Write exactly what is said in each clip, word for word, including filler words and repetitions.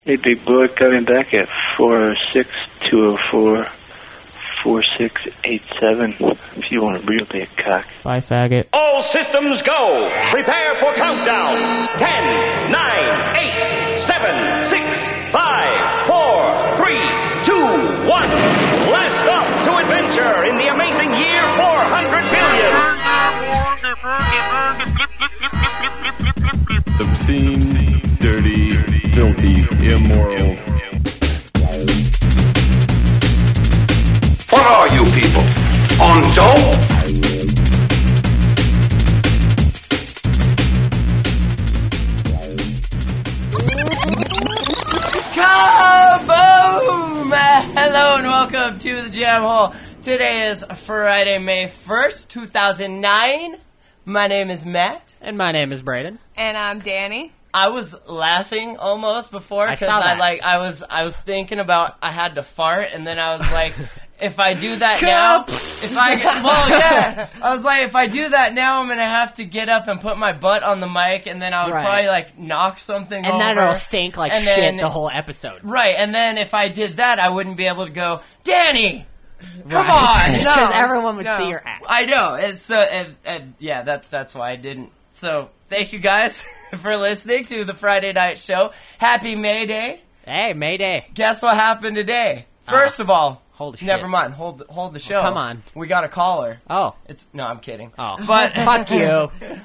Hey, big boy, coming back at four oh six, two oh four, four six eight seven if you want a real big cock. Bye, faggot. All systems go. Prepare for countdown. Ten, nine, eight, seven, six, five, four, three, two, one. Blast off to adventure in the amazing year four hundred billion. Obscene, dirty, filthy, immoral. What are you people? On dope? Kaboom! Hello and welcome to the Jam Hole. Today is Friday, May first, two thousand nine. My name is Matt. And my name is Braden. And I'm Danny. I was laughing almost before I because saw I that. like I was I was thinking about I had to fart and then I was like, if I do that now, if I get, well yeah, I was like, if I do that now, I'm gonna have to get up and put my butt on the mic and then I would Right. probably like knock something And over. then it'll stink like And shit then- the whole episode. Right, and then if I did that, I wouldn't be able to go, Danny, come Right. on. Because No, everyone would no. see your ass. I know. It's so, and, and yeah, that, that's why I didn't. So, thank you guys for listening to the Friday night show. Happy May Day. Hey, Mayday. Guess what happened today? First of all, Holy shit. never mind. Hold, the- hold the show. come on. We got a caller. Oh. It's no, I'm kidding. Oh. But Fuck you.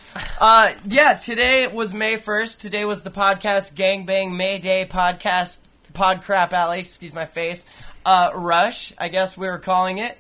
Uh, yeah, today was May first. Today was the podcast Gangbang May Day podcast, Podcrap Alley, excuse my face, uh, Rush, I guess we were calling it.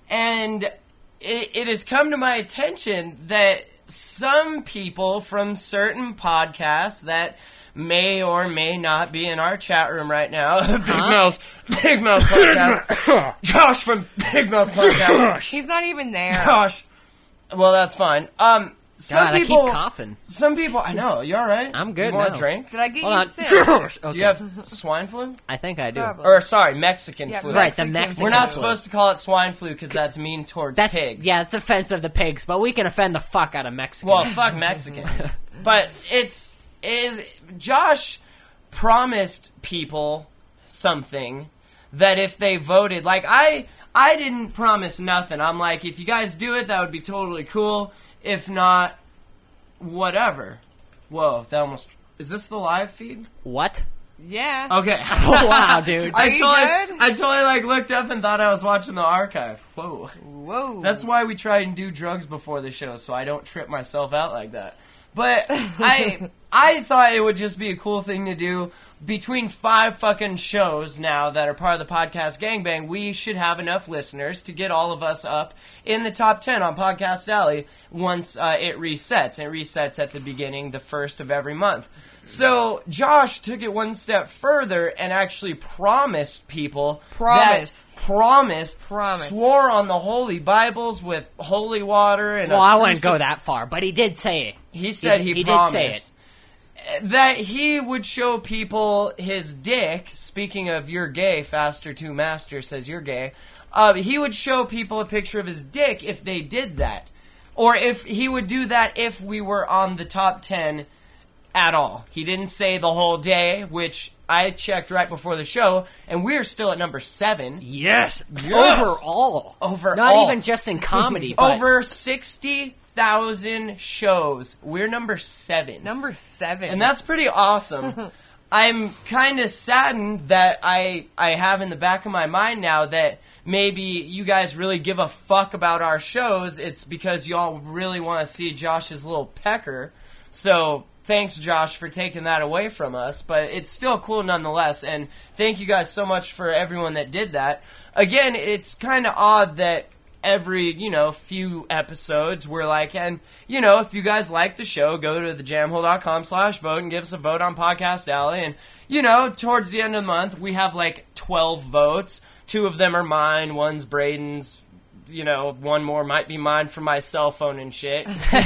And it, it has come to my attention that some people from certain podcasts that may or may not be in our chat room right now, Big Mouth, Big Mouth Podcast, Josh from Big Mouth Podcast, He's not even there. Josh, well, that's fine. Um, some God, I people, keep coughing. some people, I know, you alright? I'm Do you good want now. a drink? Did I get Hold you on. sick? Do you have swine flu? I think I do. Probably. Or, sorry, Mexican Yeah, flu. Right, the Mexican Mexican We're not flu. supposed to call it swine flu because that's mean towards That's, pigs. Yeah, it's offensive to pigs, but we can offend the fuck out of Mexicans. Well, fuck Mexicans. But it's, is, Josh promised people something that if they voted, like, I, I didn't promise nothing. I'm like, if you guys do it, that would be totally cool. If not, whatever. Whoa, that almost, is this the live feed? What? Yeah. Okay. Oh, wow, dude. I Are you totally, good? I totally like looked up and thought I was watching the archive. Whoa. Whoa. That's why we try and do drugs before the show, so I don't trip myself out like that. But I I thought it would just be a cool thing to do. Between five fucking shows now that are part of the podcast Gangbang, we should have enough listeners to get all of us up in the top ten on Podcast Alley once uh, it resets. And it resets at the beginning, the first of every month. So Josh took it one step further and actually promised people Promised. that promised, Promised. swore on the holy Bibles with holy water and. Well, a I wouldn't crucif- go that far, but he did say it. He said he, he did promised say it. that he would show people his dick. Speaking of you're gay, Faster to Master says you're gay. Uh, he would show people a picture of his dick if they did that, or if he would do that if we were on the top ten at all. He didn't say the whole day, which I checked right before the show, and we're still at number seven. Yes. Yes. Overall. Overall. Not even just in comedy, but Over sixty thousand shows. We're number seven. Number seven. And that's pretty awesome. I'm kind of saddened that I I have in the back of my mind now that maybe you guys really give a fuck about our shows. It's because y'all really want to see Josh's little pecker. So thanks, Josh, for taking that away from us. But it's still cool nonetheless. And thank you guys so much for everyone that did that. Again, it's kind of odd that every, you know, few episodes we're like, and, you know, if you guys like the show, go to thejamhole.com slash vote and give us a vote on Podcast Alley. And, you know, towards the end of the month, we have like twelve votes. Two of them are mine, one's Braden's, you know, one more might be mine for my cell phone and shit.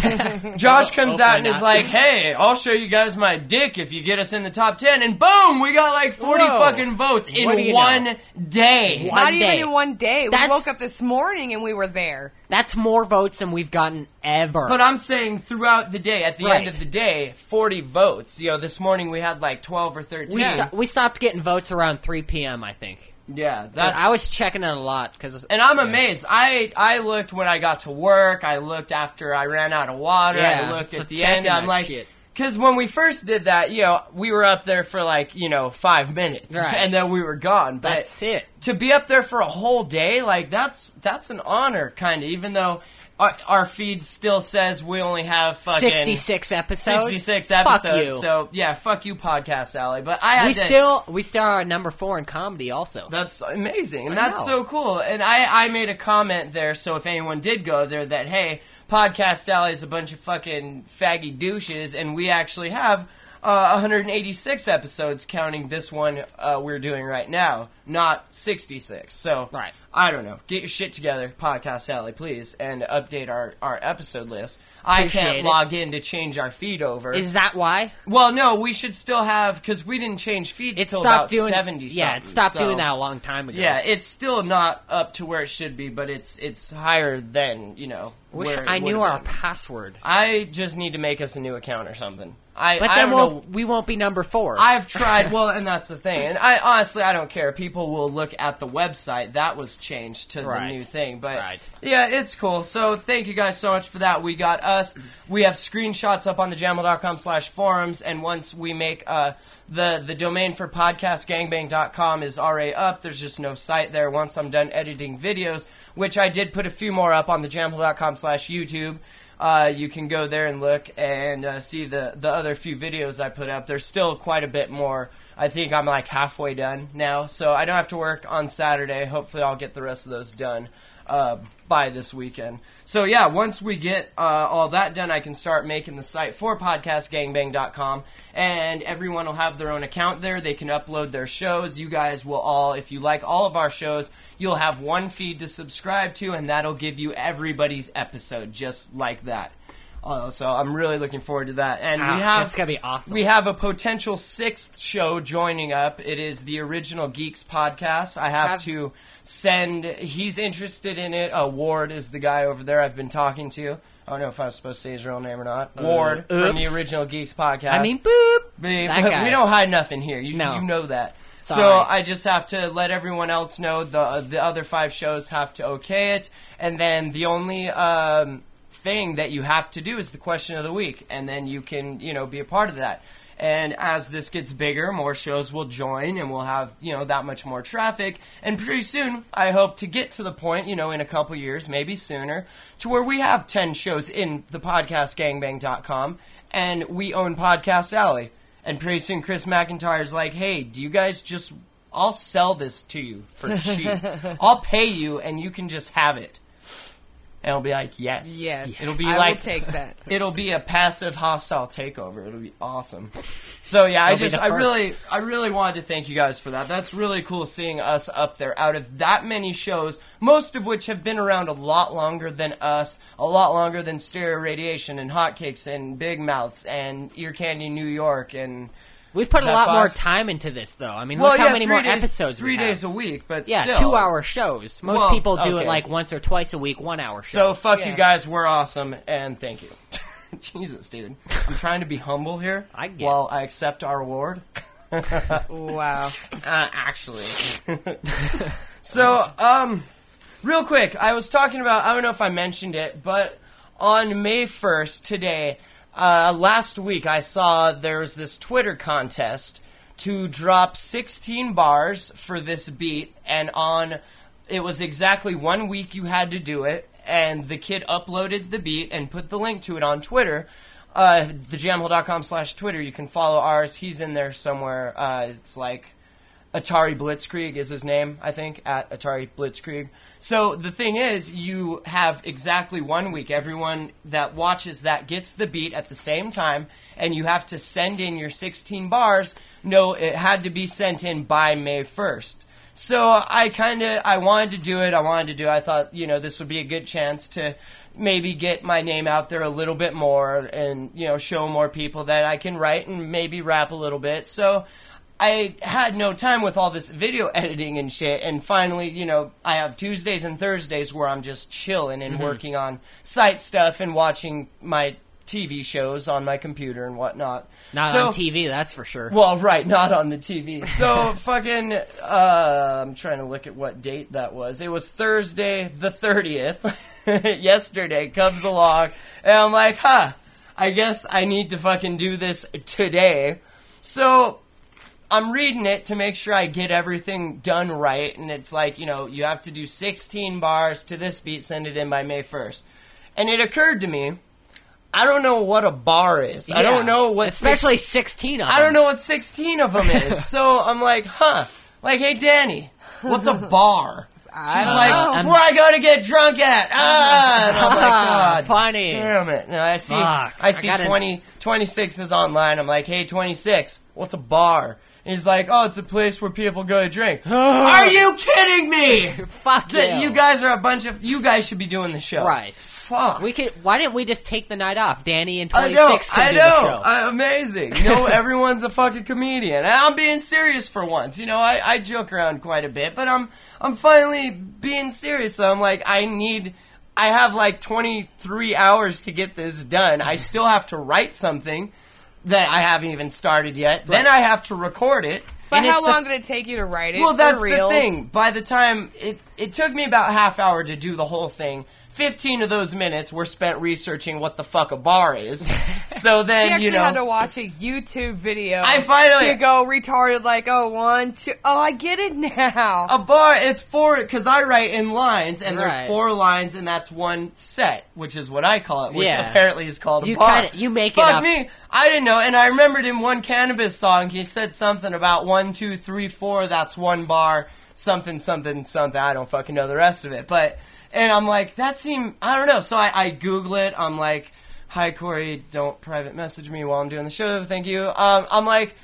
Josh comes out and is not. like, hey, I'll show you guys my dick if you get us in the top ten. And boom, we got like forty Whoa. fucking votes What do in you one know? day. One Not day. even in one day. That's- We woke up this morning and we were there. That's more votes than we've gotten ever. But I'm saying throughout the day, at the Right. end of the day, forty votes. You know, this morning we had like twelve or thirteen. we, sto- we stopped getting votes around three p.m., I think. yeah, that's... I was checking it a lot because. And I'm amazed. I I looked when I got to work. I looked after I ran out of water. Yeah, I looked so at the checking end. I'm that like, shit. because when we first did that, you know, we were up there for like, you know, five minutes, Right. and then we were gone. But That's it. to be up there for a whole day, like that's that's an honor, kind of. Even though our, our feed still says we only have fucking sixty-six episodes. sixty-six Fuck episodes. you. So yeah, fuck you, Podcast Alley. But I had we to, still we still are at number four in comedy. Also, That's amazing, and I that's know. so cool. And I, I made a comment there, so if anyone did go there, that hey, Podcast Alley is a bunch of fucking faggy douches, and we actually have uh, one hundred eighty-six episodes, counting this one uh, we're doing right now, not sixty-six. So Right. I don't know. Get your shit together, Podcast Alley, please, and update our, our episode list. I Appreciate can't it. log in to change our feed over. is that why well, no, we should still have, because we didn't change feeds it till stopped about doing? seventy something. Yeah, it stopped so- doing that a long time ago. Yeah, it's still not up to where it should be, but it's it's higher than, you know, Wish where it I knew would've our been. password. I just need to make us a new account or something. I, But I then don't we'll, know. we won't be number four. I've tried, well, and that's the thing. And I honestly, I don't care. People will look at the website. That was changed to Right. the new thing. But Right. yeah, it's cool. So thank you guys so much for that. We got us. We have screenshots up on the jamel dot com slash forums. And once we make uh, the, the domain for podcast gangbang dot com is already up. There's just no site there. Once I'm done editing videos, which I did put a few more up on the jamel dot com slash YouTube. Uh, you can go there and look and uh, see the, the other few videos I put up. There's still quite a bit more. I think I'm like halfway done now, so I don't have to work on Saturday. Hopefully I'll get the rest of those done uh, by this weekend. So yeah, once we get uh, all that done, I can start making the site for podcast gangbang dot com, and everyone will have their own account there. They can upload their shows. You guys will all, if you like all of our shows, you'll have one feed to subscribe to, and that'll give you everybody's episode just like that. Uh, so I'm really looking forward to that. And Ah, we have it's gonna be awesome. We have a potential sixth show joining up. It is the Original Geeks podcast. I have, Have- to send. He's interested in it. Uh, Ward is the guy over there I've been talking to. I don't know if I was supposed to say his real name or not. Ward from the oops. Original Geeks podcast. I mean, boop. Babe, That guy. we don't hide nothing here. You, No. you know that. So Sorry. I just have to let everyone else know the the other five shows have to okay it, and then the only um, thing that you have to do is the question of the week, and then you can you know be a part of that. And as this gets bigger, more shows will join, and we'll have you know that much more traffic. And pretty soon, I hope to get to the point, you know, in a couple years, maybe sooner, to where we have ten shows in the podcast gangbang dot com, and we own Podcast Alley. And pretty soon Chris McIntyre's like, hey, do you guys just... I'll sell this to you for cheap. I'll pay you, and you can just have it. And I'll be like, yes. Yes. It'll be I like... will take that. It'll be a passive hostile takeover. It'll be awesome. So yeah, I It'll be just the I first. really I really wanted to thank you guys for that. That's really cool seeing us up there out of that many shows, most of which have been around a lot longer than us, a lot longer than Stereo Radiation and Hotcakes and Big Mouths and Ear Candy New York and We've put Is a that lot more five? time into this, though. I mean, well, look how yeah, many three more days, episodes three we have. days a week, but Yeah, still. two-hour shows. Most Well, people do okay. it like once or twice a week, one-hour So shows. fuck Yeah. you guys, we're awesome, and thank you. Jesus, dude. I'm trying to be humble here I get while I accept our award. Wow. Uh, actually. So, um, real quick, I was talking about, I don't know if I mentioned it, but on May first, today, uh, last week, I saw there was this Twitter contest to drop sixteen bars for this beat, and on, it was exactly one week you had to do it, and the kid uploaded the beat and put the link to it on Twitter. Uh, the jamhole dot com slash Twitter, you can follow ours. He's in there somewhere. Uh, it's like Atari Blitzkrieg is his name, I think, at Atari Blitzkrieg. So the thing is, you have exactly one week. Everyone that watches that gets the beat at the same time, and you have to send in your sixteen bars. No, it had to be sent in by May first. So I kind of, I wanted to do it. I wanted to do it. I thought, you know, this would be a good chance to maybe get my name out there a little bit more and, you know, show more people that I can write and maybe rap a little bit. So I had no time with all this video editing and shit. And finally, you know, I have Tuesdays and Thursdays where I'm just chilling and mm-hmm. working on site stuff and watching my T V shows on my computer and whatnot. Not so, on T V, that's for sure. Well, right, not on the T V. So, fucking, uh, I'm trying to look at what date that was. It was Thursday the thirtieth. Yesterday comes along, and I'm like, huh, I guess I need to fucking do this today. So, I'm reading it to make sure I get everything done right, and it's like, you know, you have to do sixteen bars to this beat, send it in by May first. And it occurred to me, I don't know what a bar is. Yeah, I don't know what... Especially six, sixteen of them. I don't know what sixteen of them is. So I'm like, huh. Like, hey, Danny, what's a bar? She's like, know. it's where I go to get drunk at. Ah! And I'm like, God funny. damn it. And I see, Fuck, I see I gotta... twenty, twenty-six is online. I'm like, hey, twenty-six, what's a bar? And he's like, oh, it's a place where people go to drink. Are you kidding me? Fuck That you. you guys are a bunch of... You guys should be doing the show. Right. Fuck. We could. Why didn't we just take the night off? Danny and I know, twenty-six could I do know. the show. I, amazing. You know, everyone's a fucking comedian. And I'm being serious for once. You know, I, I joke around quite a bit, but I'm I'm finally being serious. So I'm like, I need... I have like twenty-three hours to get this done. I still have to write something that I haven't even started yet. Right. Then I have to record it. But and how it's long the, did it take you to write it? Well, that's for the reals? thing. By the time... It, it took me about a half hour to do the whole thing. Fifteen of those minutes were spent researching what the fuck a bar is. So then, you actually you know, had to watch a YouTube video. I finally to go retarded like, oh, one, two, oh, I get it now. A bar, it's four, because I write in lines, and Right. there's four lines, and that's one set, which is what I call it, which Yeah. apparently is called a You bar. kinda- you make it Fuck up. me, I didn't know, and I remembered in one Cannabis song, he said something about one, two, three, four, that's one bar, something, something, something, I don't fucking know the rest of it, but... And I'm like, that seemed, I don't know. So I, I Google it. I'm like, hi, Corey, don't private message me while I'm doing the show. Thank you. Um, I'm like,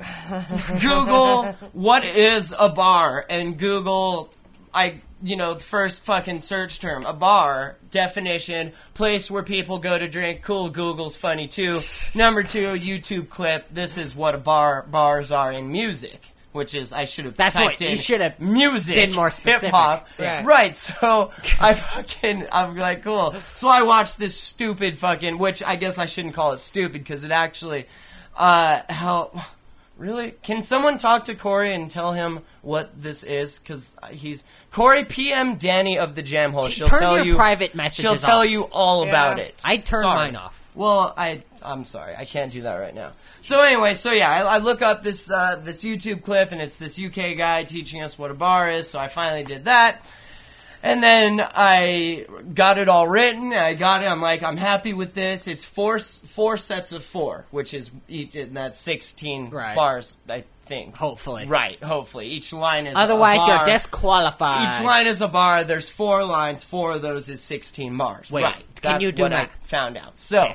Google, what is a bar? And Google, I, you know, the first fucking search term, a bar, definition, place where people go to drink. Cool, Google's funny too. Number two, YouTube clip. This is what a bar, bars are in music. Which is, I should have That's typed what- in you should have music, been more specific. hip-hop. Yeah. Right, so I fucking, I'm like, cool. So I watched this stupid fucking, which I guess I shouldn't call it stupid, because it actually, uh, how, really? Can someone talk to Corey and tell him what this is? Because he's, Corey, P M Danny of the Jam Hole. She'll Turn tell your you, private messages she'll tell off. you all Yeah. about it. I'd turn Sorry. mine off. Well, I, I'm sorry, I can't do that right now. So anyway, so yeah, I, I look up this uh, this YouTube clip, and it's this U K guy teaching us what a bar is. So I finally did that, and then I got it all written. I got it. I'm like, I'm happy with this. It's four four sets of four, which is each, and that's sixteen Right. bars, I think. Hopefully. Right. Hopefully, each line is Otherwise, a bar. you're disqualified. Each line is a bar. There's four lines. Four of those is sixteen bars. Wait, right. can That's you do what I math? found out. So,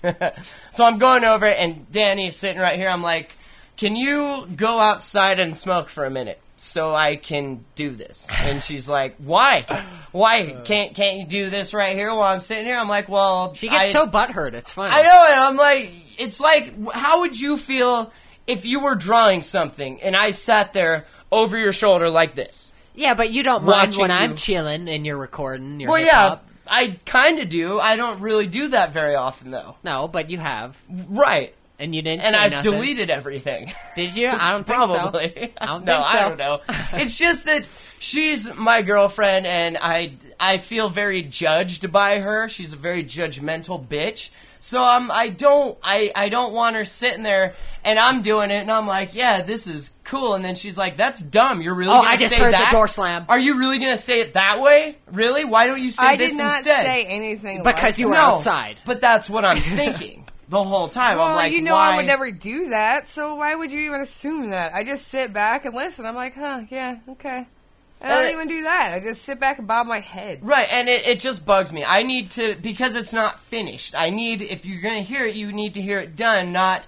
so I'm going over it, and Danny's sitting right here. I'm like, can you go outside and smoke for a minute so I can do this? And she's like, why? Why can't can't you do this right here while I'm sitting here? I'm like, well, She gets I, so butthurt. It's funny. I know, and I'm like, it's like, how would you feel if you were drawing something and I sat there over your shoulder like this? Yeah, but you don't mind Watching when I'm you. chilling and you're recording your Well, yeah, hip-hop. I kind of do. I don't really do that very often, though. No, but you have. Right. And you didn't And say I've nothing. deleted everything. Did you? I don't think Probably. so. I don't no, think so. I don't know. It's just that she's my girlfriend, and I, I feel very judged by her. She's a very judgmental bitch. So um, I don't, I, I don't want her sitting there, and I'm doing it, and I'm like, yeah, this is cool. And then she's like, that's dumb. You're really Oh, gonna I just say heard the that? door slam. Are you really gonna say it that way? Really? Why don't you say I this did not instead? say anything Because like you were that. No, outside. But that's what I'm thinking the whole time. Well, I'm like, you know why? I would never do that, so why would you even assume that? I just sit back and listen. I'm like, huh, yeah, okay. I don't Uh, even do that. I just sit back and bob my head. Right, and it, it just bugs me. I need to, because it's not finished, I need, if you're going to hear it, you need to hear it done, not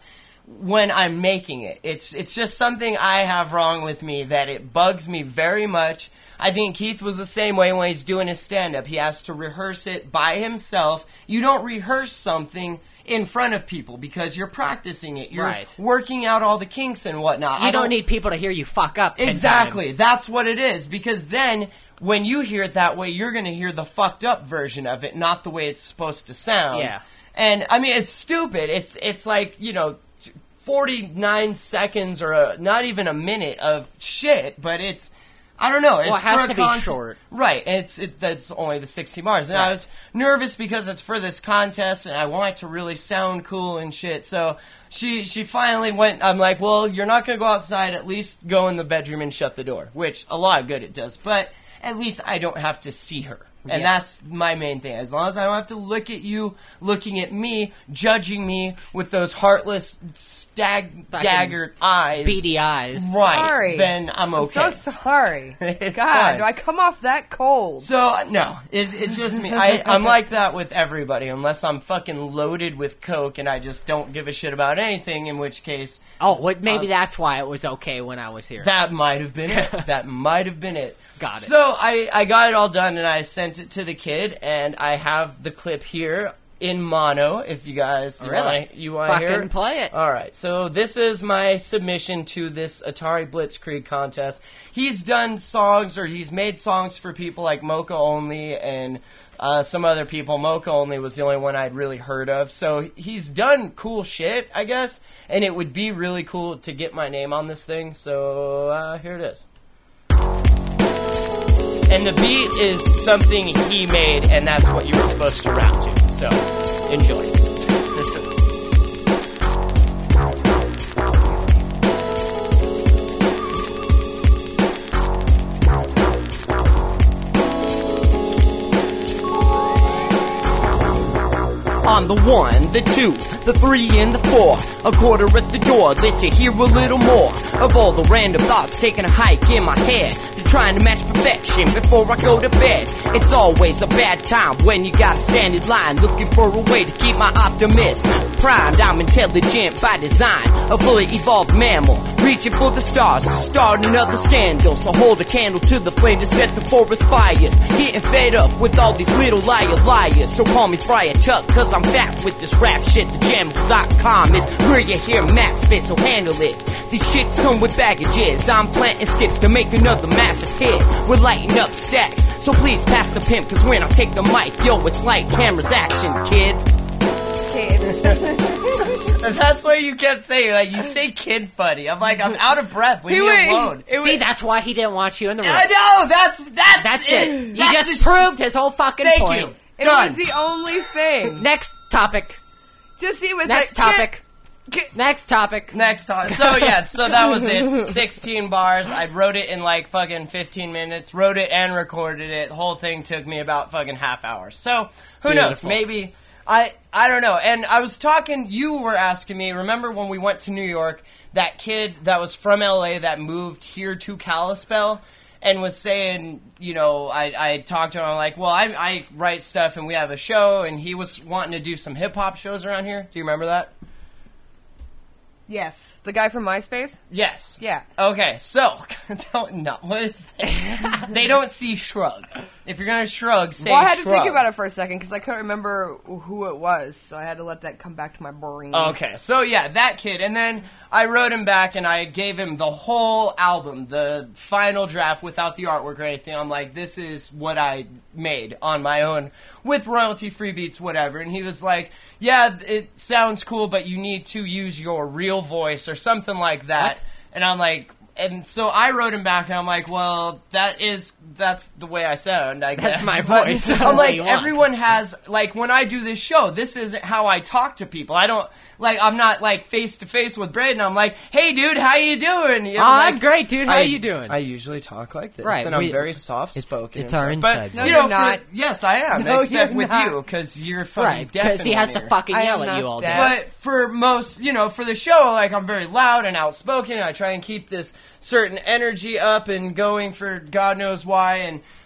when I'm making it. It's it's just something I have wrong with me that it bugs me very much. I think Keith was the same way when he's doing his stand-up. He has to rehearse it by himself. You don't rehearse something in front of people because you're practicing it. You're Right. working out all the kinks and whatnot. You I don't need people to hear you fuck up ten Exactly. times. That's what it is. Because then, when you hear it that way, you're going to hear the fucked up version of it, not the way it's supposed to sound. Yeah. And, I mean, it's stupid. It's it's like, you know, forty-nine seconds or a, not even a minute of shit, but it's... I don't know. It's Well, it has for a to be con- short. Right. It's it, that's only the sixty bars. And I Right. was nervous because it's for this contest and I want it to really sound cool and shit. So she she finally went, I'm like, well, you're not going to go outside. At least go in the bedroom and shut the door, which a lot of good it does. But at least I don't have to see her. And Yeah. that's my main thing. As long as I don't have to look at you, looking at me, judging me with those heartless, stag Fucking daggered eyes. Beady eyes. Right. Sorry. Then I'm okay. I'm so sorry. It's God, fine. do I come off that cold? So, no, it's, it's just me. I, I'm like that with everybody, unless I'm fucking loaded with coke and I just don't give a shit about anything, in which case, Oh, well, maybe Uh, that's why it was okay when I was here. that might have been it. That might have been it. Got it. So, I, I got it all done and I sent it to the kid, and I have the clip here in mono, if you guys you Really? wanna, you want to hear Fucking play it. Alright, so this is my submission to this Atari Blitzkrieg contest. He's done songs, or he's made songs for people like Mocha Only and uh, some other people. Mocha Only was the only one I'd really heard of. So he's done cool shit, I guess, and it would be really cool to get my name on this thing. So uh, here it is. And the beat is something he made, and that's what you were supposed to rap to. So, enjoy. On the one, the two, the three, and the four. A quarter at the door, let you hear a little more of all the random thoughts taking a hike in my head. Trying to match perfection before I go to bed. It's always a bad time when you gotta stand in line, looking for a way to keep my optimism primed. I'm intelligent by design, a fully evolved mammal, reaching for the stars to start another scandal. So hold a candle to the flame to set the forest fires. Getting fed up with all these little liar liars. So call me Friar Tuck, cause I'm fat with this rap shit. The jam dot com is where you hear Matt spit, so handle it. These chicks come with baggages. I'm planting skips to make another massive hit. We're lighting up stacks, so please pass the pimp, cause when I take the mic, yo, it's like cameras action, kid. Kid. That's what you kept saying. Like, you say kid funny. I'm like, I'm out of breath. Leave me went- alone. it See, went- that's why he didn't want you in the room. I know! That's, that's, That's it. He That's just the- proved his whole fucking Thank point. you. It Done. was the only thing. Next topic. Just he was Next like, topic. Kid, kid. Next topic. Next time. So yeah, so that was it. sixteen bars. I wrote it in like fucking fifteen minutes. Wrote it and recorded it. The whole thing took me about fucking half hours. So who knows? Beautiful. Maybe I I don't know. And I was talking. You were asking me. Remember when we went to New York? That kid that was from L A that moved here to Kalispell and was saying, you know, I I talked to him. I'm like, well, I I write stuff and we have a show, and he was wanting to do some hip hop shows around here. Do you remember that? Yes, the guy from MySpace. Yes. Yeah. Okay, so don't no. What is this? They don't see shrug. If you're gonna shrug, say Well, I had to shrug. think about it for a second because I couldn't remember who it was, so I had to let that come back to my brain. Okay, so yeah, that kid, and then I wrote him back and I gave him the whole album, the final draft without the artwork or anything. I'm like, this is what I made on my own with royalty-free beats, whatever. And he was like, yeah, it sounds cool, but you need to use your real voice or something like that. What? And I'm like, and so I wrote him back, and I'm like, well, that is, that's the way I sound, I guess. That's my But voice. I'm What like, do you want? everyone has, like, when I do this show, this isn't how I talk to people. I don't, like, I'm not, like, face-to-face with Braden. I'm like, hey, dude, how you doing? You know, Oh, like, I'm great, dude. How I- you doing? I usually talk like this, Right, and I'm we- very soft-spoken. it's and our stuff. But, inside No, you you're know, not. for- yes, I am, No, except you're with not. you, because you're fucking Right, because he has to fucking. fucking I yell am at you not all deaf. day. But for most, you know, for the show, like, I'm very loud and outspoken, and I try and keep this certain energy up and going for God knows why, and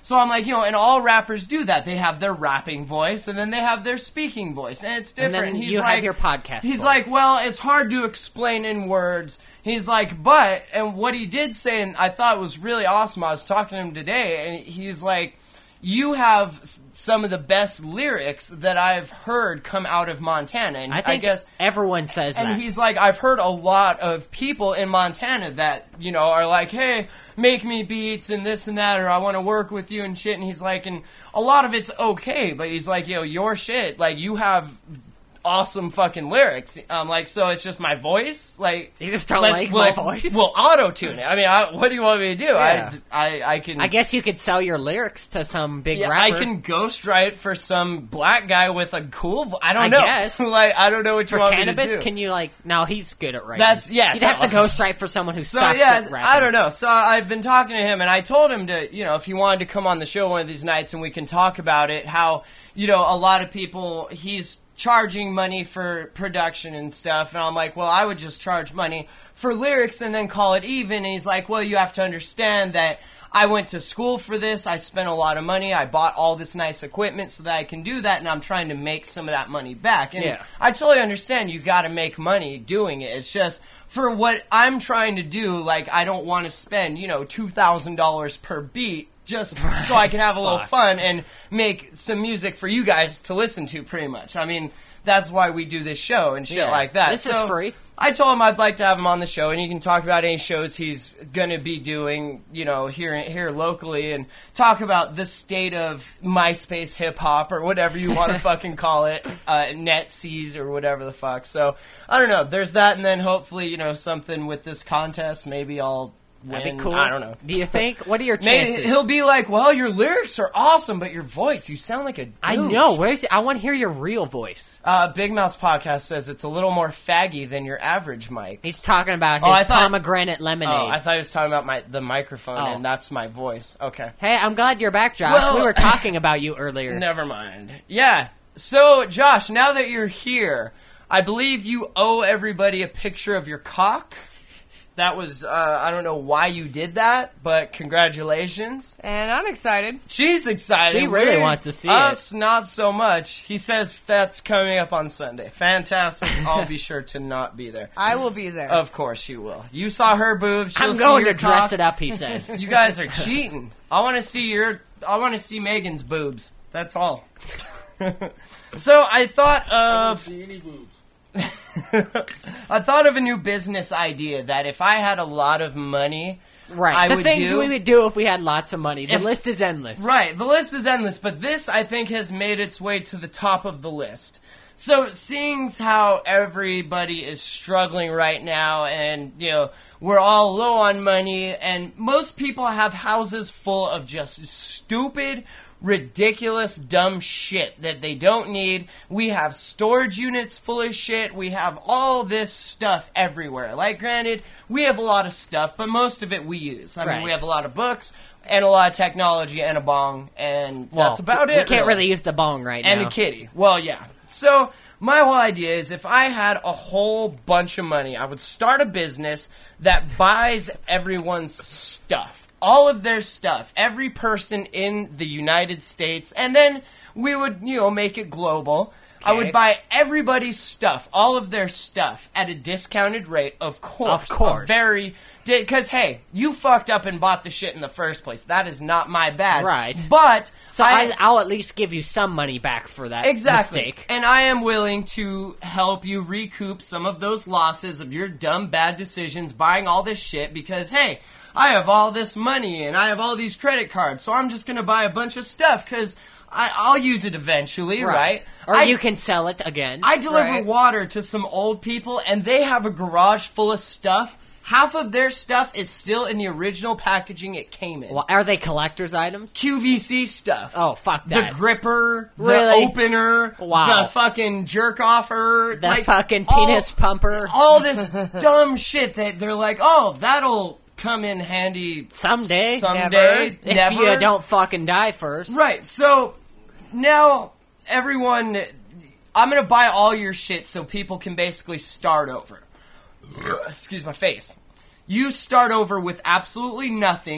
So I'm like, you know, and all rappers do that. They have their rapping voice, and then they have their speaking voice, and it's different. And then he's you like, have your podcast He's voice. like, well, it's hard to explain in words. He's like, but, and what he did say, and I thought was really awesome, I was talking to him today, and he's like, you have s- some of the best lyrics that I've heard come out of Montana. And I think guess everyone says and that. he's like, I've heard a lot of people in Montana that, you know, are like, hey, make me beats and this and that, or I want to work with you and shit. And he's like, and a lot of it's okay, but he's like, yo, your shit, like, you have awesome fucking lyrics. Um, like, so it's just my voice? Like, You just don't like we'll, my voice? We'll auto-tune it. I mean, I, what do you want me to do? Yeah. I, I, I can... I guess you could sell your lyrics to some big Yeah, rapper. I can ghostwrite for some black guy with a cool. Vo- I don't I know. guess. like I don't know what you For want Cannabis, me to do. can you, like... No, he's good at writing. That's- yeah, You'd have to so- ghostwrite for someone who So sucks yeah, at rapping. I don't know. So I've been talking to him, and I told him to, you know, if he wanted to come on the show one of these nights, and we can talk about it. How, you know, a lot of people, he's charging money for production and stuff, and I'm like, well, I would just charge money for lyrics and then call it even. And he's like, well, you have to understand that I went to school for this. I spent a lot of money. I bought all this nice equipment so that I can do that, and I'm trying to make some of that money back. And Yeah. I totally understand you got to make money doing it. It's just for what I'm trying to do, like, I don't want to spend, you know, two thousand dollars per beat just so I can have a little Fuck. fun and make some music for you guys to listen to, pretty much. I mean, that's why we do this show and shit Yeah. like that. This is So free. I told him I'd like to have him on the show, and he can talk about any shows he's going to be doing, you know, here here locally, and talk about the state of MySpace hip-hop, or whatever you want to fucking call it, uh, NetSeas, or whatever the fuck. So, I don't know. There's that, and then hopefully, you know, something with this contest. Maybe I'll win. That'd be cool. I don't know. Do you think? What are your Maybe chances? he'll be like, well, your lyrics are awesome, but your voice, you sound like a douche. I know. Where's I want to hear your real voice. Uh, Big Mouse Podcast says it's a little more faggy than your average mics. He's talking about his Oh, I thought- pomegranate lemonade. Oh, I thought he was talking about my the microphone, Oh. and that's my voice. Okay. Hey, I'm glad you're back, Josh. Well- we were talking about you earlier. Never mind. Yeah. So, Josh, now that you're here, I believe you owe everybody a picture of your cock. That was, uh, I don't know why you did that, but congratulations. And I'm excited. She's excited. She really We're- wants to see us, not so much. He says that's coming up on Sunday. Fantastic. I'll be sure to not be there. I will be there. Of course you will. You saw her boobs. She'll I'm see going your to dress cock. it up, he says. You guys are cheating. I want to see your. I want to see Megan's boobs. That's all. So I thought of. I thought of a new business idea that if I had a lot of money, Right. I the would things do- we would do if we had lots of money. The If- list is endless. Right, the list is endless, but this, I think, has made its way to the top of the list. So, seeing how everybody is struggling right now, and, you know, we're all low on money, and most people have houses full of just stupid, ridiculous, dumb shit that they don't need. We have storage units full of shit. We have all this stuff everywhere. Like, granted, we have a lot of stuff, but most of it we use. I mean, Right. we have a lot of books, and a lot of technology, and a bong, and Well, that's about we it. can't really use the bong right And now. a kitty. Well, yeah. So, my whole idea is if I had a whole bunch of money, I would start a business that buys everyone's stuff. All of their stuff. Every person in the United States. And then we would, you know, make it global. I would Okay. buy everybody's stuff, all of their stuff, at a discounted rate, of course. Of course. A very... Because, hey, you fucked up and bought the shit in the first place. That is not my bad. Right. But... So I, I'll at least give you some money back for that Exactly. mistake. And I am willing to help you recoup some of those losses of your dumb, bad decisions buying all this shit because, hey, I have all this money and I have all these credit cards, so I'm just going to buy a bunch of stuff because I'll use it eventually, right? Or I, you can sell it again. I deliver Right. water to some old people and they have a garage full of stuff. Half of their stuff is still in the original packaging it came in. Well, are they collector's items? Q V C stuff. Oh, fuck that. The gripper, Really? the opener, Wow. the fucking jerk offer, The like, fucking all- penis pumper. all this dumb shit that they're like, oh, that'll come in handy Someday. someday, If never. you don't fucking die first. Right. So now everyone, I'm gonna buy all your shit so people can basically start over. Excuse my face. You start over with absolutely nothing.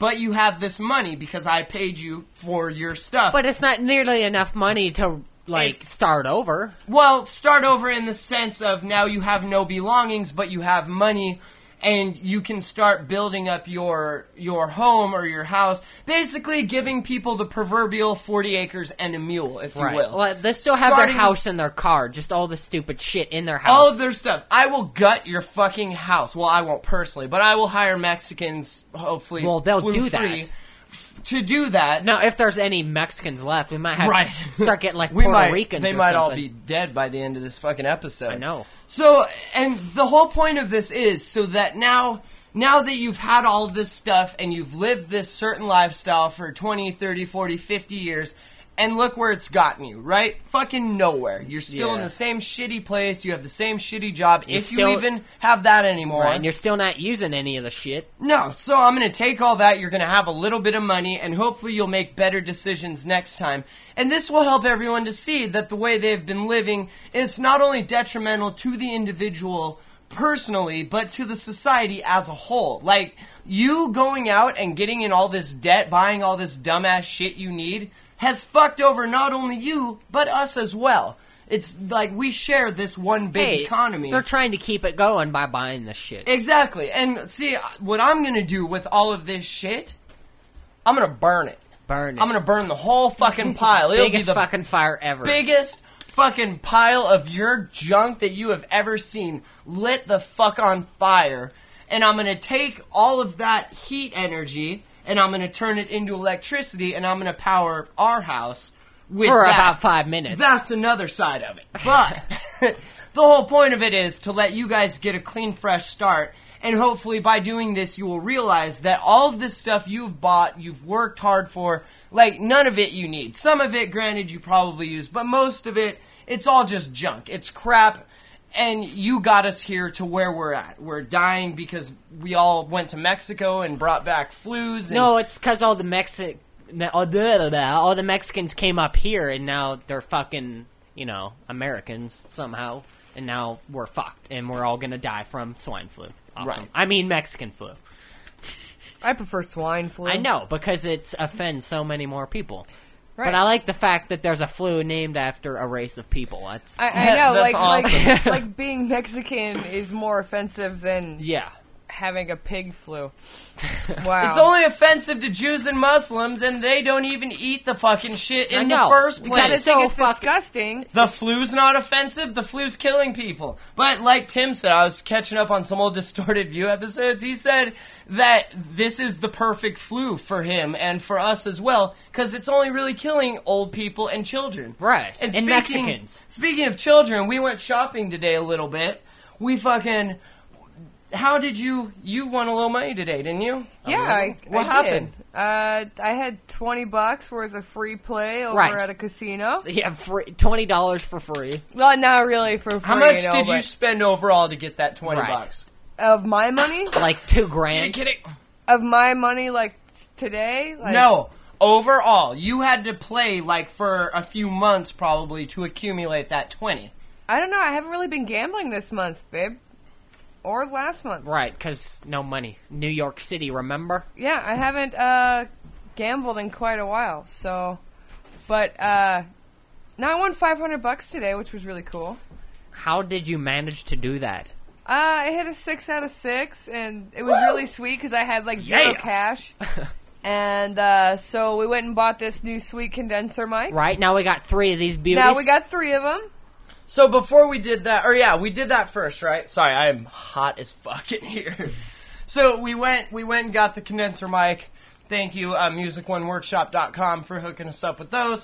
but you have this money because I paid you for your stuff. But it's not nearly enough money to, like, It- start over. Well, start over in the sense of now you have no belongings, but you have money, and you can start building up your your home or your house. Basically, giving people the proverbial forty acres and a mule, if you Right. will. Well, they still have Starting- their house and their car, just all the stupid shit in their house. All of their stuff. I will gut your fucking house. Well, I won't personally, but I will hire Mexicans, hopefully, Well, they'll flu do free, that. f- to do that. Now, if there's any Mexicans left, we might have Right. to start getting, like, we Puerto might, Ricans They or might all something. be dead by the end of this fucking episode. I know. So, and the whole point of this is so that now, now that you've had all of this stuff and you've lived this certain lifestyle for twenty, thirty, forty, fifty years, and look where it's gotten you, right? Fucking nowhere. You're still Yeah. in the same shitty place. You have the same shitty job. You're if still- you even have that anymore. Right, and you're still not using any of the shit. No, so I'm going to take all that. You're going to have a little bit of money, and hopefully you'll make better decisions next time. And this will help everyone to see that the way they've been living is not only detrimental to the individual personally, but to the society as a whole. Like, you going out and getting in all this debt, buying all this dumbass shit you need, has fucked over not only you, but us as well. It's like we share this one big Hey, economy. they're trying to keep it going by buying this shit. Exactly. And see, what I'm going to do with all of this shit, I'm going to burn it. Burn it. I'm going to burn the whole fucking pile. It'll Biggest be the fucking fire ever. biggest fucking pile of your junk that you have ever seen lit the fuck on fire. And I'm going to take all of that heat energy and I'm going to turn it into electricity and I'm going to power our house with For that. about five minutes. That's another side of it. But the whole point of it is to let you guys get a clean, fresh start. And hopefully by doing this, you will realize that all of this stuff you've bought, you've worked hard for, like, none of it you need. Some of it, granted, you probably use, but most of it, it's all just junk. It's crap. And you got us here to where we're at. We're dying because we all went to Mexico and brought back flus. And No, it's because all the Mexi- all the, all the Mexicans came up here, and now they're fucking, you know, Americans somehow. And now we're fucked, and we're all gonna die from swine flu. Awesome. Right. I mean Mexican flu. I prefer swine flu. I know, because it offends so many more people. Right. But I like the fact that there's a flu named after a race of people. That's I, I know, That's like, awesome. like, like being Mexican is more offensive than yeah. having a pig flu. Wow. It's only offensive to Jews and Muslims, and they don't even eat the fucking shit I in the know. first That place. I is think so it's fucking- disgusting. The flu's not offensive. The flu's killing people. But like Tim said, I was catching up on some old Distorted View episodes. He said that this is the perfect flu for him and for us as well, because it's only really killing old people and children. Right. And, And speaking, Mexicans. Speaking of children, we went shopping today a little bit. We fucking... How did you... You won a little money today, didn't you? Yeah, I, What I happened? Did. Uh, I had twenty bucks worth of free play over Right. at a casino. Yeah, free, twenty dollars for free. Well, not really for free. How much you know, did you but spend overall to get that twenty Right. bucks? of my money? Like two Are you grand. kidding? Of my money, like today? Like, No. Overall, you had to play like for a few months probably to accumulate that twenty. I don't know. I haven't really been gambling this month, babe, or last month. Right, because no money. New York City, remember? Yeah, I haven't uh, gambled in quite a while. So, but uh, now I won five hundred bucks today, which was really cool. How did you manage to do that? Uh, I hit a six out of six, and it was really sweet because I had like zero Yeah. cash. And uh, so we went and bought this new sweet condenser mic. Right, now we got three of these beauties. Now we got three of them. So before we did that, or yeah, we did that first, right? Sorry, I am hot as fuck in here. So we went, we went and got the condenser mic. Thank you, uh, music one workshop dot com for hooking us up with those.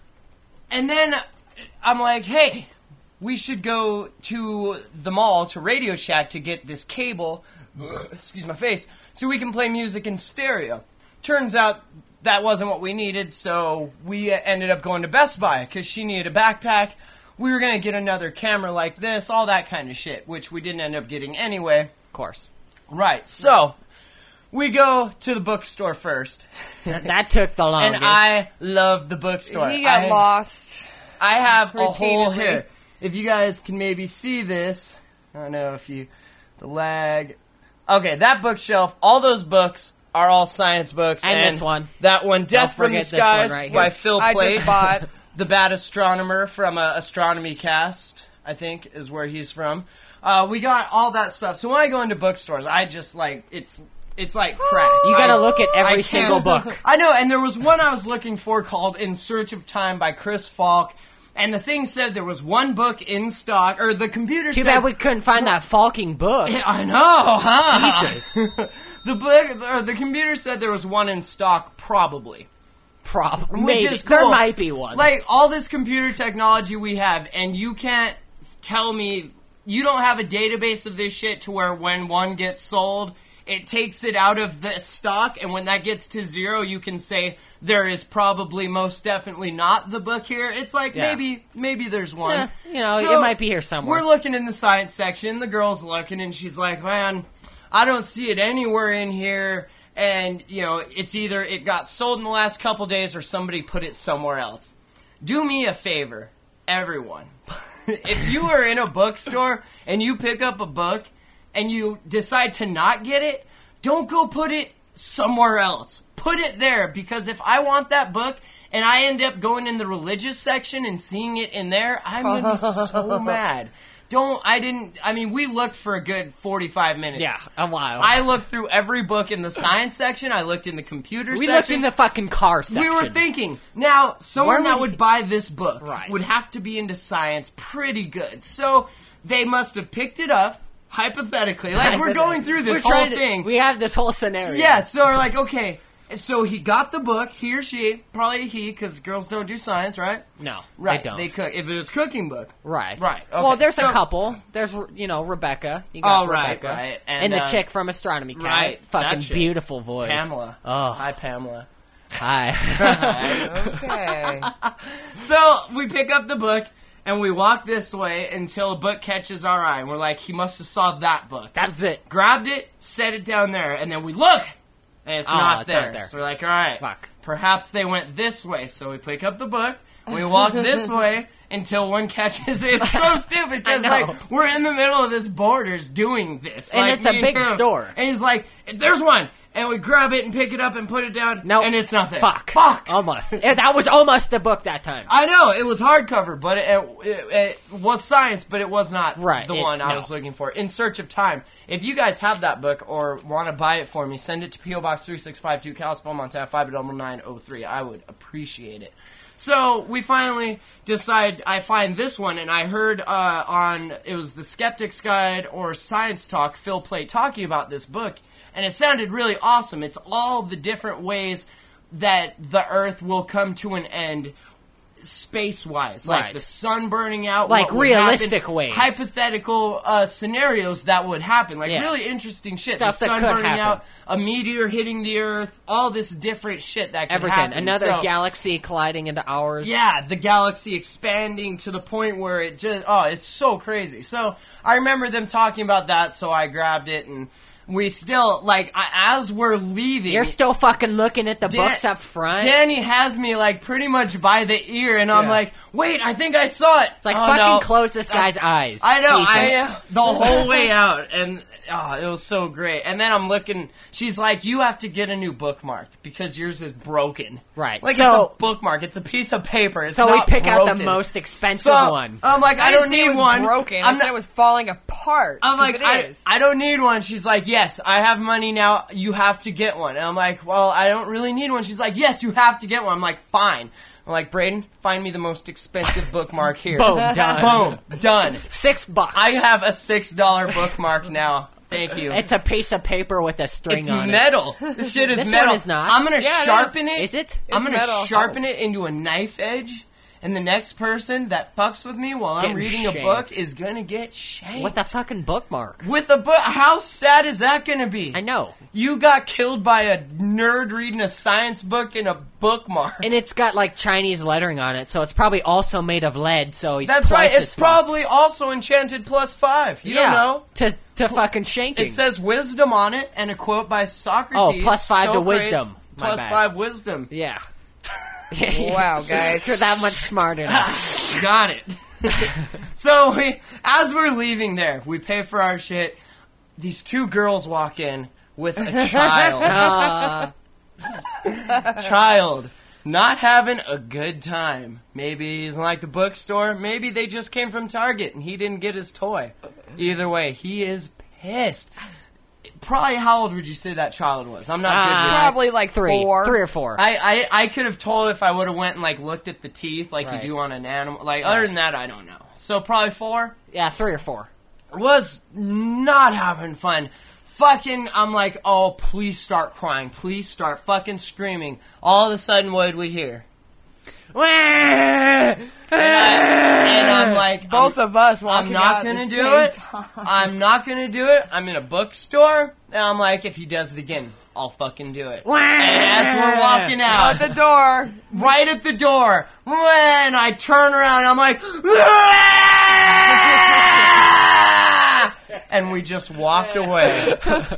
And then I'm like, hey, we should go to the mall to Radio Shack to get this cable, excuse my face, so we can play music in stereo. Turns out that wasn't what we needed, so we ended up going to Best Buy because she needed a backpack. We were going to get another camera like this, all that kind of shit, which we didn't end up getting anyway. Of course. Right, so we go to the bookstore first. That, that took the longest. And I love the bookstore. He got I, lost. I have a hole repeatedly. here. If you guys can maybe see this, I don't know if you, the lag. Okay, that bookshelf, all those books are all science books. And And, this one. That one, Death from the forget this one Skies right by here. Phil I Plait. just bought. The Bad Astronomer from uh, Astronomy Cast, I think, is where he's from. Uh, we got all that stuff. So when I go into bookstores, I just, like, it's it's like crack. You gotta I- look at I every can't- single book. I know, and there was one I was looking for called In Search of Time by Chris Falk, and the thing said there was one book in stock, or the computer Too said... bad we couldn't find that falking book. I know, huh? Jesus. the book, or the computer said there was one in stock, probably. Probably. Which Maybe. is cool. There might be one. Like, all this computer technology we have, and you can't tell me... You don't have a database of this shit to where when one gets sold, it takes it out of the stock, and when that gets to zero, you can say there is probably most definitely not the book here. It's like, Yeah. maybe maybe there's one. Yeah, you know, So, it might be here somewhere. We're looking in the science section, the girl's looking, and she's like, man, I don't see it anywhere in here. And, you know, it's either it got sold in the last couple days or somebody put it somewhere else. Do me a favor, everyone. If you are in a bookstore and you pick up a book and you decide to not get it, don't go put it somewhere else. Put it there, because if I want that book and I end up going in the religious section and seeing it in there, I'm going to be so mad. Don't, I didn't, I mean, we looked for a good forty-five minutes. Yeah, a while. I looked through every book in the science section. I looked in the computer we section. looked in the fucking car section. We were thinking, now, someone Where that would would he- buy this book Right. would have to be into science pretty good. So they must have picked it up, hypothetically. Like, we're going through this We're whole trying to- thing. We have this whole scenario. Yeah, so we're like, okay. So he got the book, he or she, probably a he, because girls don't do science, right? No, Right, they don't. They cook. If it was cooking book. Right. Right, okay. Well, there's So- a couple. There's, you know, Rebecca. You got Oh, right, Rebecca. right. And, And, the uh, chick from Astronomy Cast. right, that Fucking chick. beautiful voice. Pamela. Oh. Hi, Pamela. Hi. Okay. So we pick up the book and we walk this way until a book catches our eye. And we're like, he must have saw that book. That's it. Grabbed it, set it down there, and then we look, and it's, Oh, not, it's there. not there. So we're like, all right, Fuck. perhaps they went this way. So we pick up the book, and we walk this way until one catches it. It's so stupid because I know. like we're in the middle of this Borders doing this, And like, it's a me big him. store. And he's like, "There's one." And we grab it and pick it up and put it down, No. and it's not there. Fuck. Fuck. Almost. Yeah, that was almost the book that time. I know, it was hardcover, but it, it, it was science, but it was not Right, the it- one I no. was looking for. In Search of Time. If you guys have that book or want to buy it for me, send it to P O Box three six five two, Kalispell, Montana five nine nine oh three. I would appreciate it. So we finally decide, I find this one, and I heard uh, on, it was the Skeptic's Guide or Science Talk, Phil Plait talking about this book, and it sounded really awesome. It's all the different ways that the Earth will come to an end space-wise. Like Right. the sun burning out. Like what would realistic happen, ways. Hypothetical uh, scenarios that would happen. Like Yeah. really interesting shit. Stuff the that sun could burning happen. out, a meteor hitting the Earth, all this different shit that could Everything. happen. Another So- galaxy colliding into ours. yeah, the galaxy expanding to the point where it just, oh, it's so crazy. So I remember them talking about that, so I grabbed it, and we still, like, I, as we're leaving. You're still fucking looking at the Dan- books up front. Danny has me, like, pretty much by the ear, and I'm Yeah. like, wait, I think I saw it. It's like, Oh, fucking no. close this That's- guy's eyes. I know, Jesus. I the whole way out, and oh, it was so great. And then I'm looking, she's like, you have to get a new bookmark because yours is broken. Right. Like, So- it's a bookmark. It's a piece of paper. It's So we not pick out the broken. most expensive So one. I'm like, I, I don't didn't say need it was one. broken. I'm I said not- it was falling apart. I'm 'cause like, it I, is. I don't need one. She's like, yes, I have money now. You have to get one. And I'm like, well, I don't really need one. She's like, yes, you have to get one. I'm like, fine. I'm like, Braden, find me the most expensive bookmark here. Boom, done. Boom, done. Six bucks. I have a six dollar bookmark now. Thank you. It's a piece of paper with a string It's on metal. This shit is This metal. one is not. I'm gonna Yeah, it sharpen it. it. Is it? I'm It's gonna metal. sharpen it into a knife edge, and the next person that fucks with me while I'm Getting reading shanked. a book is gonna get shanked. With a fucking bookmark. With a book? How sad is that gonna be? I know. You got killed by a nerd reading a science book in a bookmark. And it's got like Chinese lettering on it, so it's probably also made of lead, so he's That's twice right. as It's fucked. probably also enchanted plus five. You yeah, don't know. To, to fucking shanking. It says wisdom on it, and a quote by Socrates. Oh, plus five to Socrates, wisdom. My Plus bad. five wisdom. Yeah. Wow, guys. You're that much smarter now. Got it. So we, as we're leaving there, we pay for our shit. These two girls walk in with a child. Uh, Child. Not having a good time. Maybe he's like the bookstore. Maybe they just came from Target and he didn't get his toy. Either way, he is pissed. Probably how old would you say that child was? I'm not good with Probably like three, four. three or four. I, I, I could have told if I would have went and like looked at the teeth like Right. you do on an animal. Like other than that, I don't know. So probably four. yeah, three or four. Was not having fun. Fucking, I'm like, oh, please start crying. Please start fucking screaming. All of a sudden, what did we hear? And, I, and I'm like, Both I'm, of us I'm walking not out at gonna the do same it. time. I'm not gonna do it. I'm in a bookstore, and I'm like, if he does it again, I'll fucking do it. And as we're walking out, Out the door. right at the door, when I turn around, I'm like, and we just walked away.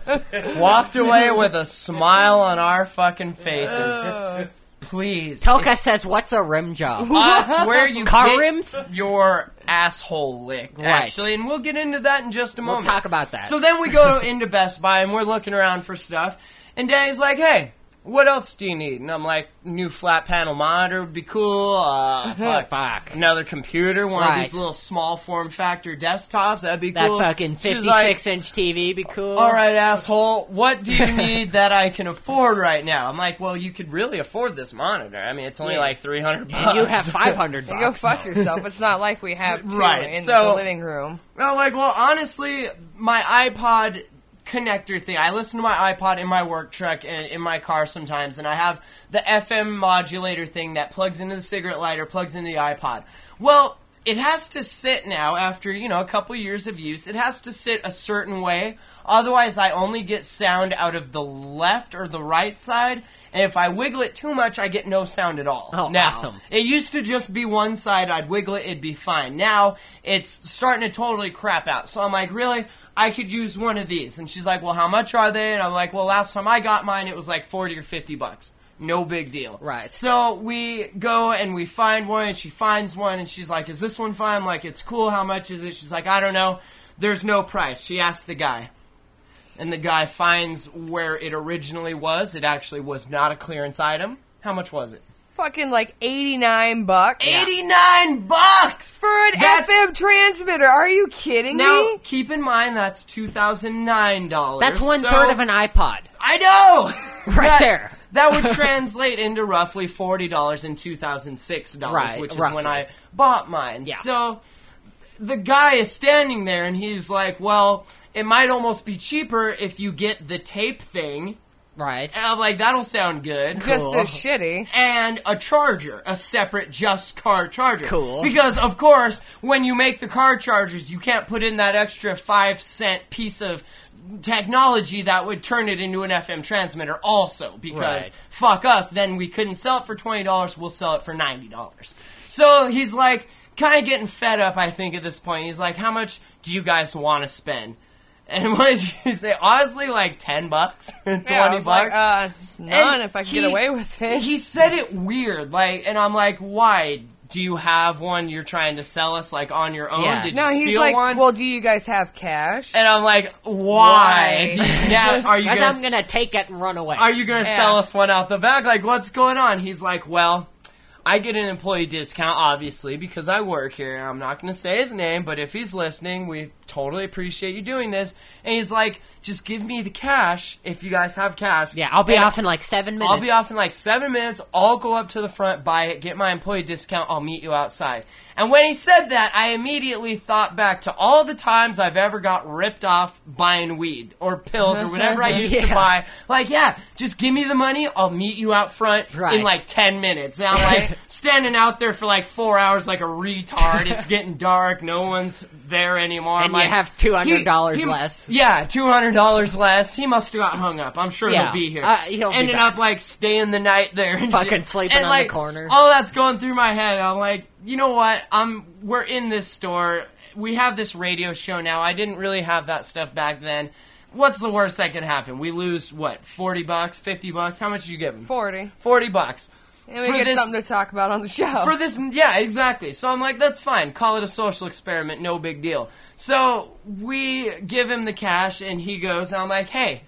Walked away with a smile on our fucking faces. Please. Toka says, "What's a rim job?" That's where you Car get rims? your asshole licked, Right. actually, and we'll get into that in just a We'll moment. talk about that. So then we go into Best Buy and we're looking around for stuff, and Danny's like, "Hey, what else do you need?" And I'm like, "New flat panel monitor would be cool. Uh, fuck, Fuck. another computer, one of Right. these little small form factor desktops. That'd be That cool." fucking She's fifty-six like, inch T V be cool. all right, asshole, what do you need that I can afford right now? I'm like, well, you could really afford this monitor. I mean, it's only Yeah. like three hundred bucks. And you have five hundred You go bucks. fuck yourself. It's not like we have two Right, in so- the living room. Well, like, well, honestly, my iPod connector thing, I listen to my iPod in my work truck and in my car sometimes, and I have the F M modulator thing that plugs into the cigarette lighter, plugs into the iPod. Well, it has to sit now after, you know, a couple years of use. It has to sit a certain way. Otherwise, I only get sound out of the left or the right side. And if I wiggle it too much, I get no sound at all. Oh, now, awesome. It used to just be one side. I'd wiggle it, it'd be fine. Now, it's starting to totally crap out. So I'm like, really? I could use one of these. And she's like, well, how much are they? And I'm like, well, last time I got mine, it was like forty or fifty bucks. No big deal. Right. So we go and we find one, and she finds one, and she's like, is this one fine? I'm like, it's cool. How much is it? She's like, I don't know. There's no price. She asked the guy. And the guy finds where it originally was. It actually was not a clearance item. How much was it? Fucking like eighty-nine bucks. eighty-nine bucks! For an That's- F M transmitter. Are you kidding Now, me? keep in mind, that's two thousand nine dollars. That's one so- third of an iPod. I know! Right That- there. That would translate into roughly forty dollars in two thousand six dollars, Right, which is roughly. when I bought mine. Yeah. So the guy is standing there and he's like, well, it might almost be cheaper if you get the tape thing. Right. And I'm like, that'll sound good. Just Cool. as shitty. And a charger, a separate just car charger. Cool. Because, of course, when you make the car chargers, you can't put in that extra five cent piece of technology that would turn it into an F M transmitter also. Because, Right. fuck us, then we couldn't sell it for twenty dollars, we'll sell it for ninety dollars. So he's like, kind of getting fed up, I think, at this point. He's like, how much do you guys want to spend? And what did you say? Honestly, like ten bucks? twenty Yeah, I was bucks? like, uh, none And if I can he- get away with it. He said it weird, like, and I'm like, why? Do you have one you're trying to sell us, like, on your own? Yeah. Did no, you he's steal like, one? well, do you guys have cash? And I'm like, why? Why? Do you- yeah, are you Because gonna, I'm gonna take it and run away. are you gonna Yeah. sell us one out the back? Like, what's going on? He's like, well, I get an employee discount, obviously, because I work here. I'm not gonna say his name, but if he's listening, we totally appreciate you doing this. And he's like, just give me the cash if you guys have cash. Yeah, I'll be And off in like seven minutes. I'll be off in like seven minutes. I'll go up to the front, buy it, get my employee discount. I'll meet you outside. And when he said that, I immediately thought back to all the times I've ever got ripped off buying weed or pills or whatever I used to Yeah. buy. Like, yeah, just give me the money. I'll meet you out front Right. in like ten minutes. And I'm like standing out there for like four hours like a retard. It's getting dark. No one's there anymore. And I'm you like, have two hundred dollars he- he- less. Yeah, two hundred dollars less. He must have got hung up. I'm sure Yeah. he'll be here. Uh, he'll be Ended back. up like staying the night there and Fucking shit. sleeping And, on the like, corner. All that's going through my head. I'm like, you know what? I'm we're in this store. We have this radio show now. I didn't really have that stuff back then. What's the worst that could happen? We lose what? Forty bucks, fifty bucks. How much did you give him? forty. Forty bucks. And we For get this- something to talk about on the show. For this, yeah, exactly. So I'm like, that's fine. Call it a social experiment. No big deal. So we give him the cash, and he goes, and I'm like, hey,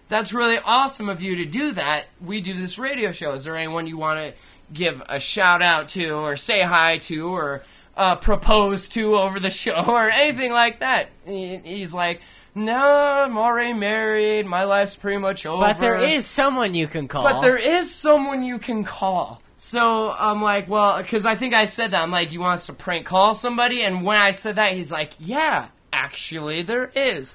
that's really awesome of you to do that. We do this radio show. Is there anyone you want to give a shout out to or say hi to or uh, propose to over the show or anything like that? He, he's like, no, I'm already married. My life's pretty much over. But there is someone you can call. But there is someone you can call. So I'm like, well, because I think I said that. I'm like, you want us to prank call somebody? And when I said that, he's like, yeah, actually, there is.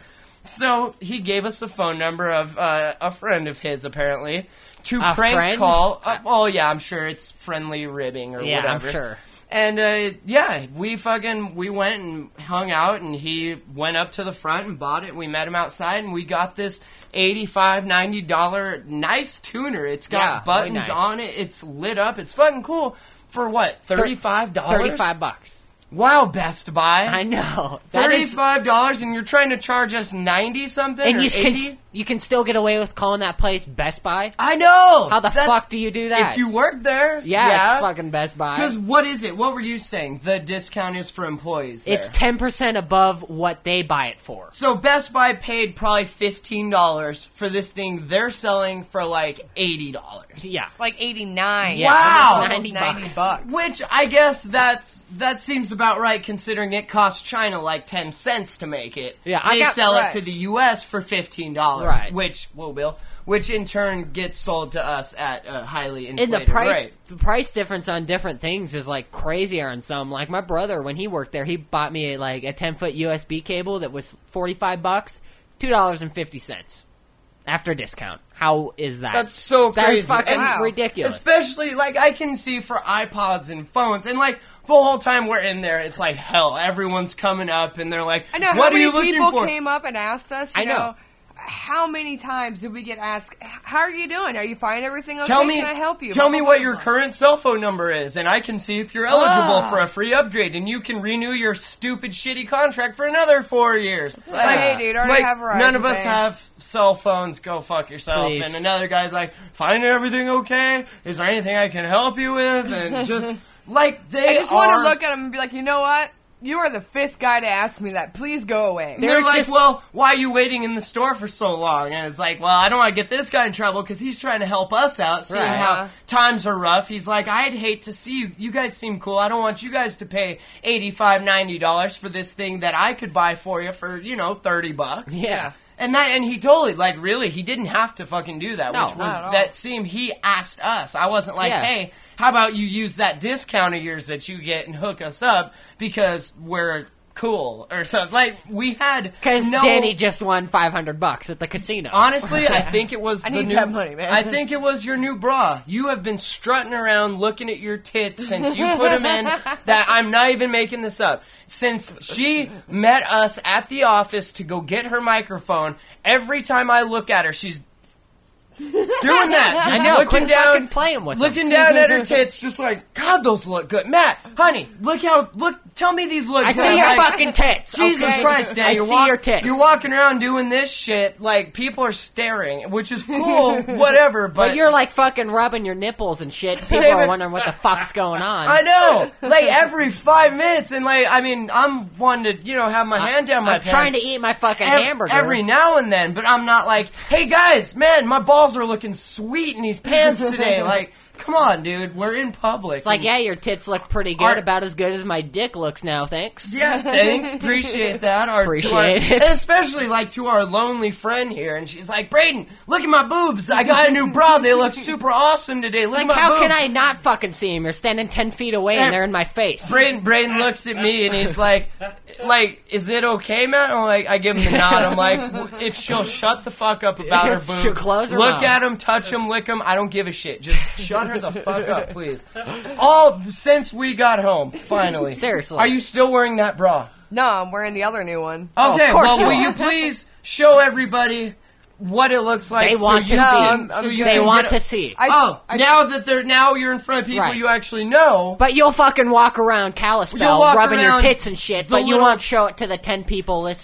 So he gave us the phone number of uh, a friend of his, apparently, to A prank friend? call. Uh, oh, yeah, I'm sure it's friendly ribbing or yeah, whatever. I'm sure. And, uh, yeah, we fucking, we went and hung out, and he went up to the front and bought it. We met him outside, and we got this eighty-five dollars, ninety dollars nice tuner. It's got Yeah, buttons really nice. on it. It's lit up. It's fucking cool. For what, thirty-five dollars? thirty-five bucks. Wow, Best Buy. I know. That is- thirty-five dollars, and you're trying to charge us ninety something And or you eighty? can you can still get away with calling that place Best Buy. I know. How the That's- fuck do you do that? If you work there, yeah, yeah. it's fucking Best Buy. Because what is it? What were you saying? The discount is for employees. There. It's ten percent above what they buy it for. So Best Buy paid probably fifteen dollars for this thing they're selling for like eighty dollars. Yeah. Like eighty-nine. Yeah, Wow. almost ninety, ninety ninety bucks. bucks. Which I guess that's that seems about right considering it costs China like ten cents to make it. Yeah, I they got- sell right. it to the U S for fifteen dollars. Right. Which well, Bill, which in turn gets sold to us at a highly And inflated the price rate. the price difference on different things is like crazier on some. Like my brother, when he worked there, he bought me like a ten foot U S B cable that was forty five bucks, two dollars and fifty cents after discount. How is that? That's so That crazy. is fucking And Wow. ridiculous. Especially, like, I can see for iPods and phones, and, like, the whole time we're in there, it's like hell. Everyone's coming up, and they're like, I know. what how are many you looking people for? came up and asked us? You I know. How many times did we get asked, how are you doing? Are you finding everything okay? Tell me, Can I help you? tell Blah, me blah, what blah, your blah. current cell phone number is, and I can see if you're eligible Ah. for a free upgrade, and you can renew your stupid, shitty contract for another four years. like, hey, dude, I already have Verizon, none of us thanks. have cell phones. Go fuck yourself. Please. And another guy's like, finding everything okay? Is there anything I can help you with? And just like they I just are. want to look at him and be like, you know what? You are the fifth guy to ask me that. Please go away. And they're There's like, just- well, why are you waiting in the store for so long? And it's like, well, I don't want to get this guy in trouble because he's trying to help us out, seeing Right. how times are rough. He's like, I'd hate to see you. You guys seem cool. I don't want you guys to pay eighty-five dollars, ninety dollars for this thing that I could buy for you for, you know, thirty bucks. Yeah. And that, and he totally, like, really, he didn't have to fucking do that, No, which not was, at all. that seemed, he asked us. I wasn't like, Yeah. hey, how about you use that discount of yours that you get and hook us up because we're cool or something. Like, we had Because no... Danny just won five hundred bucks at the casino. Honestly, I think it was I the need new, that money, man. I think it was your new bra. You have been strutting around looking at your tits since you put them in. That I'm not even making this up. Since she met us at the office to go get her microphone, every time I look at her, she's doing that. Just I know, looking quit down, fucking playing with looking down at her tits, just like, God, those look good. Matt, honey, look how look. Tell me these look I good. see your Like, fucking tits. Jesus okay? Christ, Dan! I you're see walk- your tits. You're walking around doing this shit, like people are staring, which is cool, whatever. But, But you're like fucking rubbing your nipples and shit. People Save are it. wondering what the fuck's going on. I know, like every five minutes, and like I mean, I'm one to you know have my hand down my I'm pants. trying to eat my fucking ev- hamburger. every now and then, but I'm not like, hey guys, man, my balls are looking sweet in these pants today. Like, come on, dude, we're in public. It's like, And- yeah, your tits look pretty good, Are- about as good as my dick looks now, thanks. Yeah, thanks. Appreciate that. Our, to our- Appreciate it. and especially, like, to our lonely friend here. And she's like, Braden, look at my boobs. I got a new bra. They look super awesome today. Look Like, at my how boobs. can I not fucking see him? You're standing ten feet away And- and they're in my face. Braden, Braden looks at me and he's like, like, is it okay, Matt? I'm like, I give him the nod. I'm like, w- if she'll shut the fuck up about her boobs, She'll close her look mouth. at him, touch him, lick him. I don't give a shit. Just shut her the fuck up, please. All since we got home, finally. Seriously. Are you still wearing that bra? No, I'm wearing the other new one. Oh, Okay, of course well, you will are. you please show everybody what it looks like? They so want you to can- see. I'm- so I'm you They can want get to a- see. I- Oh, I- now that they're now you're in front of people Right. you actually know. But you'll fucking walk around You'll Kalispell walk rubbing your around tits and shit, the but you little- won't show it to the ten people listening.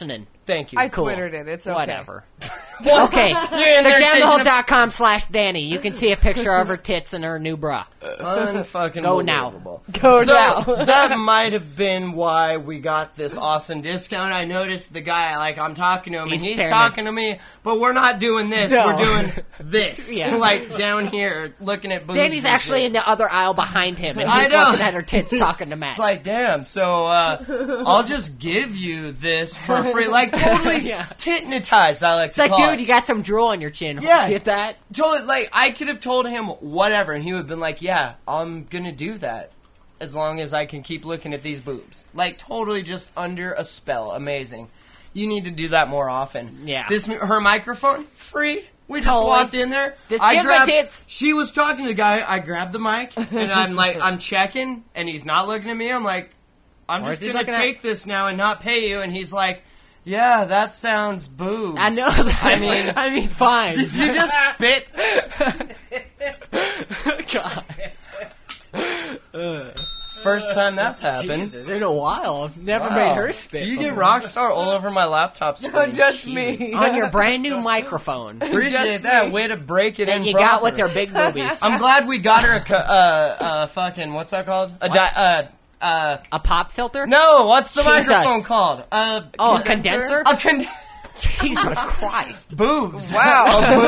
Thank you. I Cool. twittered it. It's okay. Whatever. Okay. You're in there taking a- TheJamTheHole.com slash Danny. You can see a picture of her tits and her new bra. Unfucking Go now. believable. Go So now. that might have been why we got this awesome discount. I noticed the guy, like, I'm talking to him, He's and he's staring talking to me, but we're not doing this. No. We're doing this. Yeah. Like, down here, looking at boobs. Danny's and actually shit. in the other aisle behind him, and I he's know. looking at her tits talking to Matt. It's like, damn, so uh, I'll just give you this for free. Like, totally Yeah. titnitized, I like It's to like, call dude, it. you got some drool on your chin. Yeah. Get that? Totally, like, I could have told him whatever, and he would have been like, yeah, I'm gonna do that. As long as I can keep looking at these boobs. Like, totally just under a spell. Amazing. You need to do that more often. Yeah. This Her microphone, free. We just Totally. walked in there. Just I give my grabbed, tits. She was talking to the guy. I grabbed the mic, and I'm like, I'm checking, and he's not looking at me. I'm like, I'm Where's just he gonna looking at? take this now and not pay you. And he's like, yeah, that sounds boobs. I know that. I mean, I mean, fine. did you just spit? God. First time that's happened. Jesus, in a while. I've never Wow. made her spit. Do you get before. Rockstar all over my laptop screen? No, just Jeez. me. on your brand new microphone Appreciate Just that. me. Way to break it in. that you proper. got with their big boobies. I'm glad we got her a, co- uh, uh, fucking, what's that called? A di- uh, uh, A pop filter? no, what's the Jesus. microphone called? Uh, Oh, a Condenser? condenser? a con- Jesus Christ. boobs. Wow.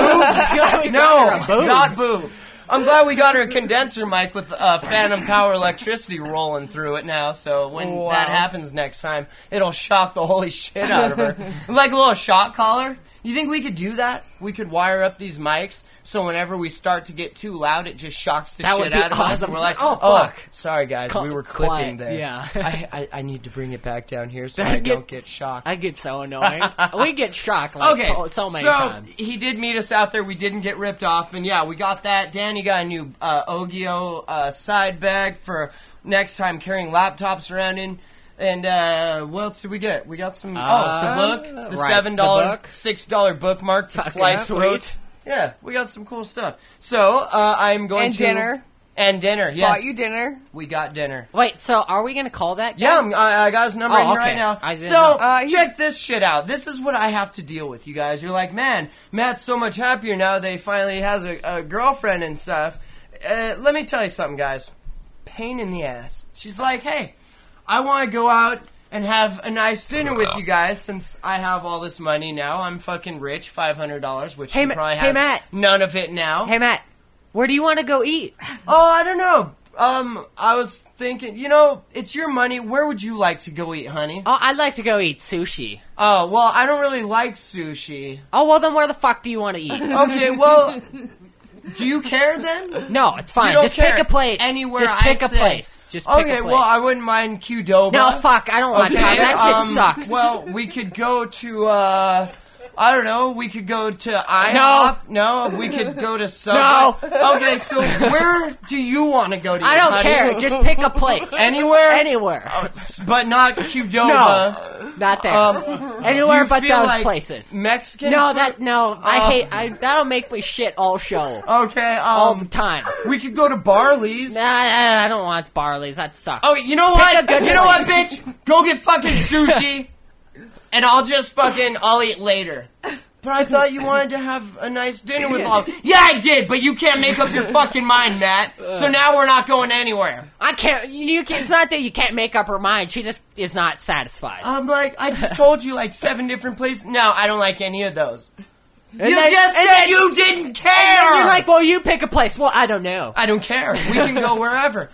Oh, boobs? No, boobs. not boobs. I'm glad we got her a condenser mic with uh, phantom power electricity rolling through it now, so when Wow. that happens next time, it'll shock the holy shit out of her. Like a little shock collar. You think we could do that? We could wire up these mics so whenever we start to get too loud, it just shocks the That shit would be out of us. awesome. And we're like, Oh, oh, fuck. sorry guys, Cut- we were clipping quiet. there. Yeah. I, I I need to bring it back down here so That'd I get- don't get shocked. I get so annoying. We get shocked like Okay, to- so many so times. he did meet us out there. We didn't get ripped off, and yeah, we got that. Danny got a new uh, Ogio uh, side bag for next time carrying laptops around in. And uh, what else did we get? We got some. Uh, oh, the book, the right, seven the dollar, book. six dollar bookmark to Fucking slice sweet. throat. Yeah, we got some cool stuff. So uh, I'm going And to dinner. and dinner. Yes, Bought you dinner. we got dinner. Wait, so are we going to call that guy? Yeah, I'm, I, I got his number Oh, in here okay. right now. I didn't So, know. Uh, he's- check this shit out. This is what I have to deal with, you guys. You're like, man, Matt's so much happier now that he finally has a, a girlfriend and stuff. Uh, let me tell you something, guys. Pain in the ass. She's like, hey, I want to go out and have a nice dinner with you guys since I have all this money now. I'm fucking rich, five hundred dollars, which Hey, she Ma- probably hey, has Matt. none of it now. Hey, Matt, where do you want to go eat? Oh, I don't know. Um, I was thinking, you know, it's your money. Where would you like to go eat, honey? Oh, I'd like to go eat sushi. Oh, well, I don't really like sushi. Oh, well, then where the fuck do you want to eat? Okay, well, do you care then? No, it's fine. You don't Just care. pick a place. Anywhere Just I pick a say. place. Just pick Okay, a place. well, I wouldn't mind Qdoba. No, fuck, I don't want Okay, time. That shit um, sucks. Well, we could go to, uh... I don't know. We could go to IHOP. No. No, we could go to Subway. No. Okay, so where do you want to go to? I eat, don't honey? care. Just pick a place. Anywhere. Anywhere. But not Qdoba. No, not there. Um, Anywhere do you but feel those like places. Mexican. No, food? that no. I Oh. hate. I, that'll make me shit all show, Okay. Um, all the time. we could go to Barley's. Nah, I, I don't want Barley's. That sucks. Oh, you know Pick what? a good You know what, place. bitch? Go get fucking sushi, and I'll just fucking I'll eat later. But I thought you wanted to have a nice dinner with all. Yeah, I did, but you can't make up your fucking mind, Matt. So now we're not going anywhere. I can't. You, you can, it's not that you can't make up her mind. She just is not satisfied. I'm like, I just told you like seven different places. No, I don't like any of those. And you then- just and said then- you didn't and care. then you're like, well, you pick a place. Well, I don't know. I don't care. We can go wherever.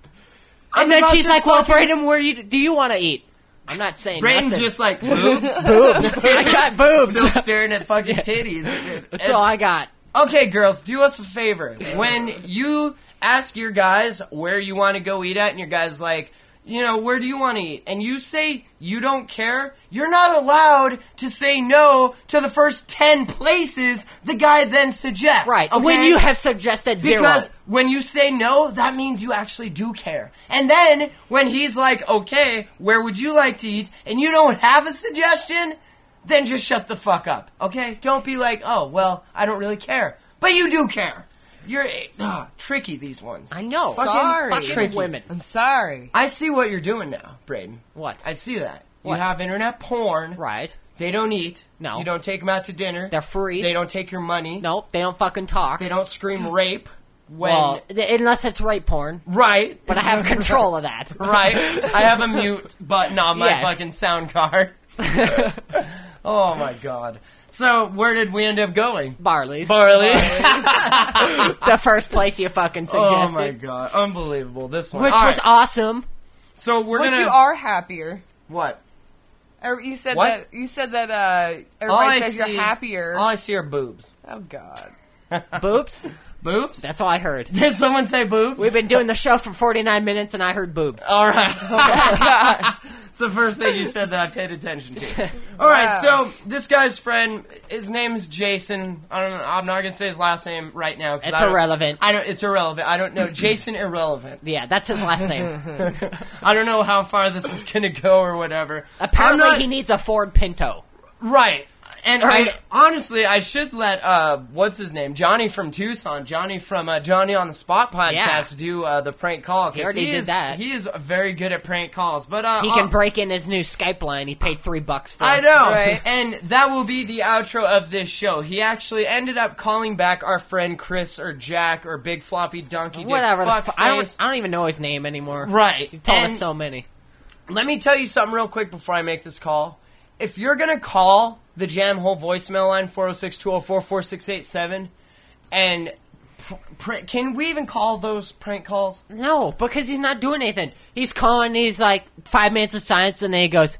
I'm And then about she's to like, well, fucking- Brayden, where you do you want to eat? I'm not saying Brayden's nothing. just like boobs. boobs. I got boobs. Still staring at fucking titties. That's all I got. Okay, girls, do us a favor. When you ask your guys where you want to go eat at, and your guy's like, you know, where do you want to eat? And you say you don't care, you're not allowed to say no to the first ten places the guy then suggests. Right. Okay? When you have suggested zero. Because when you say no, that means you actually do care. And then, when he's like, okay, where would you like to eat? And you don't have a suggestion, then just shut the fuck up. Okay? Don't be like, oh, well, I don't really care. But you do care. You're uh, tricky, these ones. I know. Fucking Sorry. Fucking tricky. women. I'm sorry. I see what you're doing now, Brayden. What? I see that. What? You have internet porn. Right. They don't eat. No. You don't take them out to dinner. They're free. They don't take your money. Nope, they don't fucking talk. They don't scream rape when... Well, th- unless it's rape porn. Right. But I have control of that. Right. I have a mute button on my Yes. fucking sound card. Oh, my God. So, where did we end up going? Barley's. Barley's. The first place you fucking Oh, suggested. my God. Unbelievable. This one. Which All was right. awesome. So, we're But gonna... you are happier. What? Er, You said What? that. You said that. Uh, All I everybody says see- you're happier. All I see are boobs. Oh God. Boobs? Boobs? That's all I heard. Did someone say boobs? We've been doing the show for forty-nine minutes and I heard boobs. All right. It's the first thing you said that I paid attention to. All right, Wow. so this guy's friend, his name's Jason. I don't know. I'm not gonna say his last name right now. 'cause It's I don't- irrelevant. I don't. It's irrelevant. I don't know. Jason Irrelevant. Yeah, that's his last name. I don't know how far this is gonna go or whatever. Apparently I'm not- he needs a Ford Pinto. Right. And Right. I, honestly, I should let, uh, what's his name? Johnny from Tucson, Johnny from uh, Johnny on the Spot podcast Yeah. do uh, the prank call. 'cause He already did is, that. He is very good at prank calls. But uh, He uh, can break in his new Skype line. He paid three bucks for. I know. Right. And that will be the outro of this show. He actually ended up calling back our friend Chris or Jack or Big Floppy Donkey Dick Whatever. The Fuckface. fu- I don't. I don't even know his name anymore. Right. He told And us so many. let me tell you something real quick before I make this call. If you're going to call the Jam Hole voicemail line, four oh six, two oh four, four six eight seven, and pr- pr- can we even call those prank calls? No, because he's not doing anything. He's calling. He's like five minutes of silence, and then he goes.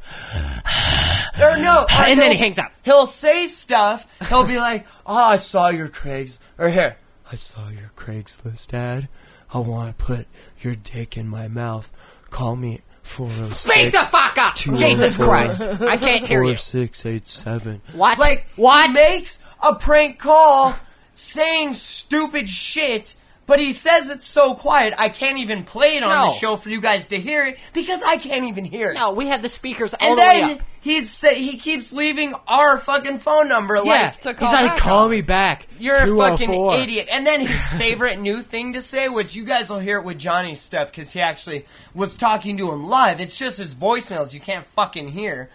Or no. uh, And then he'll he hangs up. He'll say stuff. He'll be like, oh, I saw your Craig's. Or here, I saw your Craigslist ad. I want to put your dick in my mouth. Call me four oh six. Speak the fuck up, two oh Jesus four, Christ! I can't hear you. four six eight seven. What? Like, What? he makes a prank call saying stupid shit, but he says it so quiet, I can't even play it on No. the show for you guys to hear it, because I can't even hear it. No, we have the speakers all And the way then up. he'd say, he keeps leaving our fucking phone number, Yeah, like, to he's call like, back call on. me back. you're a fucking two oh four. idiot. And then his favorite new thing to say, which you guys will hear it with Johnny's stuff, because he actually was talking to him live. It's just his voicemails you can't fucking hear.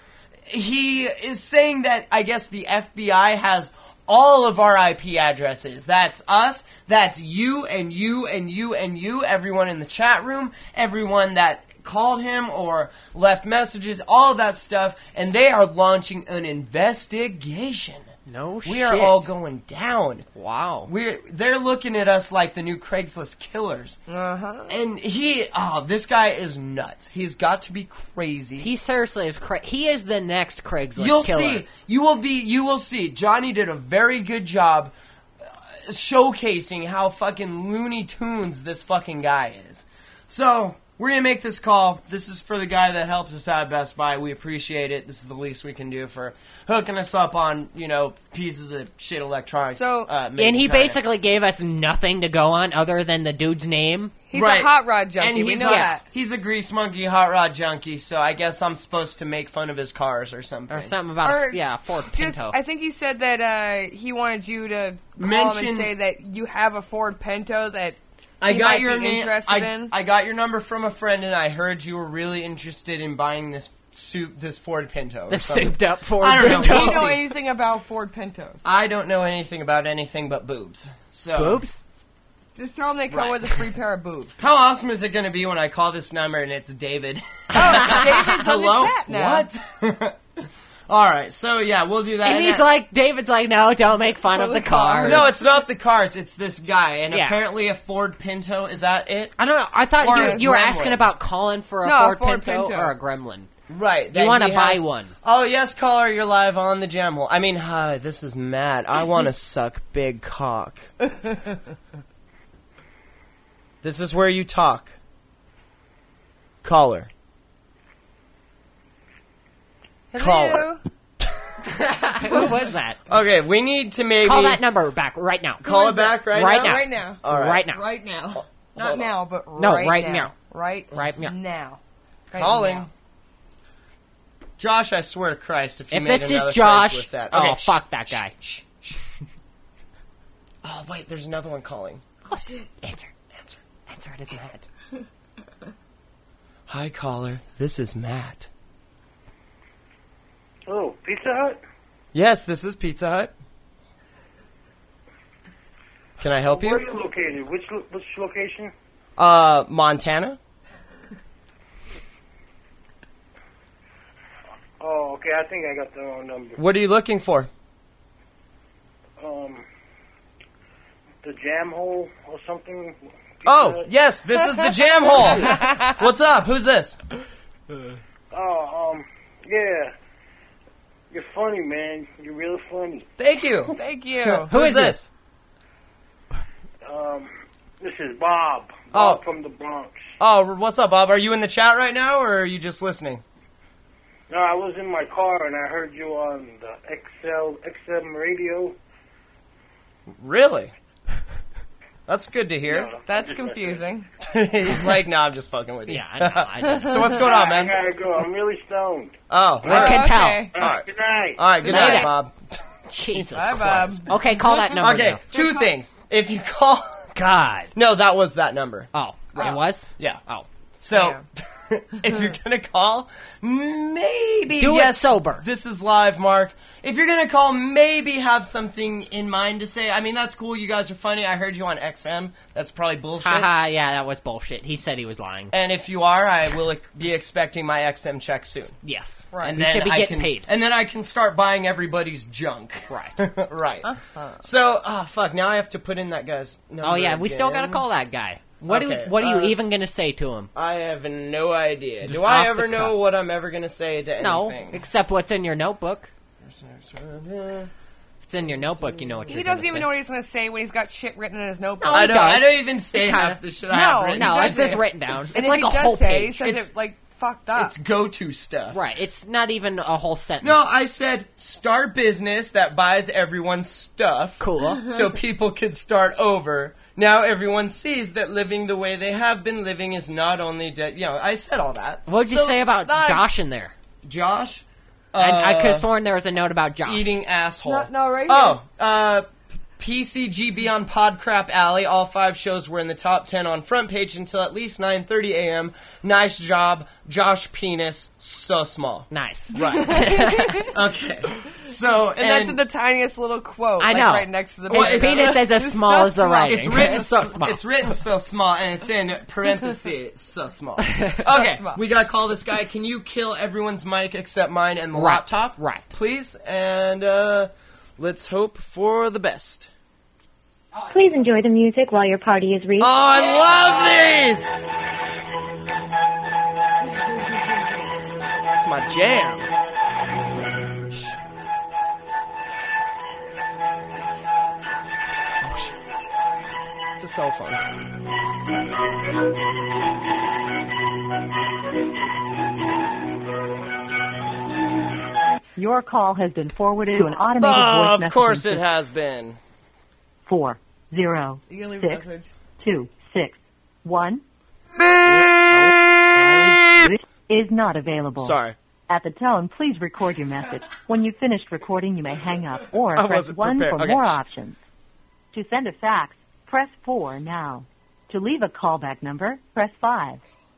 He is saying that, I guess, the F B I has all of our I P addresses. That's us, that's you, and you, and you, and you, everyone in the chat room, everyone that called him or left messages, all that stuff, and they are launching an investigation. No shit. We are all going down. Wow. We're they're looking at us like the new Craigslist killers. Uh-huh. And he, oh, this guy is nuts. He's got to be crazy. He seriously is. Cra- he is the next Craigslist You'll killer. see. You will be. You will see. Johnny did a very good job uh, showcasing how fucking Looney Tunes this fucking guy is. So we're gonna make this call. This is for the guy that helps us out at Best Buy. We appreciate it. This is the least we can do for hooking us up on, you know, pieces of shit electronics. So- uh, made And in he China. basically gave us nothing to go on other than the dude's name. He's Right. a hot rod junkie. And we he's know a, that. He's a grease monkey, hot rod junkie. So I guess I'm supposed to make fun of his cars or something. Or something about, Or a, yeah, Ford Just, Pinto. I think he said that uh, he wanted you to call him Mention- and say that you have a Ford Pinto that I he got might your be name. interested I, in. I got your number from a friend, and I heard you were really interested in buying this soup, this Ford Pinto. or the something. souped up Ford I don't know. Pinto. Do you We'll know see. anything about Ford Pintos? I don't know anything about anything but boobs. So Boobs? Just tell them they come Right. with a free pair of boobs. How awesome is it going to be when I call this number and it's David? Oh, David's on Hello? the chat now. What? All right. So yeah, we'll do that. And And he's that- like, David's like, no, don't make fun For of the the car. cars. no, it's not the cars. It's this guy, and Yeah. apparently a Ford Pinto. Is that it? I don't know. I thought Or you, a you were gremlin. asking about calling for a No, a Ford, Ford Pinto, Pinto. or a Gremlin. Right. You that want to he buy has- one. Oh, yes, caller, you're live on the Jam Hole. I mean, hi, this is Matt. I want to suck big cock. This is where you talk. Caller. Caller. Hello. Who was that? Okay, we need to maybe... Call that number back right now. Call it back right, Right now? now. Right now. All right. Right now. Right now. Hold Not on. now, but right No, right now. now. Right Right now. now. Right Calling. now. Josh, I swear to Christ, if you If made this another is Josh, Craigslist ad. oh, Okay, shh, fuck that shh, guy. shh, shh. Oh, wait, there's another one calling. Oh, shit. Answer. Answer. Answer. It is Matt. Hi, caller. This is Matt. Oh, Pizza Hut? Yes, this is Pizza Hut. Can I help Where are you? you located? Which lo- which location? Uh, Montana? Oh, okay. I think I got the wrong number. What are you looking for? Um, the Jam Hole or something. Pizza Oh, Hut? yes, this is the Jam Hole. What's up? Who's this? Oh, um, yeah. You're funny, man. You're real funny. Thank you. Thank you. Who is this? Um, this is Bob. Oh. Bob from the Bronx. Oh, what's up, Bob? Are you in the chat right now, or are you just listening? No, I was in my car and I heard you on the X L X M radio. Really? That's good to hear. No, That's just- confusing. He's like, no, I'm just fucking with you. Yeah, I know. I know. So what's going on, I man? gotta go. I'm really stoned. Oh, I word. can tell. Okay. All All right. right. Good night. All right, good Night. night, Bob. Jesus Bye, Bob. Christ. Okay, call that number Okay, now. two things. If you call... God. No, that was that number. Oh, it was? Yeah. Oh. So, if you're gonna call, maybe Do it yes, sober. This is live, Mark. If you're gonna call, maybe have something in mind to say. I mean, that's cool. You guys are funny. I heard you on X M. That's probably bullshit. Haha, yeah, that was bullshit. He said he was lying. And if you are, I will be expecting my X M check soon. Yes. Right. And You then should be I getting can, paid. And then I can start buying everybody's junk. Right. Right. So, oh fuck. Now I have to put in that guy's number. Oh, yeah, we still gotta again. call that guy. What, Okay, do, what are you uh, even gonna say to him? I have no idea. Just Do I off ever the know cuff. what I'm ever gonna say to No, anything? except what's in your notebook. If it's in your notebook, you know what you're He doesn't gonna even say. know what he's going to say when he's got shit written in his notebook. No, I he don't. does. I don't even say He kinda- half the shit I No, have written. No, He it's just doesn't. written down. And It's if like he a does whole say, he page. says It's- it like fucked up. It's go-to stuff. Right, it's not even a whole sentence. No, I said start business that buys everyone stuff. Cool. So people could start over. Now everyone sees that living the way they have been living is not only de- you know. I said all that. What'd you So, say about uh, Josh in there? Josh? I, I could have Uh, sworn there was a note about Josh. eating asshole. No, no, right Oh, uh, P C G B on Podcrap Alley. All five shows were in the top ten on front page until at least nine thirty a.m. Nice job, Josh Penis. So small. Nice. Right. Okay. So, and, that's in the tiniest little quote. I like, know. right next to the Well, His it's- penis is as It's small so as the small. writing. It's written so so small. It's written so small, and it's in parentheses. So small. Okay, small. we gotta call this guy. Can you kill everyone's mic except mine and the Right, laptop? right. Please, and uh, let's hope for the best. Please enjoy the music while your party is reached. Oh, I love these! It's my jam. Shh. Oh, shit. It's a cell phone. Your call has been forwarded to an automated Oh, voice of messaging course it system. has been. Four zero You can leave a six message. two six one Beep! is not available. Sorry. At the tone, please record your message. When you've finished recording, you may hang up or I press wasn't one prepared. for Okay. more options. To send a fax, press four now. To leave a callback number, press five.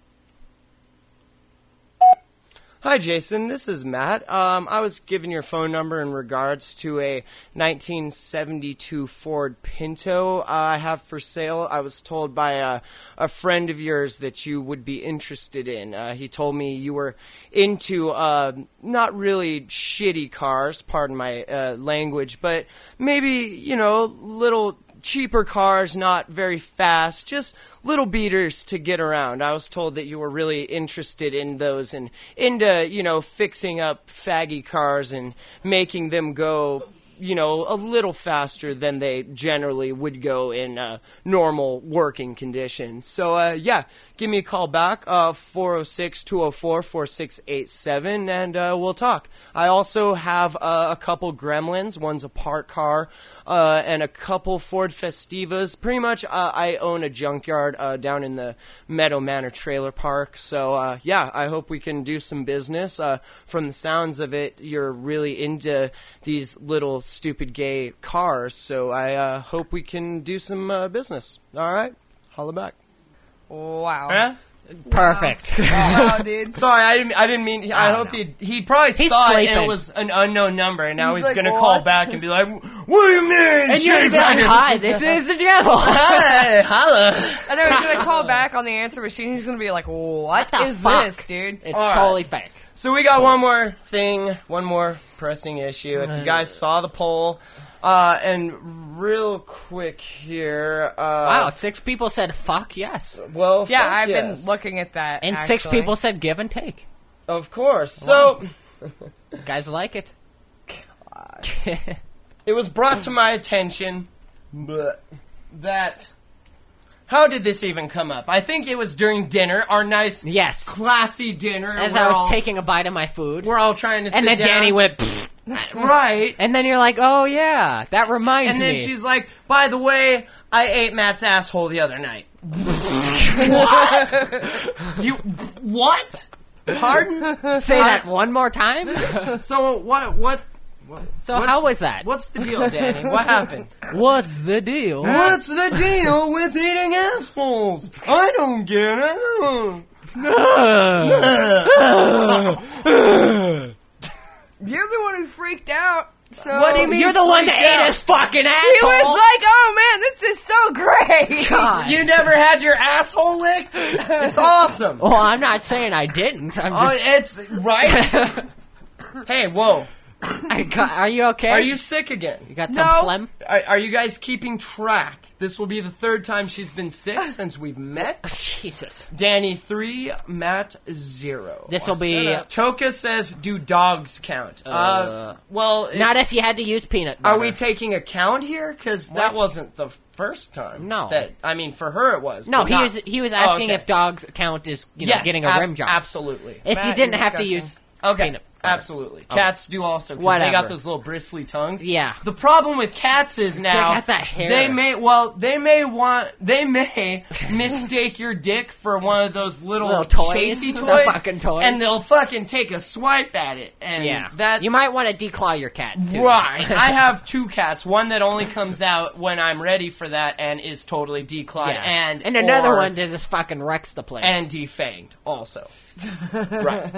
Hi, Jason. This is Matt. Um, I was given your phone number in regards to a nineteen seventy-two Ford Pinto uh, I have for sale. I was told by a, a friend of yours that you would be interested in. Uh, he told me you were into uh, not really shitty cars, pardon my uh, language, but maybe, you know, little cheaper cars, not very fast, just little beaters to get around. I was told that you were really interested in those and into, you know, fixing up faggy cars and making them go, you know, a little faster than they generally would go in uh, normal working conditions. So, uh, yeah, give me a call back, uh, four oh six, two oh four, four six eight seven, and uh, we'll talk. I also have uh, a couple Gremlins. One's a park car, uh, and a couple Ford Festivas. Pretty much, uh, I own a junkyard uh, down in the Meadow Manor Trailer Park. So, uh, yeah, I hope we can do some business. Uh, from the sounds of it, you're really into these little stupid gay cars. So I uh, hope we can do some uh, business. All right? Holla back. Wow. Huh? Perfect. Wow, dude. Sorry, I didn't. I didn't mean. I, I hope know. he he probably He's saw it sleeping. and it was an unknown number, and now He's he's, like, gonna "What?" call back and be like, "What do you mean?" And you're gonna be like, hi, this is the Jamble. Hi, holla. I know he's gonna call back on the answer machine. He's gonna be like, "What the is fuck? this, dude?" It's All right. totally fake. So we got one more thing, one more pressing issue. If you guys saw the poll, uh, and real quick here, uh, Wow, six people said fuck yes. well, Yeah, fuck I've yes. been looking at that. And six actually. people said give and take. Of course. So You guys like it? it was brought to my attention that. How did this even come up? I think it was during dinner, our nice, Yes. classy dinner. As We're I was all- taking a bite of my food. we're all trying to sit And then down. Danny went, "Pfft." right. And then you're like, oh yeah, that reminds And then me. she's like, by the way, I ate Matt's asshole the other night. What? You, what? Pardon? Say I- that one more time? So what, what, So what's- how was that? What's the deal, Danny? What happened? What's the deal? What's the deal with eating assholes? I don't get it. You're the one who freaked out. So What do you mean? You're the one freaked that out? ate his fucking He asshole. was like, "Oh man, this is so great." God. You never had your asshole licked? It's awesome. Well, I'm not saying I didn't. I'm Oh, just. it's right. Hey, whoa! I got, are you okay? Are you sick again? You got some No. phlegm? Are, are you guys keeping track? This will be the third time she's been sick since we've met. Jesus. Danny three, Matt zero. This will be Toka says, "Do dogs count?" Uh, well, it- not if you had to use peanut are butter. we taking account here? Because that What? wasn't the first time. No. that I mean, for her it was. No, but he not- was he was Oh, asking okay. if dogs count as you know Yes, getting a ab- rim job. Absolutely. If Matt, you didn't you're have to disgusting. use Okay. peanut butter. Absolutely. Cats do also. 'cause They Whatever. got those little bristly tongues. Yeah. The problem with cats is now They got that hair. they may well they may want they may mistake your dick for one of those little, Little toys? chasey The toys, fucking toys. and they'll fucking take a swipe at it. And Yeah, that you might want to declaw your cat. Too. right. I have two cats. One that only comes out when I'm ready for that and is totally declawed, Yeah. and and another or- one that just fucking wrecks the place. and defanged also. Right.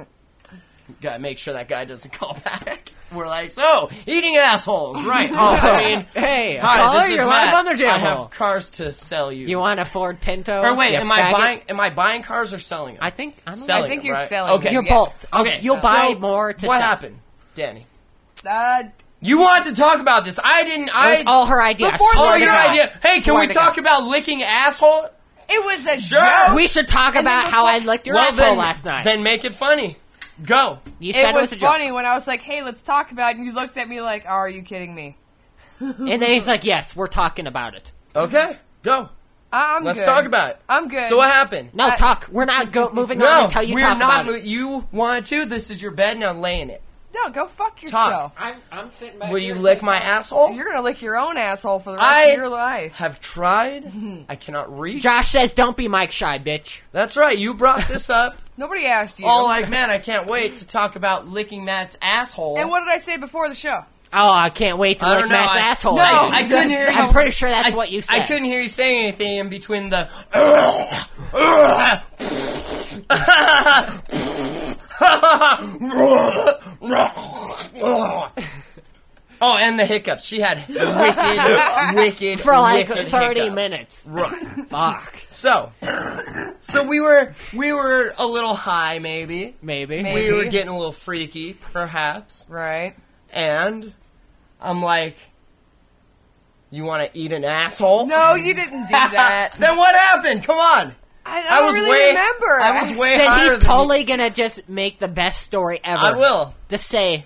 Gotta make sure that guy doesn't call back. We're like, so, eating assholes, right. Oh, I mean, hey, hi, caller, this is you're Matt. live on the I Jamble. have cars to sell you. You want a Ford Pinto? or wait, you am I faggot? buying, am I buying cars or selling them? I think I'm selling I think them, you're right? selling Okay. them, You're yeah. both. Okay. You'll so buy more to What sell. happened, Danny? Uh, You want to talk about this. I didn't, It I... was all her idea. I Before swear Oh, to your God. idea. Hey, can Swear we to talk God. about licking asshole? it was a Sure. joke. We should talk And about then how I before- licked your well, asshole then, last night. Then make it funny. Go. you said It was a joke. funny when I was like, "Hey, let's talk about it," and you looked at me like, "Oh, are you kidding me?" And then he's like, "Yes, we're talking about it." Okay, go. I'm Let's good. talk about it. I'm good. So what happened? No, I- talk. We're not go- moving No, on until you we're talk not. about mo- it. You wanted to. This is your bed. Now lay in it. No, go fuck yourself. I'm, I'm sitting back Will here you and lick take my time. asshole? You're gonna lick your own asshole for the rest I of your life. have tried. I cannot reach. Josh says, "Don't be Mike shy, bitch." That's right. You brought this up. Nobody asked you. All like, man, I can't wait to talk about licking Matt's asshole. and what did I say before the show? Oh, I can't wait to I lick don't know, Matt's I- asshole. No, again. I couldn't hear I'm you. pretty sure that's I, what you said. I couldn't hear you saying anything in between the. Oh, and the hiccups. She had wicked, wicked, for like wicked thirty hiccups. minutes. Right. Fuck. So, so we were we were a little high, maybe. Maybe. Maybe. We were getting a little freaky, perhaps. Right. And I'm like, "You want to eat an asshole?" No, you didn't do that. Then what happened? Come on. I, I I don't was really way- remember. I was way Then higher he's than totally you. gonna just make the best story ever. I will. Just say,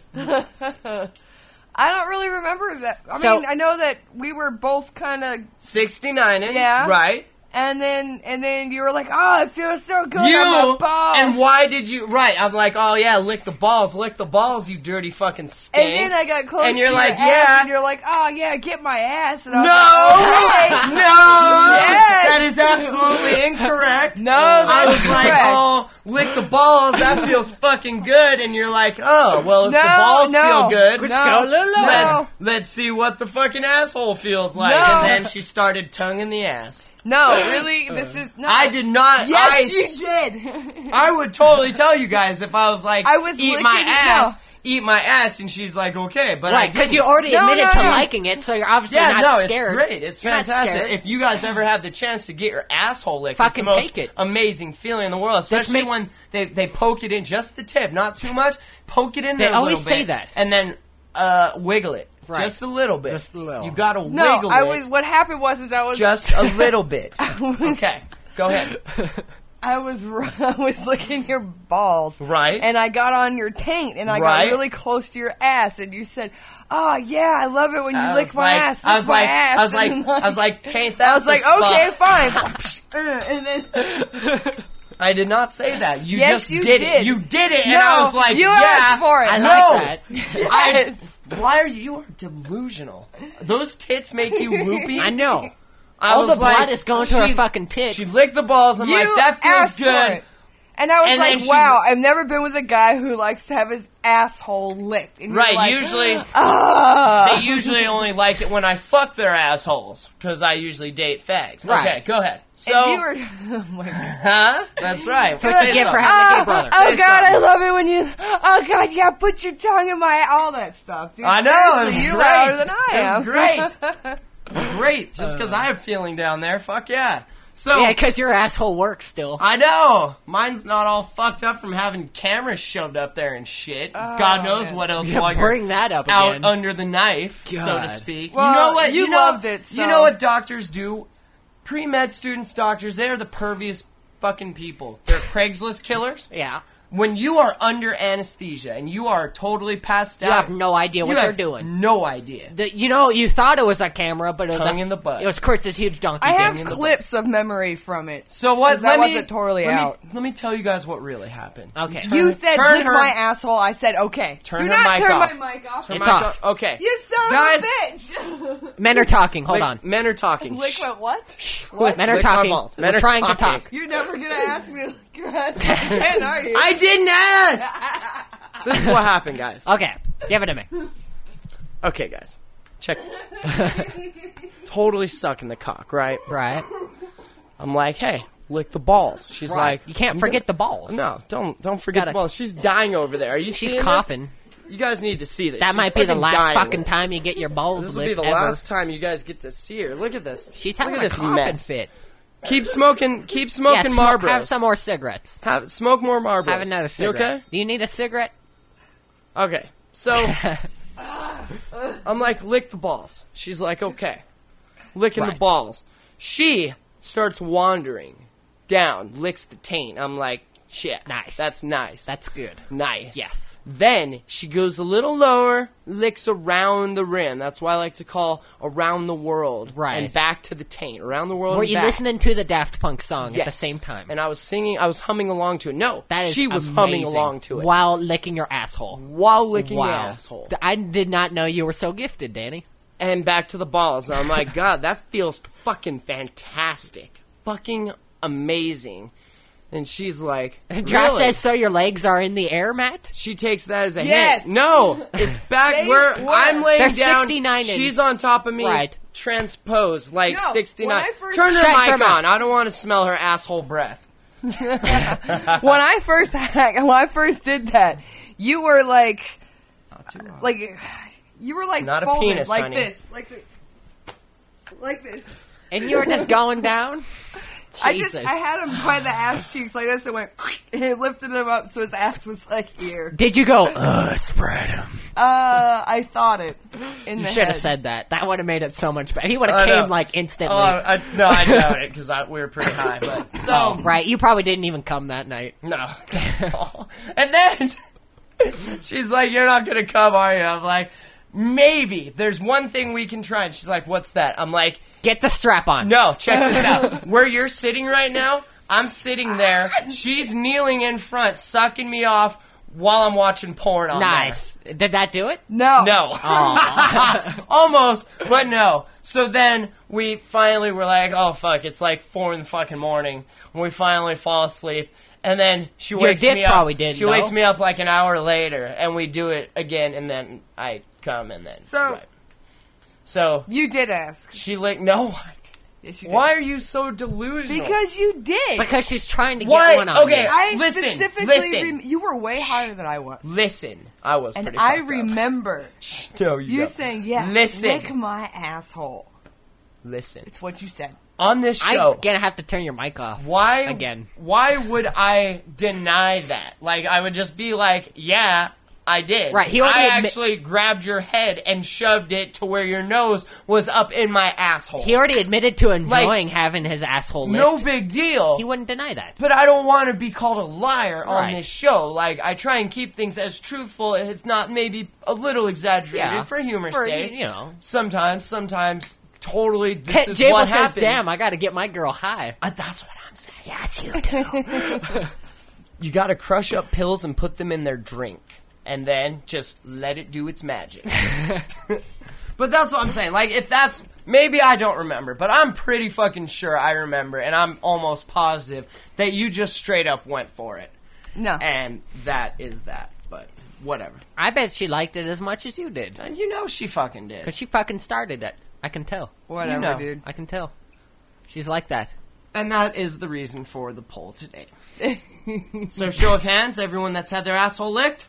I don't really remember that. I So- mean, I know that we were both kind of, sixty-nine in, Yeah. right? and then and then you were like, "Oh, it feels so good You on my balls." and why did you? Right, I'm like, oh yeah, lick the balls, lick the balls, you dirty fucking skank. And then I got close And you're to like, your ass, yeah. and you're like, "Oh yeah, get my ass." And I no, was like, "Okay." no, Yes. that is absolutely completely incorrect. No, I that's was like, correct. oh, lick the balls. That feels fucking good. And you're like, oh, well, if No, the balls no, feel good, no, no. let's let's see what the fucking asshole feels like. No. And then she started tonguing the ass. No, really, this is. No. I did not. Yes, I, you did. I would totally tell you guys if I was like, I was eat my licking- ass. no. Eat my ass, and she's like, okay, but Right, because you already No, admitted no, to no. liking it, so you're obviously yeah, not no, scared. it's great. It's You're not fantastic. scared. If you guys ever have the chance to get your asshole licked, Fucking it's the most take it. amazing feeling in the world. Especially make- when they, they poke it in just the tip, not too much. Poke it in there They a always little say bit, that. and then uh, wiggle it Right. just a little bit. Just a little. You gotta No, wiggle I it was. What happened was, is I was. just a little bit. Okay, go ahead. I was. I was licking your balls. Right. And I got on your taint, and I Right. got really close to your ass, and you said, "Oh yeah, I love it when you I lick was my like, ass." I lick was my like, ass. I was like, And I was like, taint that. I was like, the okay, spot. fine. and then. I did not say that. You Yes, just you did, did. it. You did it, and No, I was like, you yeah, asked for it. I no. like that. Yes. I, why are you, you are delusional? Those tits make you loopy. I know. I All was the blood like, is going to her she- fucking tits. She licked the balls. I'm You like, that feels asked for good. it. And I was And then like, she- wow, I've never been with a guy who likes to have his asshole licked. And you're Right, like, usually ah. they usually only like it when I fuck their assholes because I usually date fags. Right. Okay, go ahead. And So, you were, oh my God. huh? That's right. That's what you get for something. having a Oh, gay brother. oh Say God, I something. love it when you. Oh God, yeah, put your tongue in my all that stuff, dude. I know, Seriously, it's you're great. louder than I It am. was great. It's great, just because I have feeling down there. Fuck yeah. So Yeah, because your asshole works still. I know mine's not all fucked up from having cameras shoved up there and shit. God knows man. what else Yeah, while bring you're that up out again. under the knife, so to God. speak. Well, you know what? you know, loved it, so- You know what doctors do? Pre-med students, doctors, they are the perviest fucking people. They're Craigslist killers. Yeah. When you are under anesthesia and you are totally passed You out, have no idea you what they're have doing. No idea. The, you know, you thought it was a camera, but it was Tongue a, in the butt. It was Kurtz's huge donkey I dick. have in the clips of memory from it. So what? 'Cause I Let me, wasn't totally let me- out. let me tell you guys what really happened. Okay. Turn- You said turn lick her- my asshole. I said okay. Turn Do her not mic turn off. my mic off. Turn It's my off. co- Okay. You son Guys, of a bitch. Men are talking. Hold Lick- on. Men are talking. Lick Shh. my what? What? Men are Lick my talking. balls. We're Men are trying to talking. talk. You're never gonna ask me to lick your ass again, are you? I didn't ask. This is what happened, guys. Okay. Give it to me. Okay, guys. Check this. Totally sucking the cock, right? Right. I'm like, hey, lick the balls. She's Right. like, You can't I'm forget gonna- the balls. No, don't don't forget Gotta- the balls. She's dying over there. Are you She's seeing coughing. this? You guys need to see this. That She's might be the fucking last dying. fucking time you get your balls This will be licked the ever. last time you guys get to see her. Look at this. She's Look having at a this coughing mess. fit. Keep smoking. Keep Yeah, smoking smoke, Marlboros. have some more cigarettes. Have smoke more Marlboros. Have another You cigarette. okay? Do you need a cigarette? Okay. So I'm like, lick the balls. She's like, okay. Licking the Right. balls. She starts wandering down, licks the taint. I'm like, shit. Nice. That's nice. That's good. nice. Yes. Then she goes a little lower, licks around the rim. That's why I like to call around the world. Right. And back to the taint. Around the world Were and you back. listening to the Daft Punk song at the Yes. same time? And I was singing, I was humming along to it. No, That is she was amazing. humming along to it. while licking your asshole. While licking wow. the asshole. Th- I did not know you were so gifted, Danny. And back to the balls. I'm like, God, that feels fucking fantastic. Fucking amazing. And she's like, Josh really? says, "So your legs are in the air, Matt?" She takes that as a Yes. hint. No, it's back They where were. I'm laying They're down. sixty-nine and- She's on top of me. Right. Transposed, like No, sixty-nine. when I first- Turn her Shut mic your mouth. on. I don't want to smell her asshole breath. when I first when I first did that, you were like, like, you were like not a folded penis, like honey. this, like this, like this. And you were just going down. I just Jesus. I had him by the ass cheeks like this and went and it lifted him up so his ass was like here. Did you go? Uh, spread him. Uh, I thought it in You the should have head. said that. That would have made it so much better. He would have I know. came like instantly. Oh, I, no, I doubt it because we were pretty high. But so Oh, right. You probably didn't even come that night. no. And then she's like, "You're not gonna come, are you?" I'm like, "Maybe. There's one thing we can try." And she's like, "What's that?" I'm like, Get the strap on. no, check this out. Where you're sitting right now, I'm sitting there. She's kneeling in front, sucking me off while I'm watching porn on Nice. there. Did that do it? No. No. Almost, but no. So then we finally were like, oh, fuck, it's like four in the fucking morning. And we finally fall asleep. And then she Your wakes dick me up. probably did, She no? wakes me up like an hour later, and we do it again, and then I come, and then... So- right. So... You did ask. She like, no, I Yes, you did. Why are you so delusional? Because you did. Because she's trying to get What? one on Okay. you. I Listen, specifically listen. rem- you were way higher than I was. Listen, I was And pretty I fucked remember up. No, you you don't. saying, yeah, Listen. lick my asshole. Listen. It's what you said. On this show, I'm gonna have to turn your mic off. why Again. Why would I deny that? Like, I would just be like, yeah, I did. Right, he already I admi- actually grabbed your head and shoved it to where your nose was up in my asshole. He already admitted to enjoying Like, having his asshole licked. no big deal. He wouldn't deny that. But I don't want to be called a liar on Right. this show. Like, I try and keep things as truthful, if not maybe a little exaggerated, Yeah. for humor's For, sake. you know. Sometimes, sometimes, totally, this is Jable what says, happened. damn, I gotta get my girl high. Uh, that's what I'm saying. Yes, you do. You gotta crush up pills and put them in their drink. And then just let it do its magic. But that's what I'm saying. Like, if that's... Maybe I don't remember, but I'm pretty fucking sure I remember, and I'm almost positive that you just straight up went for it. No. And that is that. But whatever. I bet she liked it as much as you did. And you know she fucking did. Because she fucking started it. I can tell. Whatever, You know. dude. I can tell. She's like that. And that is the reason for the poll today. So show of hands, everyone that's had their asshole licked.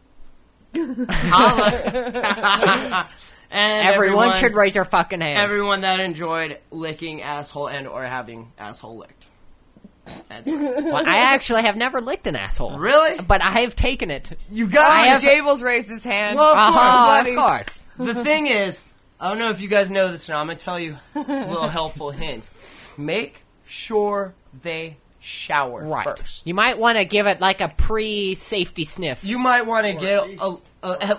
Holla. And Everyone, should raise their fucking hand. Everyone that enjoyed licking asshole and or having asshole licked. That's right. Well, I actually have never licked an asshole. Really? But I have taken it. You got I it. have- Jables raised his hand. Well, of Uh-huh, course, of buddy. course. The thing is, I don't know if you guys know this now. I'm going to tell you a little helpful hint. Make sure they shower Right. first. You might want to give it like a pre-safety sniff. You might want to get a, a, a,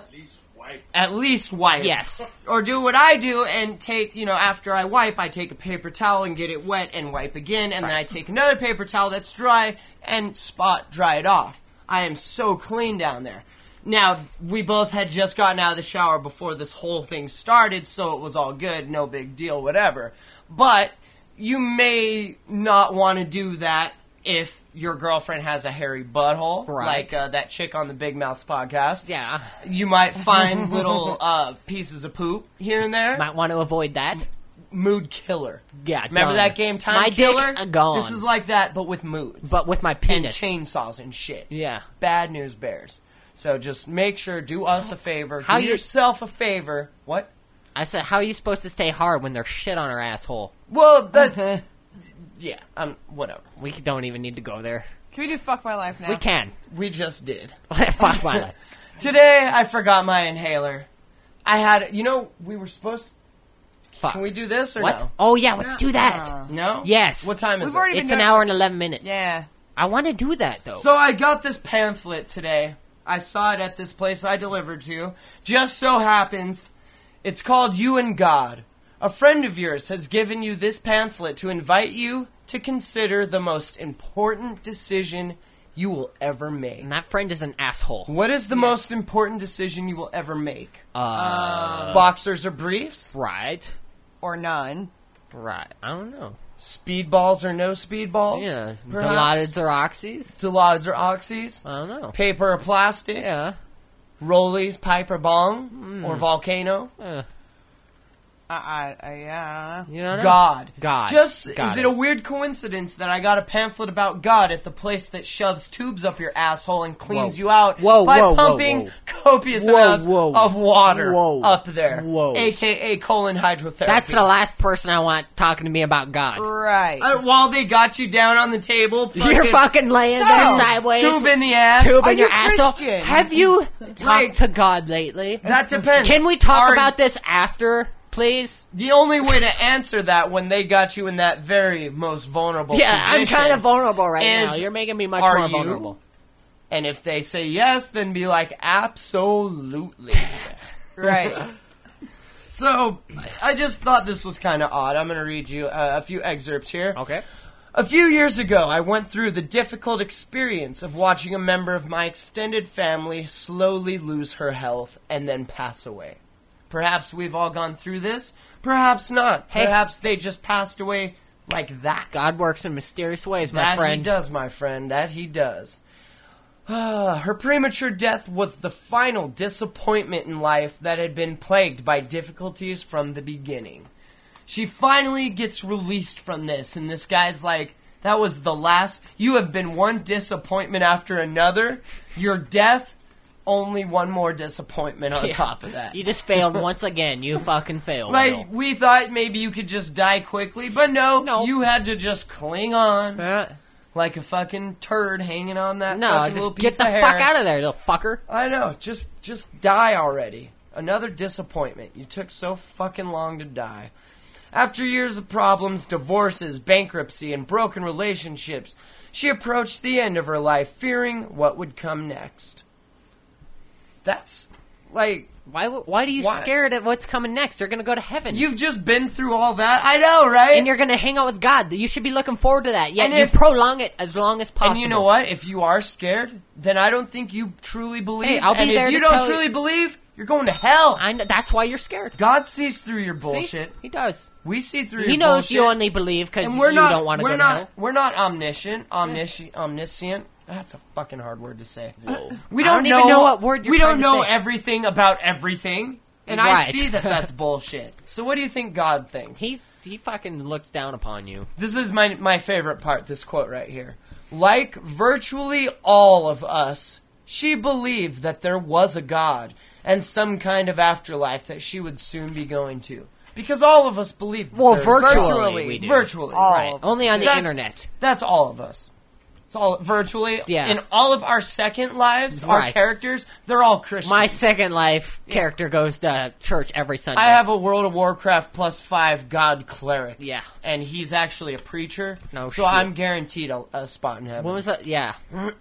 at least wipe. Yes. Or do what I do and take, you know, after I wipe, I take a paper towel and get it wet and wipe again, and then I take another paper towel that's dry and spot dry it off. I am so clean down there. Now, we both had just gotten out of the shower before this whole thing started, so it was all good, no big deal, whatever. But you may not want to do that if your girlfriend has a hairy butthole, Right. like uh, that chick on the Big Mouths podcast. Yeah. You might find little uh, pieces of poop here and there. Might want to avoid that. Mood killer. Yeah, Remember gone. that game, Time My Killer? dick, uh, gone. This is like that, but with moods. But with my and penis. chainsaws and shit. Yeah. Bad news bears. So just make sure, do us a favor, How do you- yourself a favor. What? I said, how are you supposed to stay hard when there's shit on her asshole? Well, that's... yeah, um, whatever. We don't even need to go there. Can we do fuck my life now? We can. We just did. Fuck my life. Today, I forgot my inhaler. I had... You know, we were supposed... Fuck. Can we do this or What? no? Oh, yeah, let's do that. No? Yes. What time is We've it? already It's been an doing- hour and eleven minutes. Yeah. I want to do that, though. So I got this pamphlet today. I saw it at this place I delivered to. Just so happens, it's called You and God. A friend of yours has given you this pamphlet to invite you to consider the most important decision you will ever make. and that friend is an asshole. What is the most important decision you will ever make? Uh, Boxers or briefs? right. Or none. Right. I don't know. Speedballs or no speedballs? Yeah. Perhaps? Dilaudid or oxys? Dilaudid or oxys? I don't know. Paper or plastic? Yeah. Rollies, pipe or bong? Or volcano? Uh, Uh, I, I, yeah. you don't know? God. God. Just, Got is it. it a weird coincidence that I got a pamphlet about God at the place that shoves tubes up your asshole and cleans Whoa. you out Whoa, by whoa, whoa, pumping whoa. copious Whoa, amounts whoa. of water Whoa. up there? Whoa. A K A colon hydrotherapy. That's the last person I want talking to me about God. Right. Uh, while they got you down on the table, You're fucking laying So, there sideways. tube in the ass. Tube Are in your you asshole. Christian? Have you talked Like- to God lately? That depends. Can we talk Are- about this after, please? The only way to answer that when they got you in that very most vulnerable Yeah, I'm position kind of vulnerable right is, now. You're making me much are more you? vulnerable. And if they say yes, then be like, absolutely. Right. So, I just thought this was kind of odd. I'm going to read you uh, a few excerpts here. Okay. A few years ago, I went through the difficult experience of watching a member of my extended family slowly lose her health and then pass away. Perhaps we've all gone through this, perhaps not. Hey. Perhaps they just passed away like that. God works in mysterious ways, my that friend. That he does, my friend. That he does. Her premature death was the final disappointment in life that had been plagued by difficulties from the beginning. She finally gets released from this, and this guy's like, that was the last. You have been one disappointment after another. Your death, only one more disappointment on Yeah. top of that. You just failed once again. You fucking failed. Like, Will. we thought maybe you could just die quickly, but no, No. you had to just cling on Uh, like a fucking turd hanging on that no, fucking little just piece get the of hair. fuck out of there, little fucker. I know, just just die already. Another disappointment. You took so fucking long to die. After years of problems, divorces, bankruptcy, and broken relationships, she approached the end of her life fearing what would come next. That's, like... Why Why are you Why? scared of what's coming next? You're going to go to heaven. You've just been through all that. I know, right? And you're going to hang out with God. You should be looking forward to that. Yet And you if- prolong it as long as possible. And you know what? If you are scared, then I don't think you truly believe. Hey, I'll be and there if you to don't tell truly you- believe, you're going to hell. I know, that's why you're scared. God sees through your bullshit. See? He does. We see through He your knows bullshit. you only believe because and you we're not, don't want to we're go not, to hell. We're not omniscient, omniscient, omniscient. That's a fucking hard word to say. Whoa. We I don't, don't know, even know what word you're We don't trying to know say. everything about everything, and I Right. see that that's bullshit. So what do you think God thinks? He he fucking looks down upon you. This is my my favorite part, this quote right here. Like virtually all of us, she believed that there was a God and some kind of afterlife that she would soon be going to. Because all of us believe that Well, there's- virtually, Virtually. we do. Virtually, All right. of Only on the That's- internet. That's all of us. It's all virtually. Yeah. In all of our second lives, our Right. characters, they're all Christians. My Second Life character goes to church every Sunday. I have a World of Warcraft plus five God cleric. Yeah. And he's actually a preacher. No So shit. I'm guaranteed a, a spot in heaven. When was that? Yeah.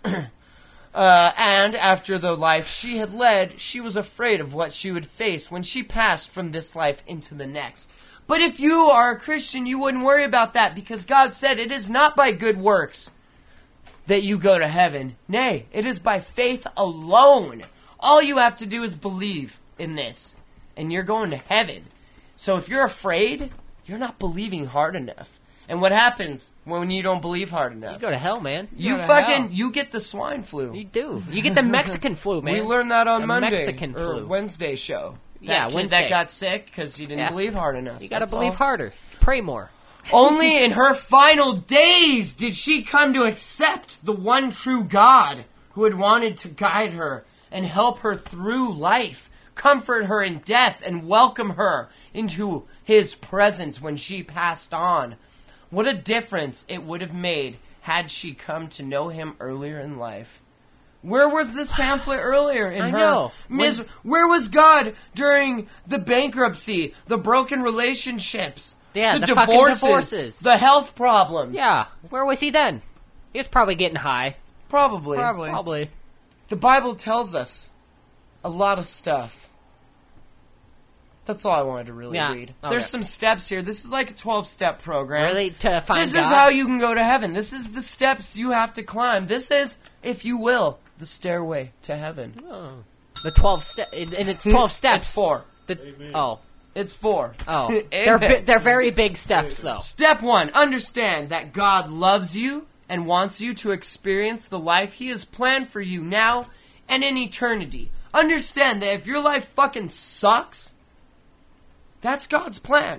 Uh, and after the life she had led, she was afraid of what she would face when she passed from this life into the next. But if you are a Christian, you wouldn't worry about that because God said it is not by good works that you go to heaven. Nay, it is by faith alone. All you have to do is believe in this, and you're going to heaven. So if you're afraid, you're not believing hard enough. And what happens when you don't believe hard enough? You go to hell, man. You go to fucking, hell. you get the swine flu. You do. You get the Mexican flu, man. We learned that on The Monday Mexican or flu. Wednesday show. That Yeah, kid Wednesday. that got sick because he didn't Yeah. believe hard enough. You gotta That's believe all. harder. Pray more. Only in her final days did she come to accept the one true God who had wanted to guide her and help her through life, comfort her in death, and welcome her into his presence when she passed on. What a difference it would have made had she come to know him earlier in life. Where was this pamphlet earlier in I her know. mis- Where was God during the bankruptcy, the broken relationships, Yeah, the, the fucking divorces, divorces. the health problems? Yeah. Where was he then? He was probably getting high. Probably. Probably. Probably. The Bible tells us a lot of stuff. That's all I wanted to really Yeah, read. okay. There's some steps here. This is like a twelve-step program. Really? To find This is God? how you can go to heaven. This is the steps you have to climb. This is, if you will, the stairway to heaven. The twelve step, and it's twelve steps. It's four. The, oh, It's four. oh, Amen. they're bi- they're very big steps though. Step one, understand that God loves you and wants you to experience the life He has planned for you now and in eternity. Understand that if your life fucking sucks, that's God's plan.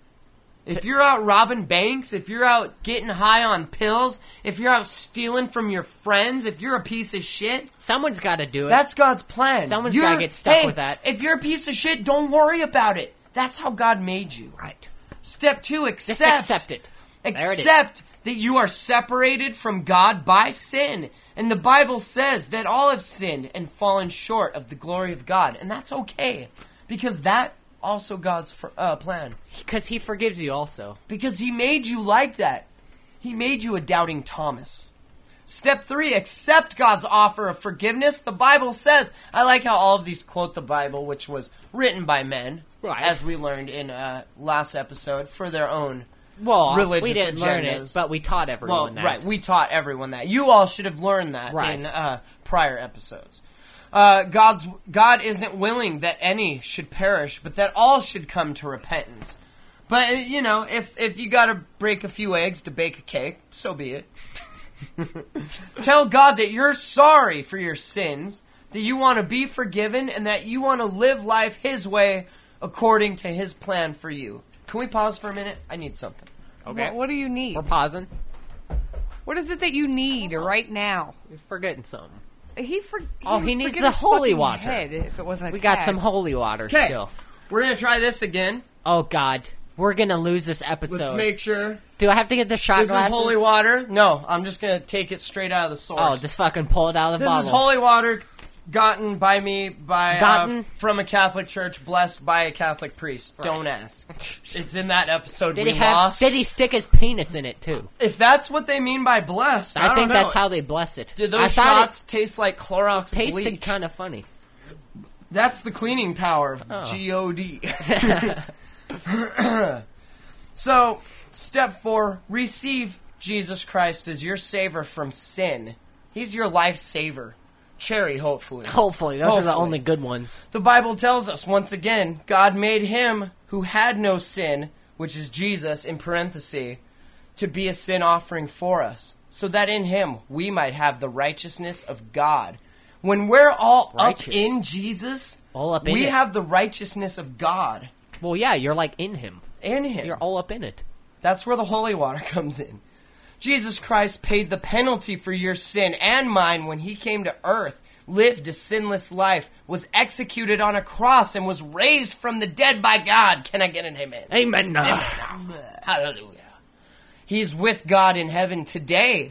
If you're out robbing banks, if you're out getting high on pills, if you're out stealing from your friends, if you're a piece of shit, Someone's got to do it. that's God's plan. Someone's You're- gotta get stuck hey, with that. If you're a piece of shit, don't worry about it. That's how God made you. right. Step two, Just accept. accept it. There it is. Accept that you are separated from God by sin. And the Bible says that all have sinned and fallen short of the glory of God. And that's okay. Because that also God's for, uh, plan. Because he forgives you also. Because He made you like that. He made you a doubting Thomas. Step three, accept God's offer of forgiveness. The Bible says, I like how all of these quote the Bible, which was written by men, Right. as we learned in uh, last episode, for their own well, religious we didn't learn agendas. it, but we taught everyone Well, that. right, we taught everyone that. You all should have learned that Right. in uh, prior episodes. Uh, God's God isn't willing that any should perish, but that all should come to repentance. But, uh, you know, if, if you gotta break a few eggs to bake a cake, so be it. Tell God that you're sorry for your sins, that you want to be forgiven, and that you want to live life His way according to His plan for you. Can we pause for a minute? I need something. Okay. What, what do you need? We're pausing. What is it that you need right now? You're forgetting something. He for, he Oh, he would needs forget the his holy fucking water. head if it wasn't We got some attached. holy water Okay, still. we're gonna try this again. Oh, God. We're going to lose this episode. Let's make sure. Do I have to get the shot This glasses? is holy water. No, I'm just gonna take it straight out of the source. Oh, just fucking pull it out of the this bottle. is holy water, gotten by me by Gotten? Uh, from a Catholic church, blessed by a Catholic priest. Don't ask. It's in that episode Did we he have? lost. Did he stick his penis in it too? If that's what they mean by blessed, I, I, don't think know. that's how they bless it. Did I those thought shots taste like Clorox it tasted bleach? kind of funny. That's the cleaning power of Oh. G O D. So, step four, receive Jesus Christ as your savior from sin. He's your life saver. Cherry, hopefully. Hopefully, those are the Hopefully. only good ones. The Bible tells us, once again, God made him who had no sin, which is Jesus, in parentheses, to be a sin offering for us, so that in him we might have the righteousness of God. When we're all Righteous. up in Jesus, All up in we it. have the righteousness of God Well, yeah, you're like in him. in him. You're all up in it. That's where the holy water comes in. Jesus Christ paid the penalty for your sin and mine when he came to earth, lived a sinless life, was executed on a cross, and was raised from the dead by God. Can I get an amen? Amen. Hallelujah. He's with God in heaven today.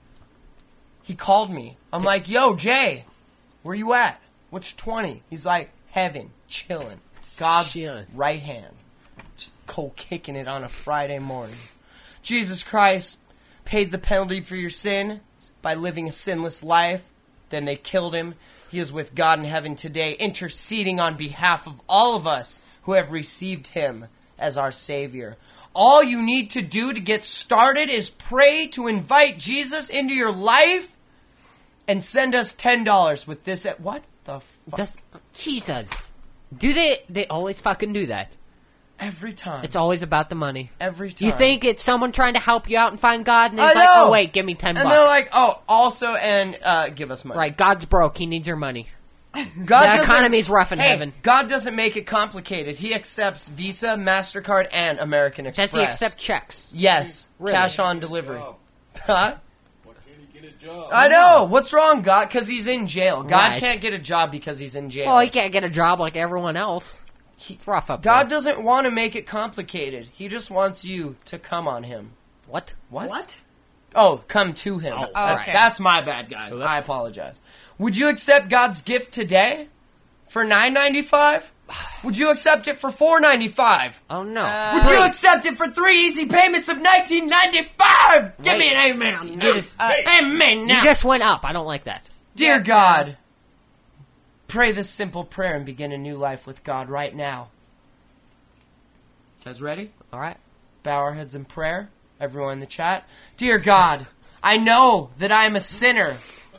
He called me. I'm like, yo, Jay, where you at? What's your twenty? He's like, heaven, chilling. God's Chilling. right hand. Just cold kicking it on a Friday morning. Jesus Christ paid the penalty for your sin by living a sinless life. Then they killed him. He is with God in heaven today, interceding on behalf of all of us who have received him as our Savior. All you need to do to get started is pray to invite Jesus into your life and send us ten dollars with this at what the fuck? Does, Jesus. Do they they always fucking do that? Every time. It's always about the money. Every time. You think it's someone trying to help you out and find God, and I he's like, know. oh, wait, give me ten And bucks. they're like, oh, also, and uh, give us money. Right, God's broke. He needs your money. God The doesn't- economy's rough in hey, heaven. God doesn't make it complicated. He accepts Visa, MasterCard, and American Express. Does he accept checks? Yes. Really? Cash on delivery. Huh? Why can't he get a job? I know. What's wrong, God? Because he's in jail. God Right. can't get a job because he's in jail. Well, he can't get a job like everyone else. It's rough up God there. doesn't want to make it complicated. He just wants you to come on him. What? What? What? Oh, come to him. Oh, that's, okay. that's my bad, guys. Oops. I apologize. Would you accept God's gift today for nine ninety-five? Would you accept it for four ninety-five? Oh, no. Uh, Would you accept it for three easy payments of nineteen ninety-five? Give me Wait. an amen. You just, Uh, Amen now. you just went up. I don't like that. Dear Yeah. God, pray this simple prayer and begin a new life with God right now. You guys ready? All right. Bow our heads in prayer. Everyone in the chat. Dear God, I know that I am a sinner.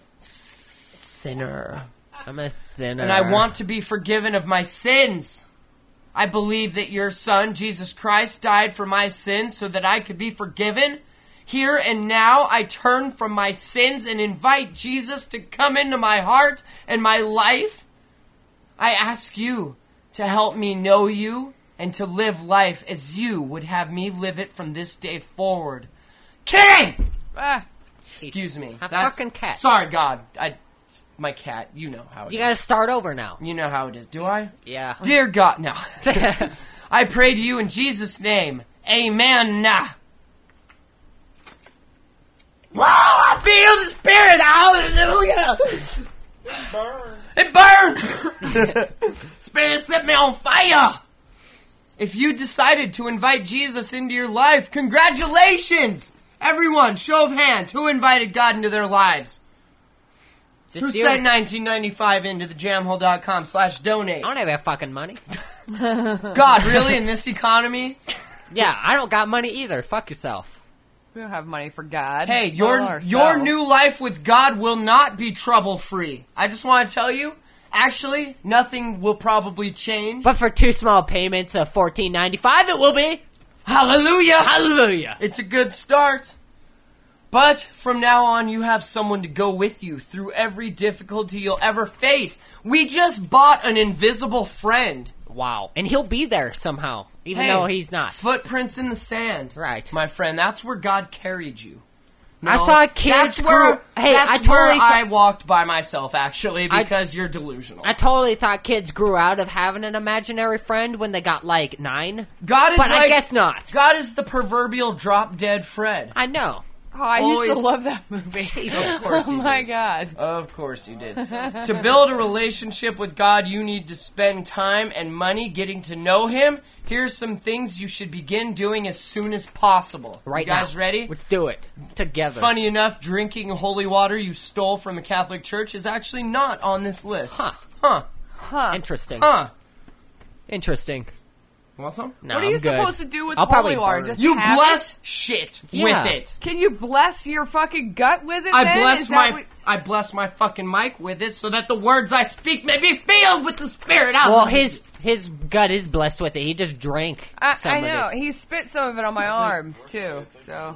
Sinner. I'm a sinner. And I want to be forgiven of my sins. I believe that your Son, Jesus Christ, died for my sins so that I could be forgiven. Here and now, I turn from my sins and invite Jesus to come into my heart and my life. I ask you to help me know you and to live life as you would have me live it from this day forward. Kidding! Ah, Excuse me. A That's- fucking cat. Sorry, God. I, my cat. You know how it You is. gotta start over now. You know how it is. Do I? Yeah. Dear God, no. I pray to you in Jesus' name. Amen. Wow, I feel the Spirit. Hallelujah. It burns. Spirit set me on fire. If you decided to invite Jesus into your life, congratulations. Everyone, show of hands. Who invited God into their lives? Just Who you. sent nineteen ninety-five into the jamhole dot com slash donate? I don't have that fucking money. God, really? In this economy? Yeah, I don't got money either. Fuck yourself. We don't have money for God. Hey, All your ourselves. your new life with God will not be trouble-free. I just want to tell you, actually, nothing will probably change. But for two small payments of fourteen ninety-five, it will be. Hallelujah! Hallelujah! It's a good start. But from now on, you have someone to go with you through every difficulty you'll ever face. We just bought an invisible friend. Wow. And he'll be there somehow, even Hey, though he's not. Footprints in the sand. Right. My friend, that's where God carried you. I No, thought kids that's grew... where, Hey, that's I totally where thought... I walked by myself, actually, I- because you're delusional. I totally thought kids grew out of having an imaginary friend when they got, like, nine. God is But like, I guess not. God is the proverbial drop-dead Fred. I know. Oh, I Always- used to love that movie. Of course Oh you my did. God. Of course you did. To build a relationship with God, you need to spend time and money getting to know Him. Here's some things you should begin doing as soon as possible. Right you guys now. ready? Let's do it. Together. Funny enough, drinking holy water you stole from a Catholic church is actually not on this list. Huh. Huh. Huh. Interesting. Huh. Interesting. Want some? No, What are you I'm good. supposed to do with I'll holy probably water? burn. Just You have bless shit Yeah. with it. it? Can you bless your fucking gut with it? I then? bless Is that my what- I bless my fucking mic with it so that the words I speak may be filled with the Spirit. Out Well, his his gut is blessed with it. He just drank I, some I of know. it. He spit some of it on my arm too. So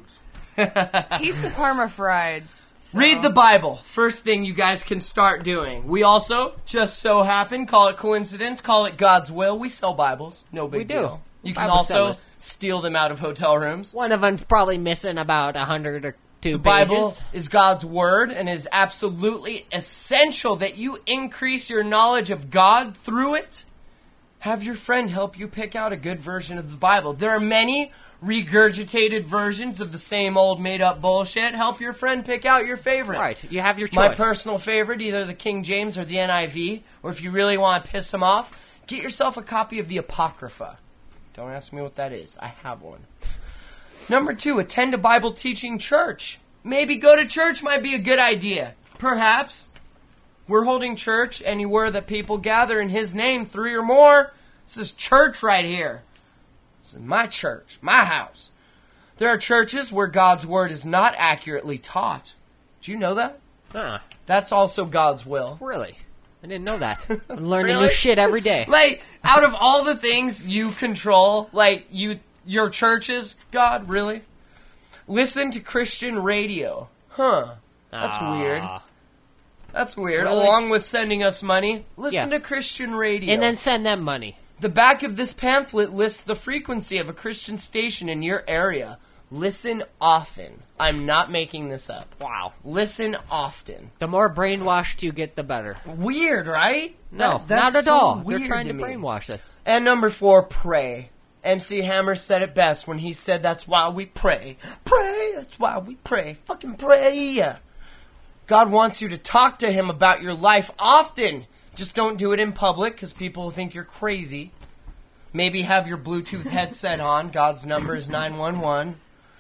he's perma fried. So. Read the Bible. First thing you guys can start doing. We also, just so happen, call it coincidence, call it God's will. We sell Bibles. No big We do. deal. You can Bible also sellers. steal them out of hotel rooms. One of them's probably missing about a hundred or two The pages. Bible is God's word and is absolutely essential that you increase your knowledge of God through it. Have your friend help you pick out a good version of the Bible. There are many regurgitated versions of the same old made-up bullshit. Help your friend pick out your favorite. Right. You have your choice. My personal favorite, either the King James or the N I V, or if you really want to piss them off, get yourself a copy of the Apocrypha. Don't ask me what that is. I have one. Number two, attend a Bible teaching church. Maybe go to church might be a good idea. Perhaps. We're holding church anywhere that people gather in His name, three or more. This is church right here. This is my church, my house. There are churches where God's word is not accurately taught. Do you know that? Huh. That's also God's will. Really? I didn't know that. I'm learning Really? new shit every day. Like, out of all the things you control, like, you, your churches, God, really? Listen to Christian radio. Huh. That's Ah. weird. That's weird. Really? Along with sending us money, listen Yeah. to Christian radio. And then send them money. The back of this pamphlet lists the frequency of a Christian station in your area. Listen often. I'm not making this up. Wow. Listen often. The more brainwashed you get, the better. Weird, right? No, That- that's not at so all. They're weird trying to, me. brainwash us. And number four, pray. M C Hammer said it best when he said that's why we pray. Pray, that's why we pray. Fucking pray. God wants you to talk to Him about your life often. Just don't do it in public because people will think you're crazy. Maybe have your Bluetooth headset on. God's number is nine one one.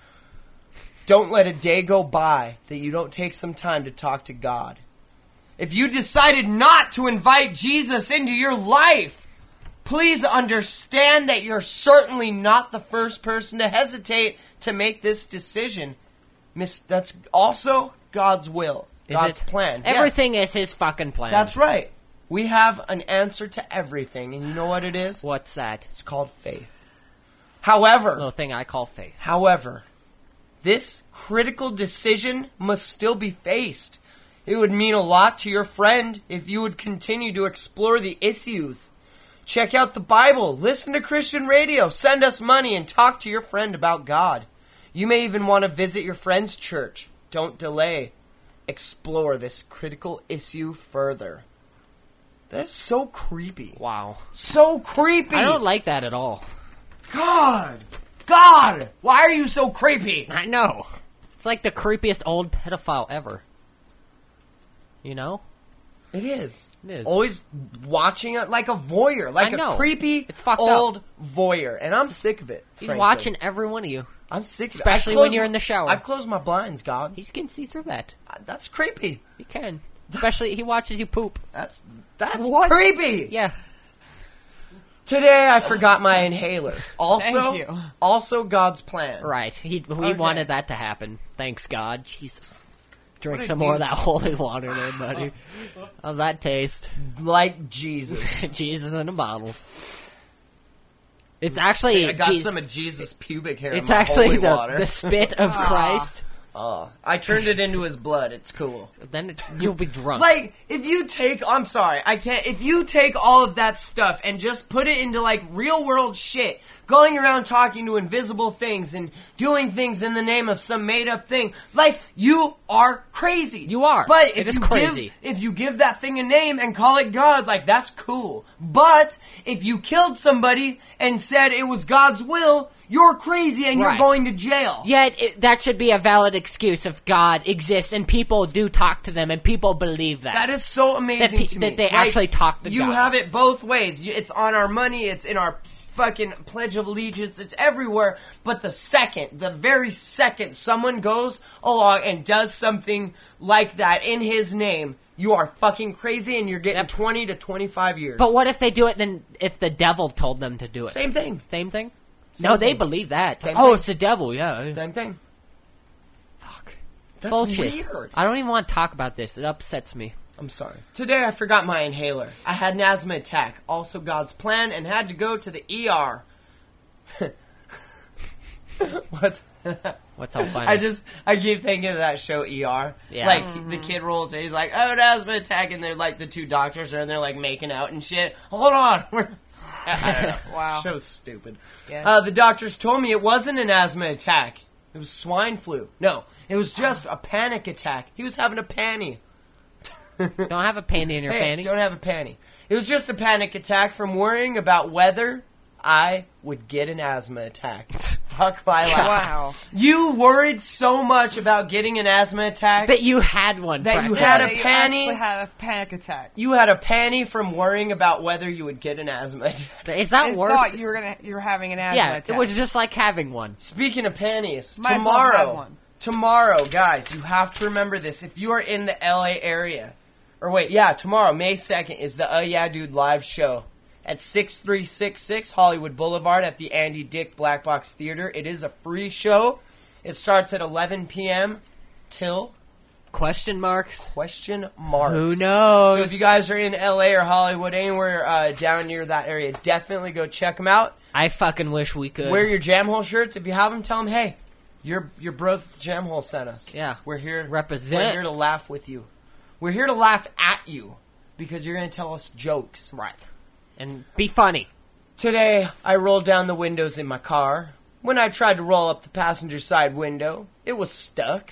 Don't let a day go by that you don't take some time to talk to God. If you decided not to invite Jesus into your life, please understand that you're certainly not the first person to hesitate to make this decision. Miss, that's also God's will, Is God's it? plan. Yes. Everything is His fucking plan. That's right. We have an answer to everything, and you know what it is? What's that? It's called faith. However, Little thing I call faith. However, this critical decision must still be faced. It would mean a lot to your friend if you would continue to explore the issues. Check out the Bible, listen to Christian radio, send us money, and talk to your friend about God. You may even want to visit your friend's church. Don't delay. Explore this critical issue further. That's so creepy. Wow. So creepy. I don't like that at all. God! God! Why are you so creepy? I know. It's like the creepiest old pedophile ever. You know? It is. It is. Always watching it like a voyeur, like I know. a creepy It's fucked old up. voyeur, and I'm sick of it. He's frankly. watching every one of you. I'm sick, of it. Especially I close when you're my- in the shower. I close my blinds, God. He can see through that. That's creepy. He can. Especially he watches you poop. That's that's What? creepy. Yeah. Today I forgot my inhaler. Also, Thank you. also God's plan. Right. He, we Okay. wanted that to happen. Thanks, God. Jesus. Drink What a some more of douche. that holy water there, buddy. How's that taste? Like Jesus. Jesus in a bottle. It's actually... I got Je- some of Jesus' pubic hair It's in my actually holy the, water. the spit of Aw. Christ. Oh, I turned it into his blood. It's cool. Then it, you'll be drunk. Like, if you take, I'm sorry, I can't, if you take all of that stuff and just put it into, like, real world shit, going around talking to invisible things and doing things in the name of some made up thing, like, you are crazy. You are. But if It is you crazy. Give, if you give that thing a name and call it God, like, that's cool. But if you killed somebody and said it was God's will, you're crazy and Right. you're going to jail. Yet, it, that should be a valid excuse if God exists and people do talk to them and people believe that. That is so amazing That pe- to me. that they Like, actually talk to You God. have it both ways. You- It's on our money. It's in our fucking Pledge of Allegiance. It's everywhere. But the second, the very second someone goes along and does something like that in his name, you are fucking crazy and you're getting twenty to twenty-five years. But what if they do it then if the devil told them to do it? Same thing. Same thing? Same no, they thing. believe that. Same oh, thing. it's the devil, yeah. Same thing. Fuck. That's Bullshit. weird. I don't even want to talk about this. It upsets me. I'm sorry. Today I forgot my inhaler. I had an asthma attack, also God's plan, and had to go to the E R. What? What's so funny? I just, I keep thinking of that show E R. Yeah. Like, Mhm. the kid rolls in, he's like, oh, an asthma attack, and they're like, the two doctors are in there, like, making out and shit. Hold on. We're- I don't know. Wow. Show's stupid. Yeah. Uh, the doctors told me it wasn't an asthma attack. It was swine flu. No, it was just a panic attack. He was having a panty. Don't have a panty in your Hey, panty. don't have a panty. It was just a panic attack from worrying about whether I would get an asthma attack. Fuck my life. Wow. You worried so much about getting an asthma attack That you had one. that you practically. had Yeah, a that you panty. actually had a panic attack. You had a panty from worrying about whether you would get an asthma attack. Is that I worse? thought you were gonna you were having an asthma yeah, attack. it was just like having one. Speaking of panties, Might as well have tomorrow, one. tomorrow, guys, you have to remember this. If you are in the L A area, or wait, yeah, tomorrow, May second, is the Uh Yeah Dude live show at six three six six Hollywood Boulevard at the Andy Dick Black Box Theater. It is a free show. It starts at eleven p.m. till Question marks? question marks. Who knows? So if you guys are in L A or Hollywood, anywhere uh, down near that area, definitely go check them out. I fucking wish we could. Wear your Jam Hole shirts. If you have them, tell them, hey, your your bros at the Jam Hole sent us. Yeah. We're here. Represent. We're here to laugh with you. We're here to laugh at you because you're going to tell us jokes. Right. And be funny. Today, I rolled down the windows in my car. When I tried to roll up the passenger side window, it was stuck.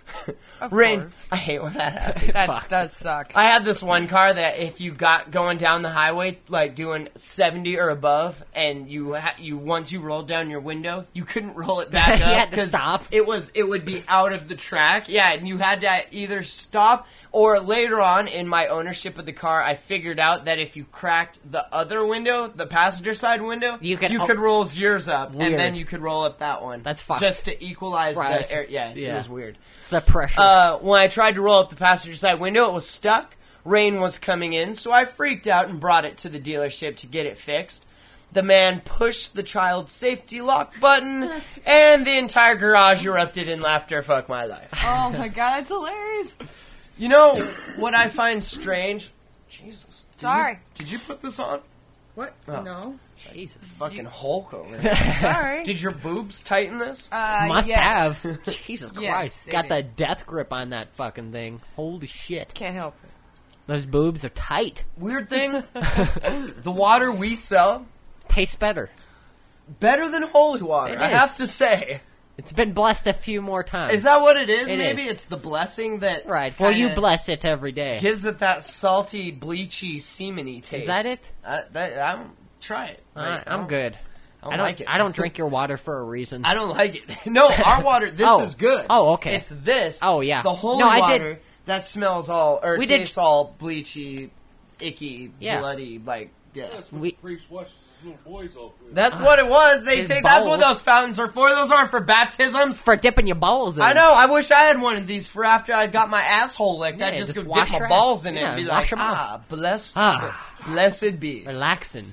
Of Rain. course. I hate when that happens. That Fuck. does suck. I had this one car that if you got going down the highway, like doing seventy or above, and you ha- you once you rolled down your window, you couldn't roll it back You up had to stop. it was it would be out of the track. Yeah, and you had to either stop or later on in my ownership of the car, I figured out that if you cracked the other window, the passenger side window, You could- you oh. could roll yours up, Weird. and then you could roll up that one. That's fucked. just to equalize Right. the air. Yeah, Yeah. it was weird. It's the pressure. Uh, when I tried to roll up the passenger side window, it was stuck. Rain was coming in, so I freaked out and brought it to the dealership to get it fixed. The man pushed the child's safety lock button, and the entire garage erupted in laughter. Fuck my life. Oh my god, that's hilarious. You know what I find strange? Jesus. Did Sorry. You, did you put this on? What? Oh. No. Jesus. Fucking Hulk over there. Sorry. Did your boobs tighten this? Uh, Must yes. have. Jesus Yes, Christ. they Got did. the death grip on that fucking thing. Holy shit. Can't help it. Those boobs are tight. Weird thing, the water we sell, Tastes better. better than holy water, It I is. have to say. It's been blessed a few more times. Is that what it is? It Maybe is. it's the blessing that Right. Well, you kinda bless it every day. gives it that salty, bleachy, semeny taste. that it? I, that, I don't try it. Uh, I- I I'm don't- good. I don't, I don't like it. I don't drink your water for a reason. I don't like it. No, our water. This Oh. is good. Oh, okay. It's this. Oh, yeah. The holy No, I did- water that smells all or We did- tastes all bleachy, icky, Yeah. bloody. Like yeah. That's what We- the priest washes his little boys off with. That's what it was. They His take. That's what balls. those fountains are for. Those aren't for baptisms. for dipping your balls in. I know. I wish I had one of these for after I got my asshole licked. Yeah, I'd just, just go wash dip my your balls ass. in it Yeah, and be wash like, 'em up. ah, blessed, Ah. blessed be. Relaxing.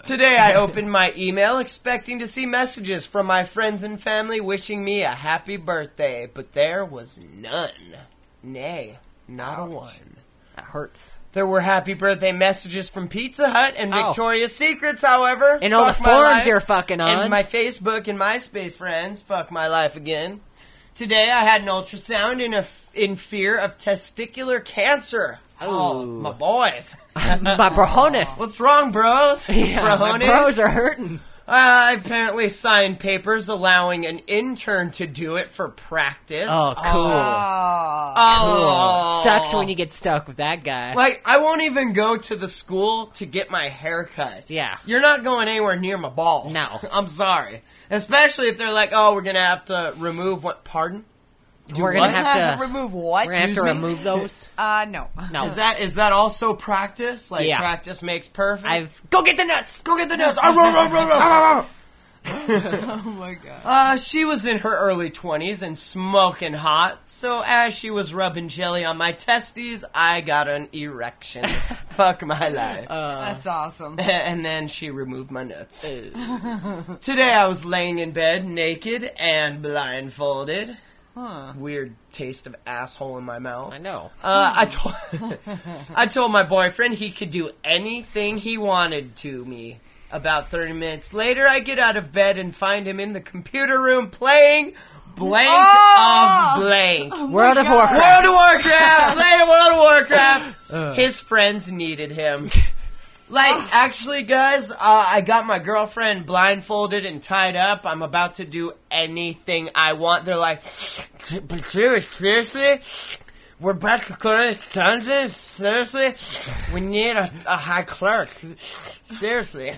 Today I opened my email expecting to see messages from my friends and family wishing me a happy birthday, but there was none. Nay, not Ouch. a one. That hurts. There were happy birthday messages from Pizza Hut and oh. Victoria's Secrets, however. And all the forums you're fucking on. And my Facebook and MySpace friends. Fuck my life again. Today I had an ultrasound in, a f- in fear of testicular cancer. Oh, my boys. My brohonis. What's wrong, bros? Yeah, my bros are hurting. I apparently signed papers allowing an intern to do it for practice. Oh, cool. Oh. Oh. Cool. Sucks when you get stuck with that guy. Like, I won't even go to the school to get my hair cut. Yeah. You're not going anywhere near my balls. No. I'm sorry. Especially if they're like, oh, we're going to have to remove what? Pardon? Do we're going to have to... remove what? We're going to have to remove those? Uh, no. No. Is that is that also practice? Like, yeah. practice makes perfect? I've... Go get the nuts! Go get the nuts! Oh my god. Uh, she was in her early twenties and smoking hot, so as she was rubbing jelly on my testes, I got an erection. Fuck my life. Uh, That's awesome. And then she removed my nuts. Today I was laying in bed naked and blindfolded. Huh. Weird taste of asshole in my mouth. I know. Uh, I told I told my boyfriend he could do anything he wanted to me. About thirty minutes later, I get out of bed and find him in the computer room playing blank oh! of blank. Oh World of God. Warcraft. World of Warcraft! Playing World of Warcraft! Uh. His friends needed him. Like, actually, guys, uh, I got my girlfriend blindfolded and tied up. I'm about to do anything I want. They're like, but seriously? We're about to clear this dungeon? Seriously? We need a, a high clerk. Seriously.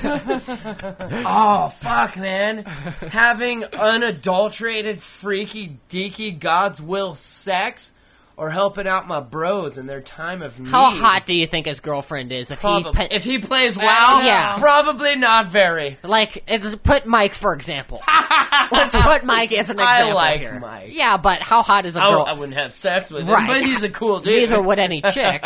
Oh, fuck, man. Having unadulterated, freaky, deaky, God's will sex or helping out my bros in their time of need. How hot do you think his girlfriend is? If Probably. he pe- if he plays WoW, yeah. probably not very. Like, it's, put Mike, for example. Let's put Mike as an example I like here. Mike. Yeah, but how hot is a I, girl? I wouldn't have sex with him, Right. but he's a cool dude. Neither would any chick.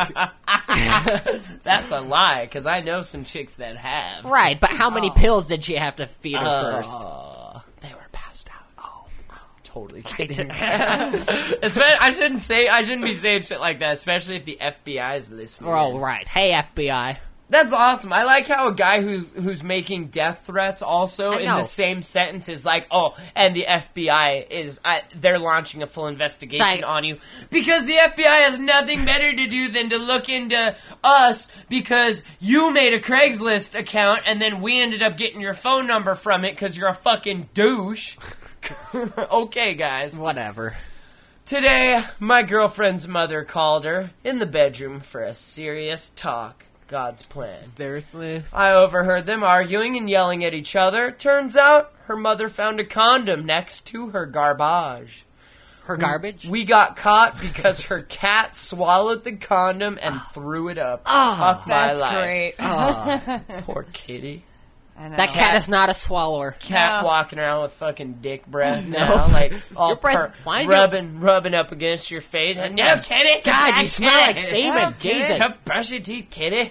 That's a lie, because I know some chicks that have. Right, but how many Oh. pills did she have to feed her Uh, first? They were passed out. Oh, totally kidding. Espe- I shouldn't say. I shouldn't be saying shit like that, especially if the F B I is listening. Oh, right. Hey, F B I. That's awesome. I like how a guy who who's making death threats also I in know. the same sentence is like, oh, and the F B I is I, they're launching a full investigation Like- on you because the F B I has nothing better to do than to look into us because you made a Craigslist account and then we ended up getting your phone number from it because you're a fucking douche. Okay, guys. Whatever. Today, my girlfriend's mother called her in the bedroom for a serious talk. God's plan. Seriously? I overheard them arguing and yelling at each other. Turns out, her mother found a condom next to her garbage. Her garbage? We got caught because her cat swallowed the condom and threw it up. Oh, Fuck my That's life. great. Oh. Poor kitty. I know. That cat is not a swallower. Cat No. walking around with fucking dick breath No. now, like all Your breath- per- why is rubbing, rubbing up against your face. No, kitty, God, you smell like semen. semen. Jesus. Come brush your teeth, kitty.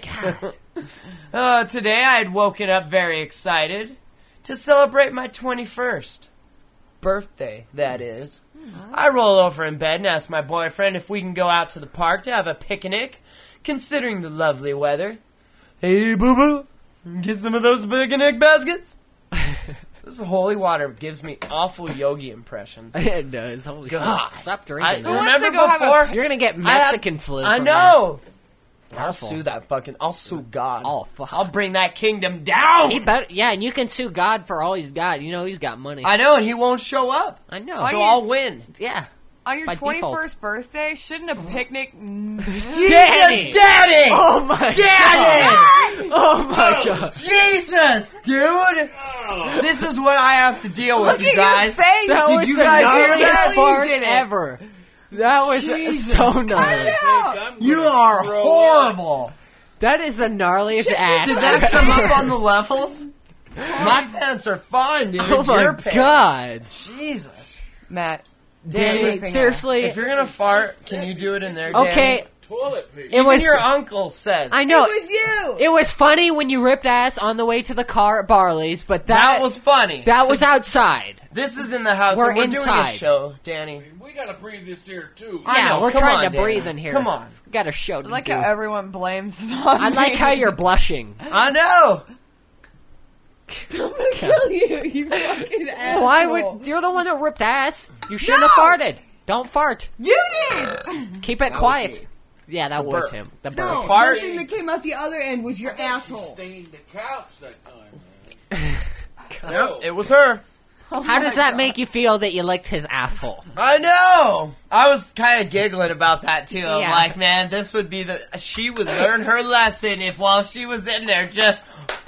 uh, today I had woken up very excited to celebrate my twenty-first birthday, that is. I roll over in bed and ask my boyfriend if we can go out to the park to have a picnic, considering the lovely weather. Hey, boo-boo, get some of those picnic baskets? This holy water gives me awful yogi impressions. It does. Holy God. shit. Stop I, drinking that. remember to go have a- before? You're gonna get I had- Mexican flu. I from know. I'll Careful. sue that fucking. I'll sue God. Oh, fuck. I'll bring that kingdom down. that. He bet. Yeah, and you can sue God for all he's got. You know he's got money. I know, and he won't show up. I know. So you- I'll win. yeah. On your By default. twenty-first birthday, shouldn't a picnic... Jesus, Daddy! Daddy! Oh my Daddy! Oh my god. Jesus, dude! This is what I have to deal with, Look you at your guys. face! That Did was you the guys hear gnarliest that? fart You did it. ever. That was Jesus. so Cut gnarly. it out! You are horrible. That is the gnarliest ass. Did I've that come ever- up on the levels? My pants are fine, dude. Oh my Your pants. god. Jesus. Matt. Danny, ripping seriously. If you're gonna fart, can you do it in there, Danny? Okay, toilet paper. It Even was your uncle says. I know. It was you. It was funny when you ripped ass on the way to the car at Barley's, but that, that was funny. that was outside. This is in the house. We're and we're doing inside. a show, Danny. We gotta breathe this here too. I Yeah, know, we're come trying on, to Danny. breathe in here. Come on. We got a show to I like do. how everyone blames it on I like me. how you're blushing. I know. I'm gonna kill you, you fucking asshole. Why would you're the one that ripped ass? You shouldn't No! have farted. Don't fart. You did! Keep it was quiet. me. Yeah, that The was burp. him. The burp. No, fart? the thing that came out the other end was your She asshole. stained the couch that time, man. Yep, it was her. How does that make you feel that you licked his asshole? I know. I was kind of giggling about that too. I'm Yeah. like, man, this would be the. She would learn her lesson if while she was in there just.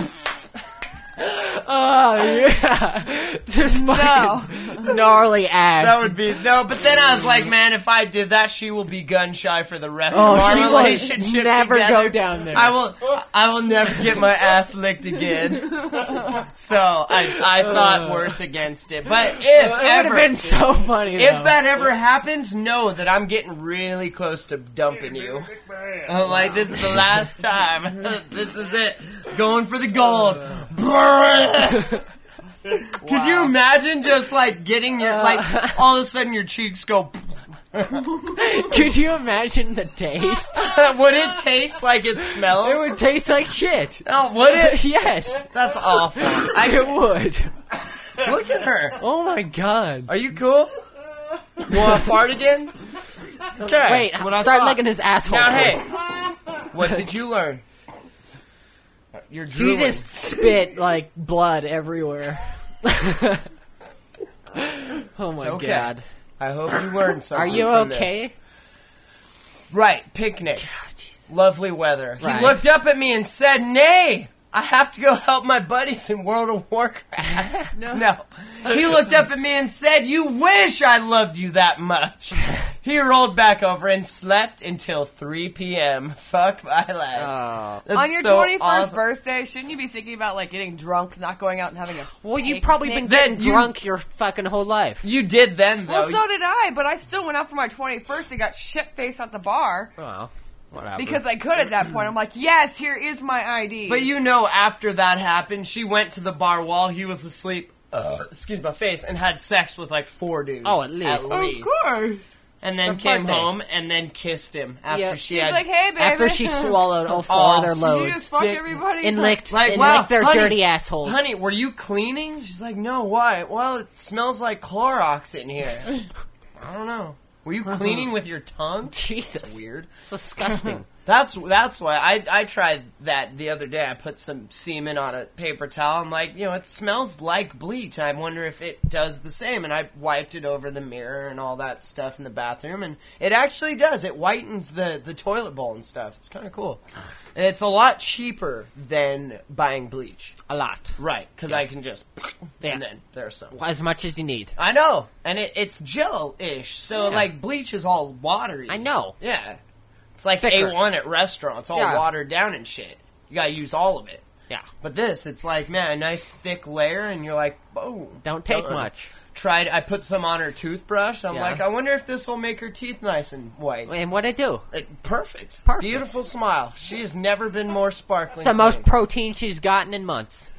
Oh yeah, just fucking gnarly ass. That would be no. But then I was like, man, if I did that, she will be gun shy for the rest Oh, of our she will relationship. never together. go down there. I will. I will never get my ass licked again. So I, I thought worse against it. But if it would ever, have been so funny. if though. that ever happens, know that I'm getting really close to dumping you. I'm like, this is the last time. This is it. Going for the gold. Could you imagine just like getting your like all of a sudden your cheeks go? Could you imagine the taste? Would it taste like it smells? It would tast like shit. Oh, would it? Yes, That's awful. I it would. look at her. Oh my god. Are you cool? Want to fart again? Okay. Wait, that's what I start thought. licking his asshole Now, hey, first. what did you learn? You're She drooling. just spit like blood everywhere. Oh my okay. god. I hope you learned something. Are you from okay? this. Right, picnic. Lovely weather. Right. He looked up at me and said, "Nay, I have to go help my buddies in World of Warcraft." no. no. He looked up at me and said, "You wish I loved you that much." He rolled back over and slept until three p.m. Fuck my life. Oh. That's On your so twenty-first awesome. birthday, shouldn't you be thinking about like getting drunk, not going out and having a Well, you've picnic? probably been Then getting you- drunk your fucking whole life. You did then, though. Well, so did I, but I still went out for my twenty-first and got shit-faced at the bar Well, whatever. because I could at that point. I'm like, yes, here is my I D. But you know, after that happened, she went to the bar while he was asleep. Uh, excuse my face, and had sex with like four dudes. Oh, at least. of course. And then Their came birthday. home and then kissed him after Yeah. she She's had. like, hey, baby. After she swallowed all four Oh, of their so you loads just fuck Dick- everybody. and licked, Like, and wow, licked their honey, dirty assholes. Honey, were you cleaning? She's like, no, why? Well, it smells like Clorox in here. I don't know. Were you cleaning with your tongue? Jesus, That's weird. It's disgusting. That's that's why I I tried that the other day. I put some semen on a paper towel. I'm like, you know, it smells like bleach. I wonder if it does the same. And I wiped it over the mirror and all that stuff in the bathroom, and it actually does. It whitens the the toilet bowl and stuff. It's kind of cool. And it's a lot cheaper than buying bleach. A lot, Right, because I can just Yeah. and then there's some. as much as you need. I know, and it, it's gel-ish. So Yeah. like bleach is all watery. I know. Yeah. It's like Thicker. A one at restaurants, all Yeah. watered down and shit. You gotta use all of it. Yeah, But this, it's like, man, a nice thick layer, and you're like, boom. don't take Done. much. Tried, I put some on her toothbrush. I'm Yeah. like, I wonder if this will make her teeth nice and white. And what'd it do? It, perfect. Perfect. Beautiful smile. She has never been more sparkling. It's the most clean. protein she's gotten in months.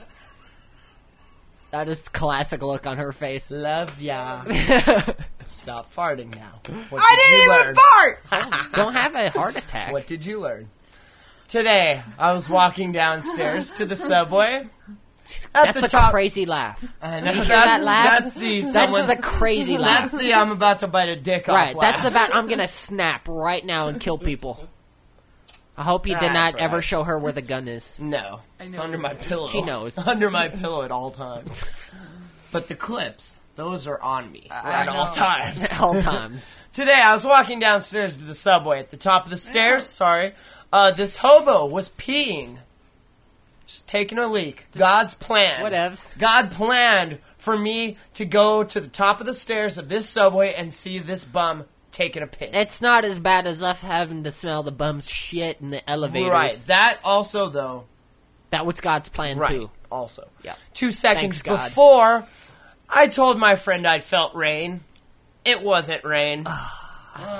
That is the classic look on her face. Love ya. Stop farting now. What I did didn't you even learn? fart! Don't have a heart attack. What did you learn? Today, I was walking downstairs to the subway. At That's the a top, crazy laugh. I know, You hear that's, that laugh? That's the That's someone's, the crazy laugh. That's the I'm about to bite a dick off Right, laugh. that's about I'm gonna snap right now and kill people. I hope you did That's not ever right. show her where the gun is. No, it's know under my pillow. She knows. Under my pillow at all times. But the clips, those are on me I at all know. times. At all times. Today, I was walking downstairs to the subway. At the top of the stairs, sorry, uh, this hobo was peeing. Just taking a leak. God's plan. Whatevs. God planned for me to go to the top of the stairs of this subway and see this bum taking a piss. It's not as bad as us having to smell the bum's shit in the elevators. right. That also, though, That was God's plan right. too. Also. Yeah. Two seconds Thanks, God. before, I told my friend I felt rain. It wasn't rain.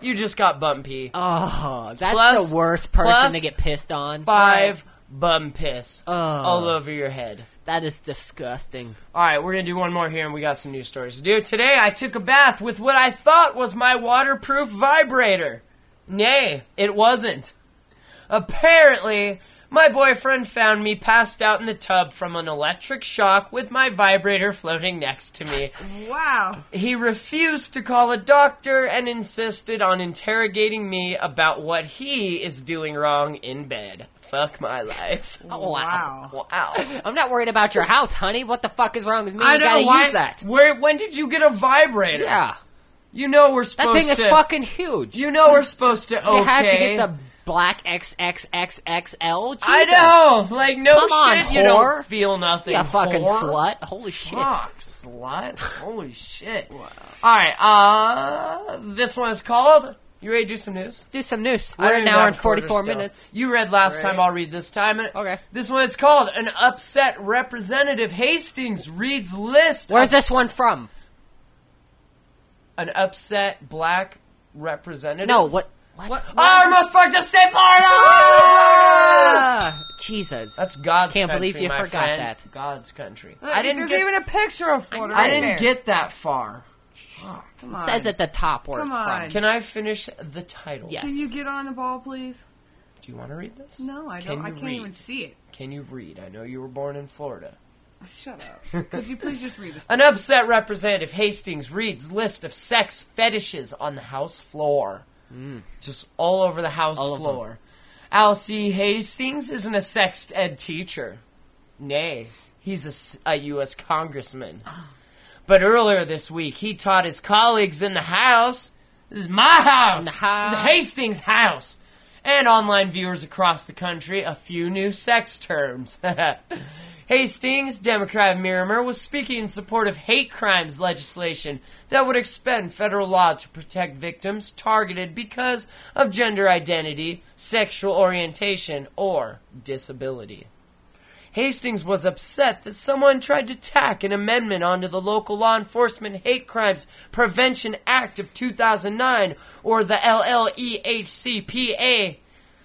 You just got bumpy. Oh, that's Plus- the worst person plus to get pissed on. Five bum piss Oh. all over your head. That is disgusting. All right, we're going to do one more here, and we got some news stories to do. Today, I took a bath with what I thought was my waterproof vibrator. Nay, it wasn't. Apparently, my boyfriend found me passed out in the tub from an electric shock with my vibrator floating next to me. Wow. He refused to call a doctor and insisted on interrogating me about what he is doing wrong in bed. Fuck my life. Oh, wow. Wow. I'm not worried about your health, honey. What the fuck is wrong with me? I You know gotta why. use that. Where? When did you get a vibrator? Yeah. You know we're That supposed thing is to. fucking huge. You know we're supposed to. Okay. You have to get the black X X X X L. Jesus. I know. Like no Come on, shit. You whore. don't feel nothing. You fucking whore. slut. Holy shit. Fuck, slut. Holy shit. All right. Uh, this one is called. You ready to do some news? Do some news. I We're don't an even hour have and a quarter forty-four still. minutes. You read last Right. time. I'll read this time. Okay. This one is called "An Upset Representative Hastings Reads List." Where's of this s- one from? An upset black representative. No, what? What? What? Our most fucked up state, Florida. Ah, Jesus. That's God's Can't country, believe you my forgot friend. that. God's country. I didn't There's get, even a picture of Florida. I right didn't there. get that far. Come It on. says at the top where Come it's on. from. Can I finish the title? Yes. Can you get on the ball, please? Do you want to read this? No, I Can don't. I you can't read? even see it. Can you read? I know you were born in Florida. Shut up. Could you please just read this? An upset Representative Hastings reads list of sex fetishes on the House floor. Mm. Just all over the House All of floor. Al C. Hastings isn't a sex ed teacher. Nay, he's a s- a, U S congressman. But earlier this week, he taught his colleagues in the House. This is my house. In the house. This is Hastings' house. And online viewers across the country a few new sex terms. Hastings, Democrat of Miramar, was speaking in support of hate crimes legislation that would expand federal law to protect victims targeted because of gender identity, sexual orientation, or disability. Hastings was upset that someone tried to tack an amendment onto the Local Law Enforcement Hate Crimes Prevention Act of two thousand nine, or the L L E H C P A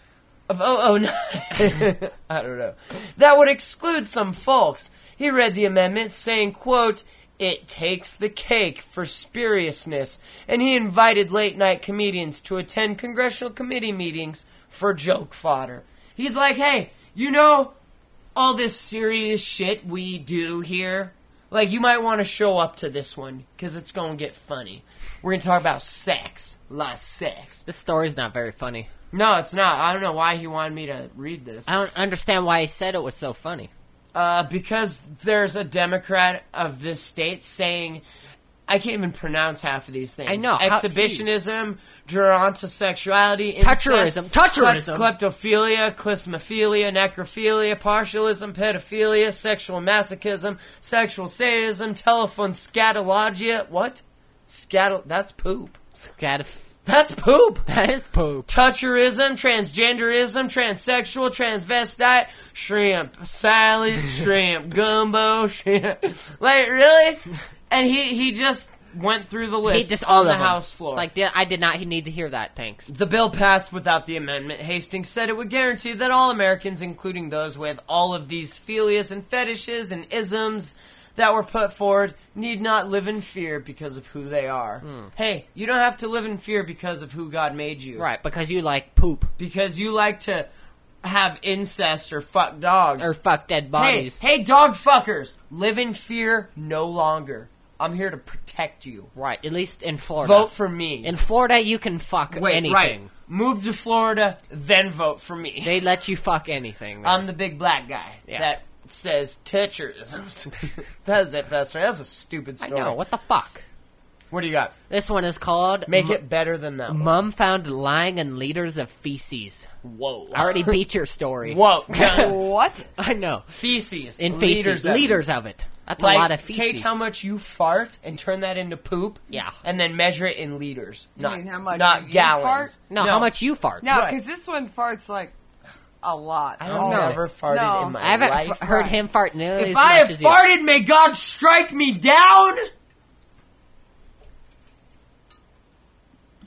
of oh oh nine. I don't know. That would exclude some folks. He read the amendment saying, quote, "It takes the cake for spuriousness," and he invited late-night comedians to attend congressional committee meetings for joke fodder. He's like, hey, you know, all this serious shit we do here, like, you might want to show up to this one, because it's going to get funny. We're going to talk about sex. A lot of sex. This story's not very funny. No, it's not. I don't know why he wanted me to read this. I don't understand why he said it was so funny. Uh, because there's a Democrat of this state saying, I can't even pronounce half of these things. I know. How- Exhibitionism, gerontosexuality, incest, Toucherism. Toucherism. cle- kleptophilia, clismophilia, necrophilia, partialism, pedophilia, sexual masochism, sexual sadism, telephone scatologia. What? Scatal... That's poop. Scat- That's poop. That is poop. Toucherism, transgenderism, transsexual, transvestite, shrimp salad, shrimp gumbo, shrimp... Like, really? And he, he just went through the list He just on all the of them. House floor. It's like, did- I did not need to hear that, thanks. The bill passed without the amendment. Hastings said it would guarantee that all Americans, including those with all of these philias and fetishes and isms that were put forward, need not live in fear because of who they are. Hmm. Hey, you don't have to live in fear because of who God made you. Right, because you like poop. Because you like to have incest or fuck dogs. Or fuck dead bodies. Hey, hey, dog fuckers, live in fear no longer. I'm here to protect you. Right, at least in Florida. Vote for me. In Florida, you can fuck Wait, anything. right. Move to Florida, then vote for me. They let you fuck anything. I'm the big black guy Yeah. that says toucherism. That's it, Fester. That's a stupid I story. know, what the fuck? What do you got? This one is called... Make M- it better than that one. Mum found lying in liters of feces. Whoa. I already beat your story. Whoa. Done. What? I know. Feces. In feces. Liters of it. Liters of it. That's Like, a lot of feces. take how much you fart and turn that into poop. Yeah. And then measure it in liters. Not, mean how much not you gallons. fart? No, how much you fart? No, Right. because this one farts like a lot. I've Oh. never farted No. in my I haven't life. f- heard him fart nearly If as I much have as you. farted, may God strike me down.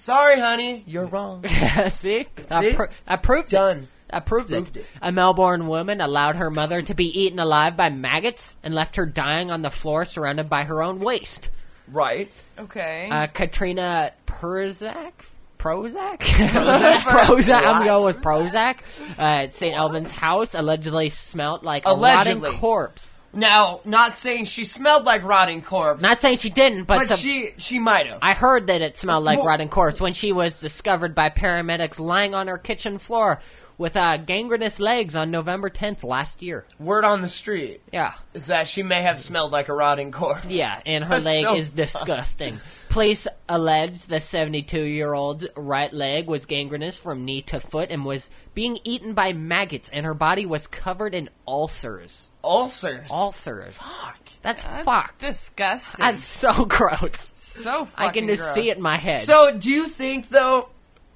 Sorry, honey, you're wrong. See? I, See? pro- I proved Done. it. I proved, Proved it. it. A Melbourne woman allowed her mother to be eaten alive by maggots and left her dying on the floor surrounded by her own waste. Right. Okay. Uh, Katrina Perzak? Prozac? Prozac. I'm going with Prozac. Uh, at Saint Albans house allegedly smelled like a Allegedly. rotting corpse. Now, not saying she smelled like rotting corpse, Not saying she didn't, but, but some- she she might have. I heard that it smelled like Well- rotting corpse when she was discovered by paramedics lying on her kitchen floor with uh, gangrenous legs on November tenth last year. Word on the street Yeah. is that she may have smelled like a rotting corpse. Yeah, and her That's leg so is disgusting. Police allege the seventy-two-year-old's right leg was gangrenous from knee to foot and was being eaten by maggots, and her body was covered in ulcers. Ulcers. Ulcers. Fuck. That's, That's fucked. disgusting. That's so gross. so fucking I can just gross. see it in my head. So, do you think though?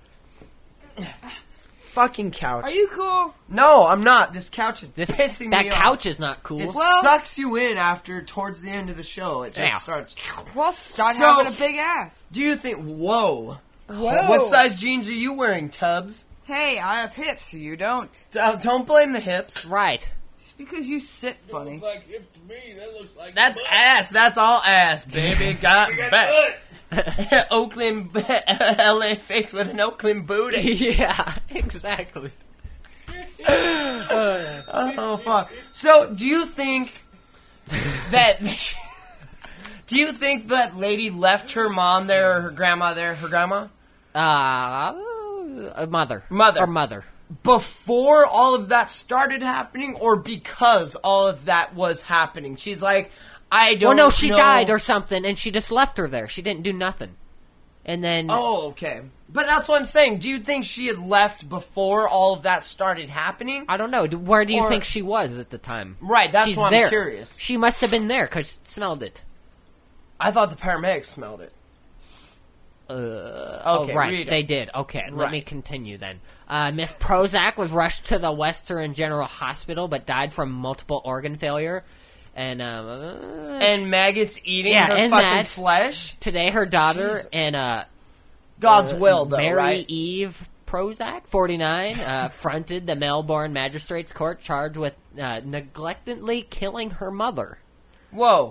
Fucking couch. Are you cool? No, I'm not. This couch is this pissing that me couch off. is not cool. It Well- sucks you in after towards the end of the show. It just Yeah. starts. Well, start So- having a big ass. Do you think? Whoa. Whoa. What size jeans are you wearing, Tubbs? Hey, I have hips, so you don't. D- uh, don't blame the hips. Right. Just because you sit funny. Looks like hips to me. That looks like That's butt. ass. That's all ass, baby. Got, We got back. butt. Oakland, L A face with an Oakland booty. Yeah, exactly. Oh fuck! So, do you think that? Do you think that lady left her mom there or her grandma there? Her grandma Uh, a mother. Mother. Or mother. before all of that started happening, or because all of that was happening? She's like, I don't. Well, no, she know. died or something, and she just left her there. She didn't do nothing. And then... Oh, okay. But that's what I'm saying. Do you think she had left before all of that started happening? I don't know. Do- Where do you Or- think she was at the time? Right, that's She's why I'm there. curious. She must have been there because she smelled it. I thought the paramedics smelled it. Uh, Okay, oh, right, read it. they did. Okay, let Right. me continue then. Uh, Miss Prozac was rushed to the Western General Hospital, but died from multiple organ failure. And um, uh, And maggots eating Yeah, her and fucking that. flesh. today, her daughter Jesus. and uh, God's uh, will, though, Mary right? Eve Prozac, forty-nine, uh, fronted the Melbourne Magistrates Court charged with uh, neglectantly killing her mother. Whoa.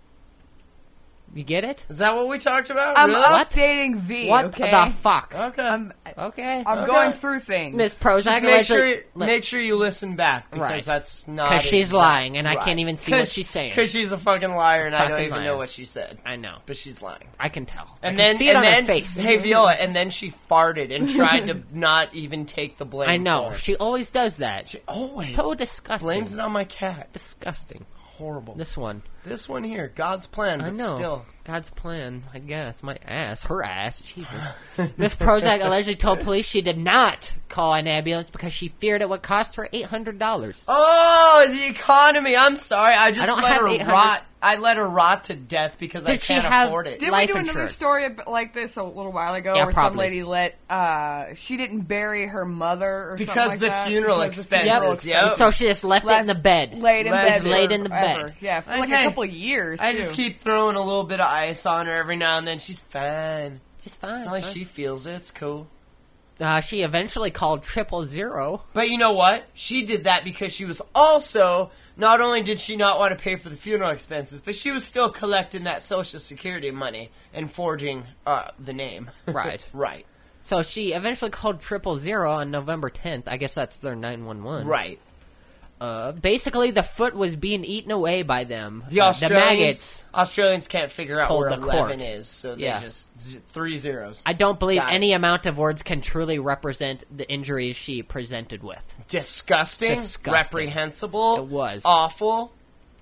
You get it? Is that what we talked about? I'm really? What? updating V, What okay? the fuck? Okay. I'm, Okay. I'm Okay. going through things. Miss Prozac Just make allegedly- sure, you, make sure you listen back, because Right. that's not... Because she's exact- lying, and I right. can't even see what she's saying. Because she's a fucking liar, and I don't Fucking even liar. know what she said. I know. But she's lying. I can tell. And I then, can see it and on then, her face. Hey, Viola, and then she farted and tried to not even take the blame. I know. for it. She always does that. She always So disgusting. blames it on my cat. Disgusting. Horrible. This one. This one here, God's plan, but I know. still. God's plan, I guess. My ass. Her ass. Jesus. Miss Prozac allegedly told police she did not call an ambulance because she feared it would cost her eight hundred dollars. Oh, the economy. I'm sorry. I just I don't let have her eight hundred rot. I let her rot to death because I Did she can't have- afford it. Didn't life we do another insurance. story ab- like this a little while ago Yeah, where some probably. lady let, uh, she didn't bury her mother or Because something like the that? funeral Because the expenses, funeral yep. expenses. So she just left it in the bed. Laid in Let- bed. Just laid for in the forever. bed. Yeah, for like Okay. a couple of years. I too. just keep throwing a little bit of ice on her every now and then. She's fine. Just fine. It's not like fine. she feels it. It's cool. Uh, she eventually called triple zero. But you know what? She did that because she was also, not only did she not want to pay for the funeral expenses, but she was still collecting that Social Security money and forging uh, the name. Right. Right. So she eventually called triple zero on November tenth. I guess that's their nine one one. Right. Uh, basically, the foot was being eaten away by them. The Uh, Australians, maggots. Australians can't figure out told where the eleven court. is, so they Yeah. just z- three zeros. I don't believe Got it. any amount of words can truly represent the injuries she presented with. Disgusting, Disgusting. reprehensible, It was. awful,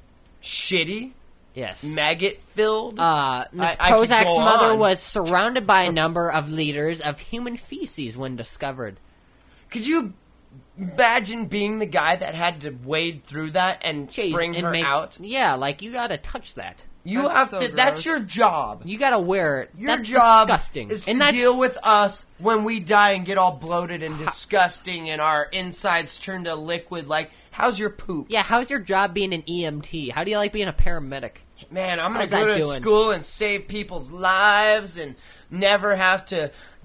shitty, Yes. maggot filled. Uh, Miss I- I could Prozac's go mother on. was surrounded by a number of liters of human feces when discovered. Could you imagine being the guy that had to wade through that and Jeez, bring and her make- out? Yeah, like, you gotta touch that. You That's have so to. gross. That's your job. You gotta wear it. Your That's job disgusting. is and to that's, deal with us when we die and get all bloated and disgusting and our insides turn to liquid. Like, how's your poop? Yeah, how's your job being an E M T? How do you like being a paramedic? Man, I'm gonna How's go that to doing? school and save people's lives and never have to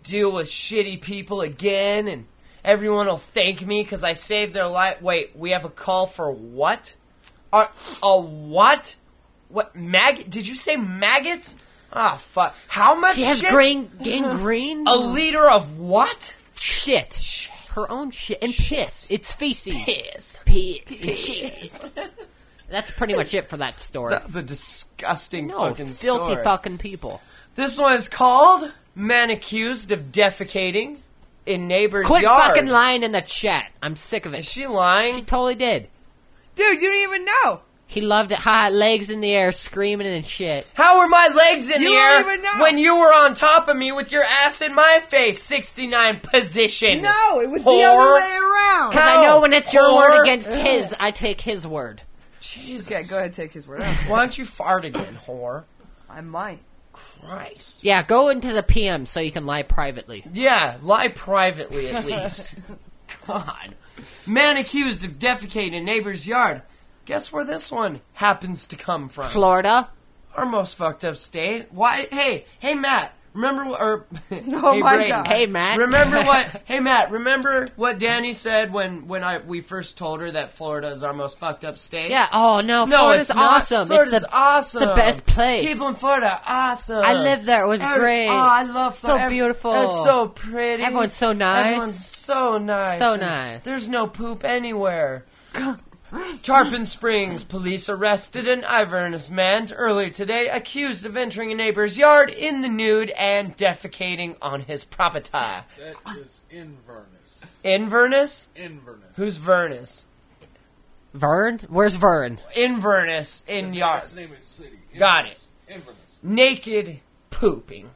deal with shitty people again, and everyone will thank me because I saved their life. Wait, we have a call for what? A, a what? What, mag... Did you say maggots? Ah, fuck. How much She has shit? green, gangrene? A liter of what? Shit. Shit. Her own shit. And piss. It's feces. Piss. Piss. And shit. That's pretty much it for that story. That's a disgusting no, fucking filthy story. fucking people. This one is called Man Accused of Defecating in Neighbor's Quit Yard. fucking lying in the chat. I'm sick of it. Is she lying? She totally did. Dude, you don't even know. He loved it. Hot legs in the air, screaming and shit. How were my legs in You the don't air even know. when you were on top of me with your ass in my face? sixty-nine position. No, it was Whore. the other way around. Because I know when it's your Whore. word against his, I take his word. Jesus. Okay, go ahead, take his word out. Why don't you fart again, whore? I might. Christ. Yeah, go into the P M so you can lie privately. Yeah, lie privately at least. God. Man accused of defecating in neighbor's yard. Guess where this one happens to come from? Florida? Our most fucked up state. Why? Hey, hey, Matt. Remember what? Or, Oh hey, my Brayden, God. Hey, Matt. Remember what? Hey, Matt. Remember what Danny said when when I we first told her that Florida is our most fucked up state? Yeah, oh no, No, Florida's it's not. awesome. Florida's it's the, awesome. It's the best place. People in Florida, are awesome. I lived there. It was Every- great. Oh, I love So Florida. Every- beautiful. It's so pretty. Everyone's so nice. Everyone's so nice. So And nice. There's no poop anywhere. Tarpon Springs police arrested an Iverness man earlier today accused of entering a neighbor's yard in the nude and defecating on his property. That is Inverness. Inverness? Inverness. Who's Vernus? Vern? Where's Vern? Inverness in yard. That's the name of the city. Got it. Inverness. Naked pooping.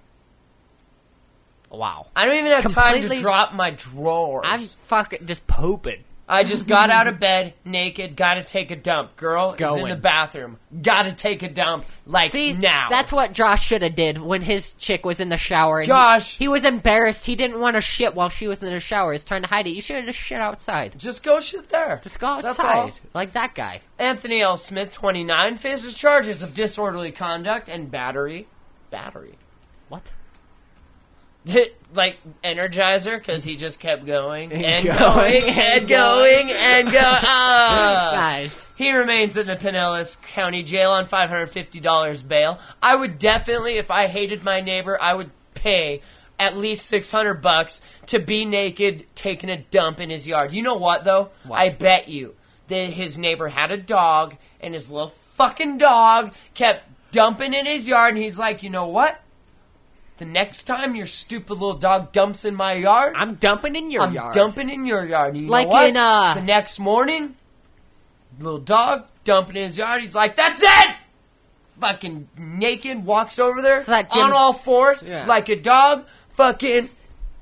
Wow. I don't even have time Completely- to drop my drawers. I'm fucking just pooping. I just got out of bed, naked, gotta take a dump. Girl is Going. in the bathroom. Gotta take a dump, like, See, now. that's what Josh should have did when his chick was in the shower. And Josh. He, he was embarrassed. He didn't want to shit while she was in the shower. He's trying to hide it. You should have just shit outside. Just go shit there. Just go That's outside. all. Like that guy. Anthony L. Smith, twenty-nine, faces charges of disorderly conduct and battery. Battery. What? Like Energizer, because he just kept going and, And going, going, and and going and going. Ah. Nice. He remains in the Pinellas County Jail on five hundred fifty dollars bail. I would definitely, if I hated my neighbor, I would pay at least six hundred bucks to be naked taking a dump in his yard. You know what, though? What? I bet you that his neighbor had a dog, and his little fucking dog kept dumping in his yard, and he's like, you know what? The next time your stupid little dog dumps in my yard, I'm dumping in your I'm yard. dumping in your yard. You Like know what? in, uh... The next morning, little dog dumping in his yard. He's like, "That's it!" Fucking naked, walks over there So that Jim- on all fours Yeah. like a dog. Fucking.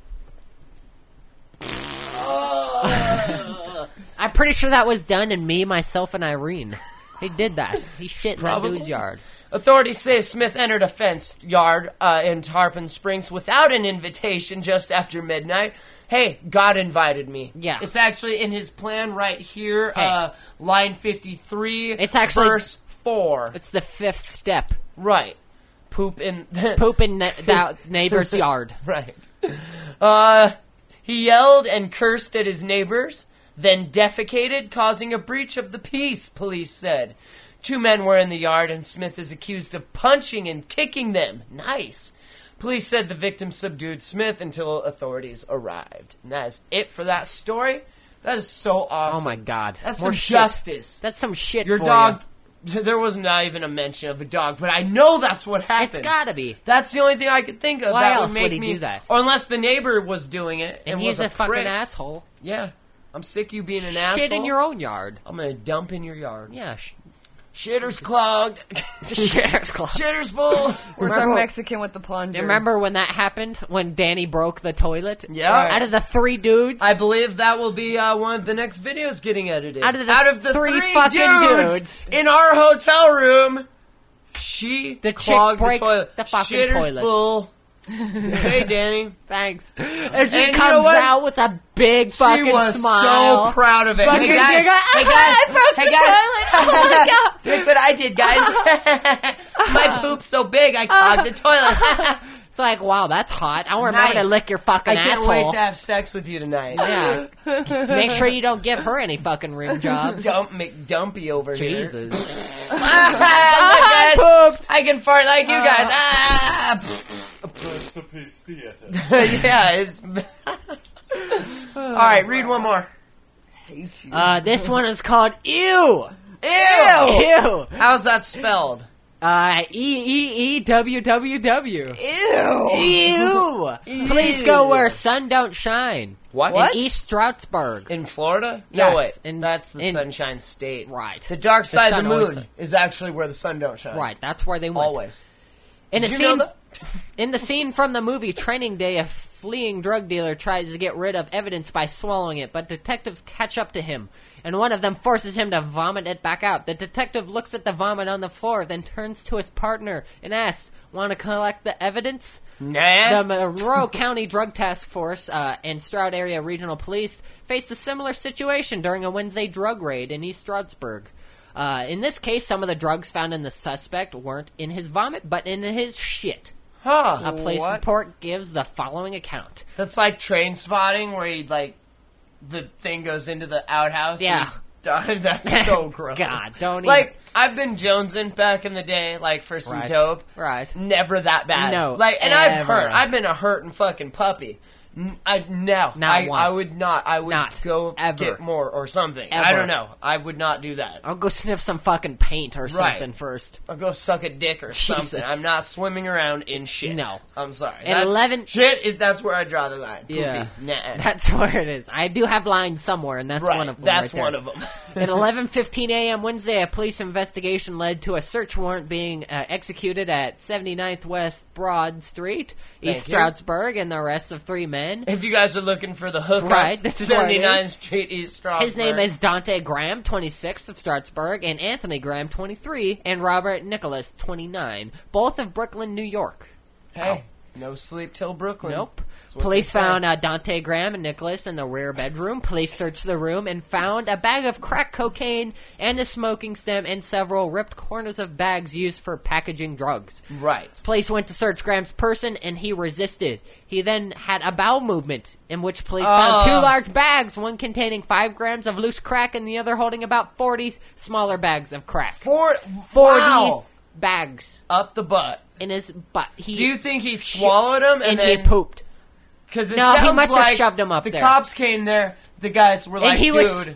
I'm pretty sure that was done in Me, Myself, and Irene. He did that. He shit in that Probably. dude's yard. Authorities say Smith entered a fenced yard uh, in Tarpon Springs without an invitation just after midnight. Hey, God invited me. Yeah. It's actually in his plan right here, Hey. uh, line fifty-three, It's actually- verse four. It's the fifth step. Right. Poop in... Poop in ne- that neighbor's yard. Right. Uh, he yelled and cursed at his neighbors, then defecated, causing a breach of the peace, police said. Two men were in the yard, and Smith is accused of punching and kicking them. Nice. Police said the victim subdued Smith until authorities arrived. And that is it for that story. That is so awesome. Oh my god. That's More some shit. justice. That's some shit Your for dog... you. There was not even a mention of a dog, but I know that's what happened. It's gotta be. That's the only thing I could think of. Why that else would make would he me, do that? Or unless the neighbor was doing it and, And was he's a, fucking prick. asshole. Yeah, I'm sick of you being an asshole. Shit in your own yard. I'm gonna dump in your yard. Yeah. Sh- Shitter's clogged. Shitter's clogged. Shitter's full. Where's our Mexican with the plunger? Remember when that happened? When Danny broke the toilet? Yeah. Out of the three dudes? I believe that will be uh, one of the next videos getting edited. Out of the Out of the three three, fucking dudes, dudes. in our hotel room, she The chick clogged breaks the toilet. the fucking Shitter's toilet. full. Hey, Danny. Thanks. And she And you know comes what? out with a big fucking She was smile. so proud of it. Fucking Hey guys, giggle. hey guys, I broke hey the guys. toilet. Oh my God. Look what I did, guys. My poop's so big, I clogged the toilet. It's like, wow, that's hot. I'll remember Nice. to lick your fucking I can't asshole. wait to have sex with you tonight. Yeah. Make sure you don't give her any fucking room jobs. Dump McDumpy over here. Jesus. Ah, look, guys, I can fart like you guys. Ah! Rest in peace, theater. Yeah, it's. All right, read one more. Hate you. Uh, this one is called Ew. Ew. Ew. How's that spelled? Uh, E E E W W W. Ew. Ew. Please go where sun don't shine. What? In What? East Stroudsburg. In Florida? Yes, No, wait. in- That's the in- Sunshine State. Right. The dark The side sun of the always- moon is actually where the sun don't shine. Right, that's where they went. Always. In Did a you scene, know that? in the scene from the movie Training Day, a fleeing drug dealer tries to get rid of evidence by swallowing it, but detectives catch up to him, and one of them forces him to vomit it back out. The detective looks at the vomit on the floor, then turns to his partner and asks, "Want to collect the evidence?" Nah. The Monroe County Drug Task Force uh, and Stroud Area Regional Police faced a similar situation during a Wednesday drug raid in East Stroudsburg. Uh, in this case, some of the drugs found in the suspect weren't in his vomit, but in his shit. Huh. A police What? report gives the following account. That's like Train Spotting, where he, like, the thing goes into the outhouse. Yeah. And he dies. That's so gross. God, don't even... Like, I've been jonesing back in the day, like, for some Right. dope. Right. Never that bad. No, Like, and I've ever. hurt. I've been a hurting fucking puppy. N- I no, Not I, I once. would not. I would Not go ever. get more or something. Ever. I don't know. I would not do that. I'll go sniff some fucking paint or Right. something first. I'll go suck a dick or Jesus. something. I'm not swimming around in shit. No. I'm sorry. And That's- eleven shit. Is, that's where I draw the line. Poopy. Yeah. Nah. That's where it is. I do have lines somewhere, and that's Right, one of them. that's right one there. of 'em. At eleven fifteen a.m. Wednesday, a police investigation led to a search warrant being uh, executed at seventy-ninth West Broad Street, East Thank you. Stroudsburg, and the arrest of three men. If you guys are looking for the hookup, Right, this is where it seventy-ninth is. Street, East Stroudsburg. His name is Dante Graham, twenty-six, of Stroudsburg, and Anthony Graham, twenty-three, and Robert Nicholas, twenty-nine, both of Brooklyn, New York. Hey, no sleep till Brooklyn. Nope. That's what Police they say. found uh, Dante Graham and Nicholas in the rear bedroom. Police searched the room and found a bag of crack cocaine and a smoking stem and several ripped corners of bags used for packaging drugs. Right. Police went to search Graham's person and he resisted. He then had a bowel movement in which police found Oh. two large bags, one containing five grams of loose crack and the other holding about forty smaller bags of crack. Four, forty wow. bags Up the butt. in his butt. He Do you think he swallowed them and, and then he pooped. Because it No, he sounds must have like shoved 'em up the there. cops came there. The guys were And like, he "Dude, was-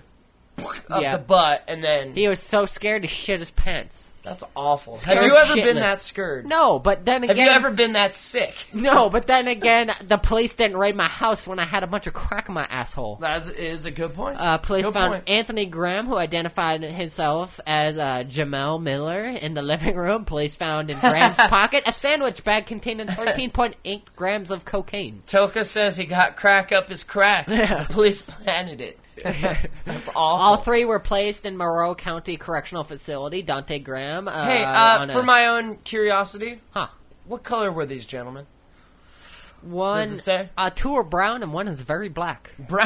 up Yeah. the butt," and then He was so scared to shit his pants. that's awful. Scared Have you ever been shitless. that scared? No, but then again, Have you ever been that sick? No, but then again, the police didn't raid my house when I had a bunch of crack in my asshole. That is a good point. Uh, police Good found point. Anthony Graham, who identified himself as uh, Jamel Miller, in the living room. Police found in Graham's pocket a sandwich bag containing thirteen point eight grams of cocaine. Toka says he got crack up his crack. The police planted it. That's awful. All three were placed in Monroe County Correctional Facility. Dante Graham. Uh, Hey, uh, on for a- my own curiosity, huh? what color were these gentlemen? One, Does it say? Uh, two are brown and one is very black. Brown.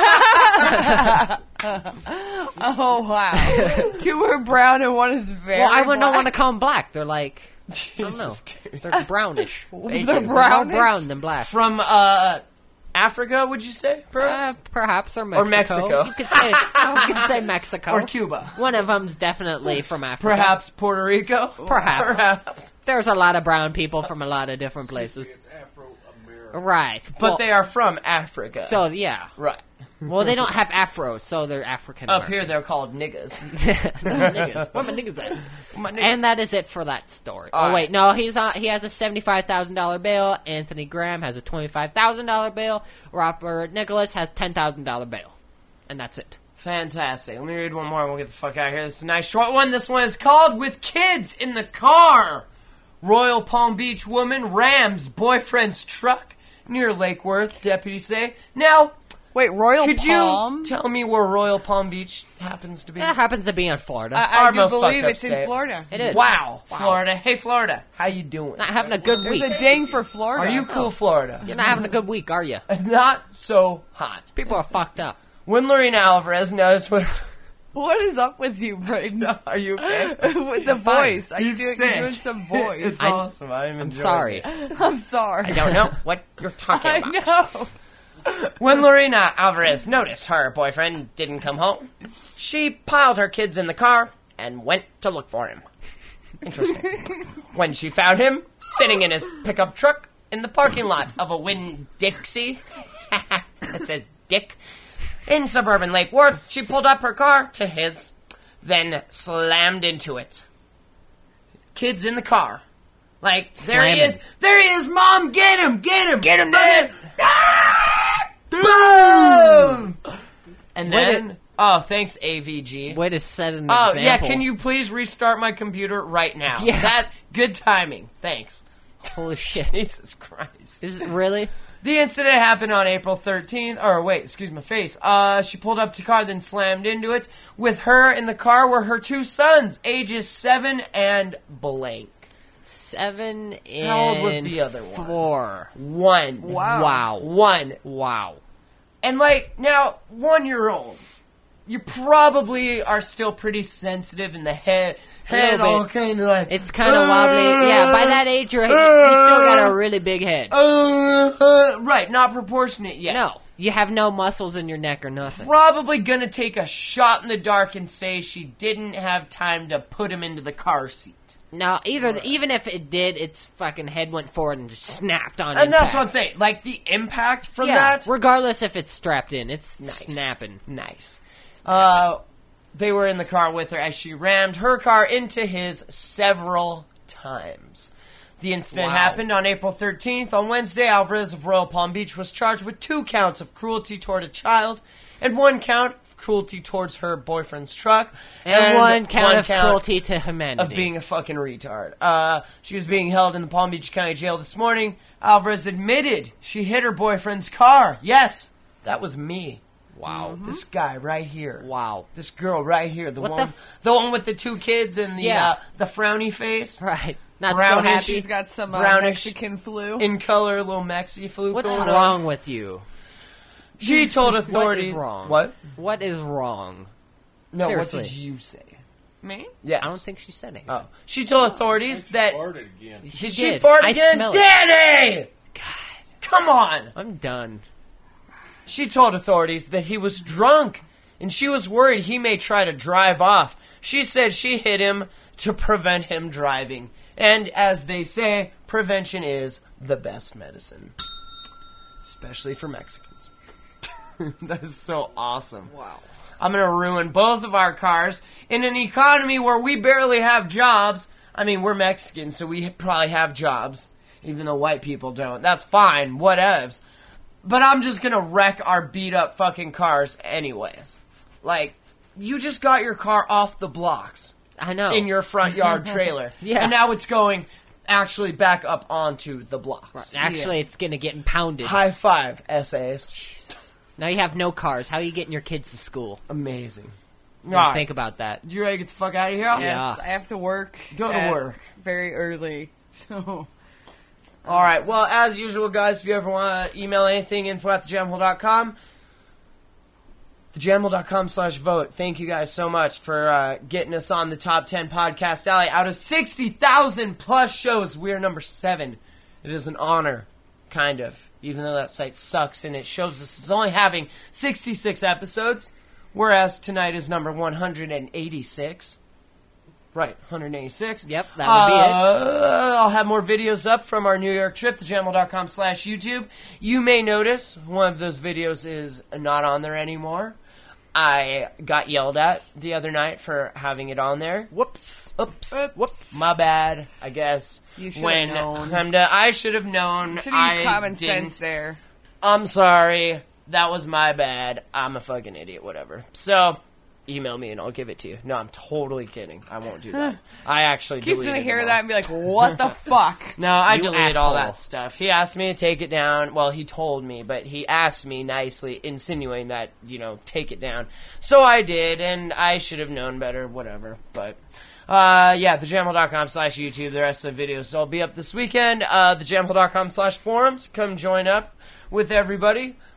Oh wow! Two are brown and one is very. Well, I wouldn't black. want to call them black. They're like, I don't know. Jesus, dude. They're brownish. Thank They're you. More brownish. brown than black. From uh, Africa, would you say? Uh, Perhaps? perhaps or Mexico. Or Mexico. You could say, you could say Mexico Or Cuba. One of them's definitely from Africa. Perhaps Puerto Rico? Perhaps. Perhaps. There's a lot of brown people from a lot of different places. It's Afro-American. Right. But Well, they are from Africa. So yeah. Right. Well, they don't have afros, so they're African. Up here, they're called niggas. niggas. Where my niggas at? My niggas. And that is it for that story. All oh wait, right. no, he's on. He has a seventy-five thousand dollar bail. Anthony Graham has a twenty-five thousand dollar bail. Robert Nicholas has ten thousand dollar bail, and that's it. Fantastic. Let me read one more and we'll get the fuck out of here. This is a nice short one. This one is called With Kids in the Car. Royal Palm Beach woman rams boyfriend's truck near Lake Worth, deputies say. Now, Wait, Royal could Palm? you tell me where Royal Palm Beach happens to be? That happens to be in Florida. I, Our I do most believe fucked up it's in state. Florida. it is. Wow, Wow. Florida. Hey, Florida. How you doing? Not having a good There's week. a ding for Florida. Are you cool, Florida? You're not having a good week, are you? Not so hot. People are fucked up. When Lorena Alvarez knows what... What is up with you, Braden? Are you okay? With the voice. Are you He's doing, sick. you're doing some voice? It's I- awesome. I'm, I'm enjoying sorry. it. I'm sorry. I don't know what you're talking I about. know. When Lorena Alvarez noticed her boyfriend didn't come home, she piled her kids in the car and went to look for him. Interesting. When she found him sitting in his pickup truck in the parking lot of a Winn-Dixie, it says Dick, in suburban Lake Worth, she pulled up her car to his, then slammed into it. Kids in the car. Like, there he Slamming. is. There he is, Mom! Get him! Get him! Get him, Dad! Boom! And Way then... to- Oh, thanks, A V G. Way to set an Oh, example. yeah, can you please restart my computer right now? Yeah. That, good timing. Thanks. Holy shit. Jesus Christ. Is it really? The incident happened on April thirteenth, or wait, excuse my face. Uh, she pulled up to the car, then slammed into it. With her in the car were her two sons, ages seven and blank. Seven and How old was the other one? four. One. Wow. Wow. One. Wow. And, like, now, one-year-old, you probably are still pretty sensitive in the head. Head little all bit. kind of like... It's kind of wobbly. Yeah, by that age, you're, you still got a really big head. Uh, uh, right, not proportionate yet. No, you have no muscles in your neck or nothing. Probably gonna take a shot in the dark and say she didn't have time to put him into the car seat. No, either even if it did, its fucking head went forward and just snapped on. And impact. that's what I'm saying. Like, the impact from yeah, that... regardless if it's strapped in, it's Nice. snapping. Nice. Uh, they were in the car with her as she rammed her car into his several times. The incident Wow. happened on April thirteenth. On Wednesday, Alvarez of Royal Palm Beach was charged with two counts of cruelty toward a child and one count of cruelty towards her boyfriend's truck. And, one count one of cruelty to humanity. of being a fucking retard. Uh, she was being held in the Palm Beach County Jail this morning. Alvarez admitted she hit her boyfriend's car. Yes, that was me. Wow. This guy right here. Wow. This girl right here. The What one the f- the one with the two kids and the Yeah. uh, the frowny face. Right. Not Brownish. so happy. She's got some uh, Brownish. Mexican flu. In color, little Mexi flu. What's going on. wrong with you? She told authorities. What is wrong? What? What is wrong? No, Seriously. what did you say? Me? Yes. I don't think she said it. Oh. She told authorities that... Farted again. She Did she did. fart I again? smell it. Danny! God, Come on! I'm done. She told authorities that he was drunk, and she was worried he may try to drive off. She said she hit him to prevent him driving. And as they say, prevention is the best medicine. Especially for Mexicans. That is so awesome. Wow. I'm going to ruin both of our cars in an economy where we barely have jobs. I mean, we're Mexicans, so we probably have jobs, even though white people don't. That's fine, whatevs. But I'm just going to wreck our beat-up fucking cars anyways. Like, you just got your car off the blocks I know. in your front yard trailer. Yeah. And now it's going actually back up onto the blocks. Actually, Yes. it's gonna get impounded. High five, S As. Now you have no cars. How are you getting your kids to school? Amazing. Didn't All right. Think about that. You ready to get the fuck out of here? Yes, Yeah. I have to work. Go to at work. very early. So All right. Well, as usual, guys, if you ever want to email anything, info at the jam hole dot com. the jam hole dot com slash vote. Thank you guys so much for uh, getting us on the top ten podcast alley. Out of sixty thousand plus shows, we are number seven. It is an honor, kind of, even though that site sucks and it shows us it's only having sixty-six episodes, whereas tonight is number one hundred eighty-six. Right, one hundred eighty-six. Yep, that would be it. Uh, I'll have more videos up from our New York trip, the jam hole dot com slash YouTube. You may notice one of those videos is not on there anymore. I got yelled at the other night for having it on there. Whoops. Oops. Whoops. My bad, I guess. You should when have known. come to- I should have known. you should have I used common didn't. sense there. I'm sorry. That was my bad. I'm a fucking idiot, whatever. So, email me and I'll give it to you. No, I'm totally kidding. I won't do that. I actually He's deleted gonna them hear all. that and be like, "What the fuck?" No, I You deleted all asshole. that stuff. He asked me to take it down. Well, he told me, but he asked me nicely, insinuating that, you know, take it down. So I did, and I should have known better, whatever. But, uh, yeah, the jam hole dot com slash YouTube. The rest of the videos will be up this weekend. Uh, the jam hole dot com slash forums. Come join up with everybody.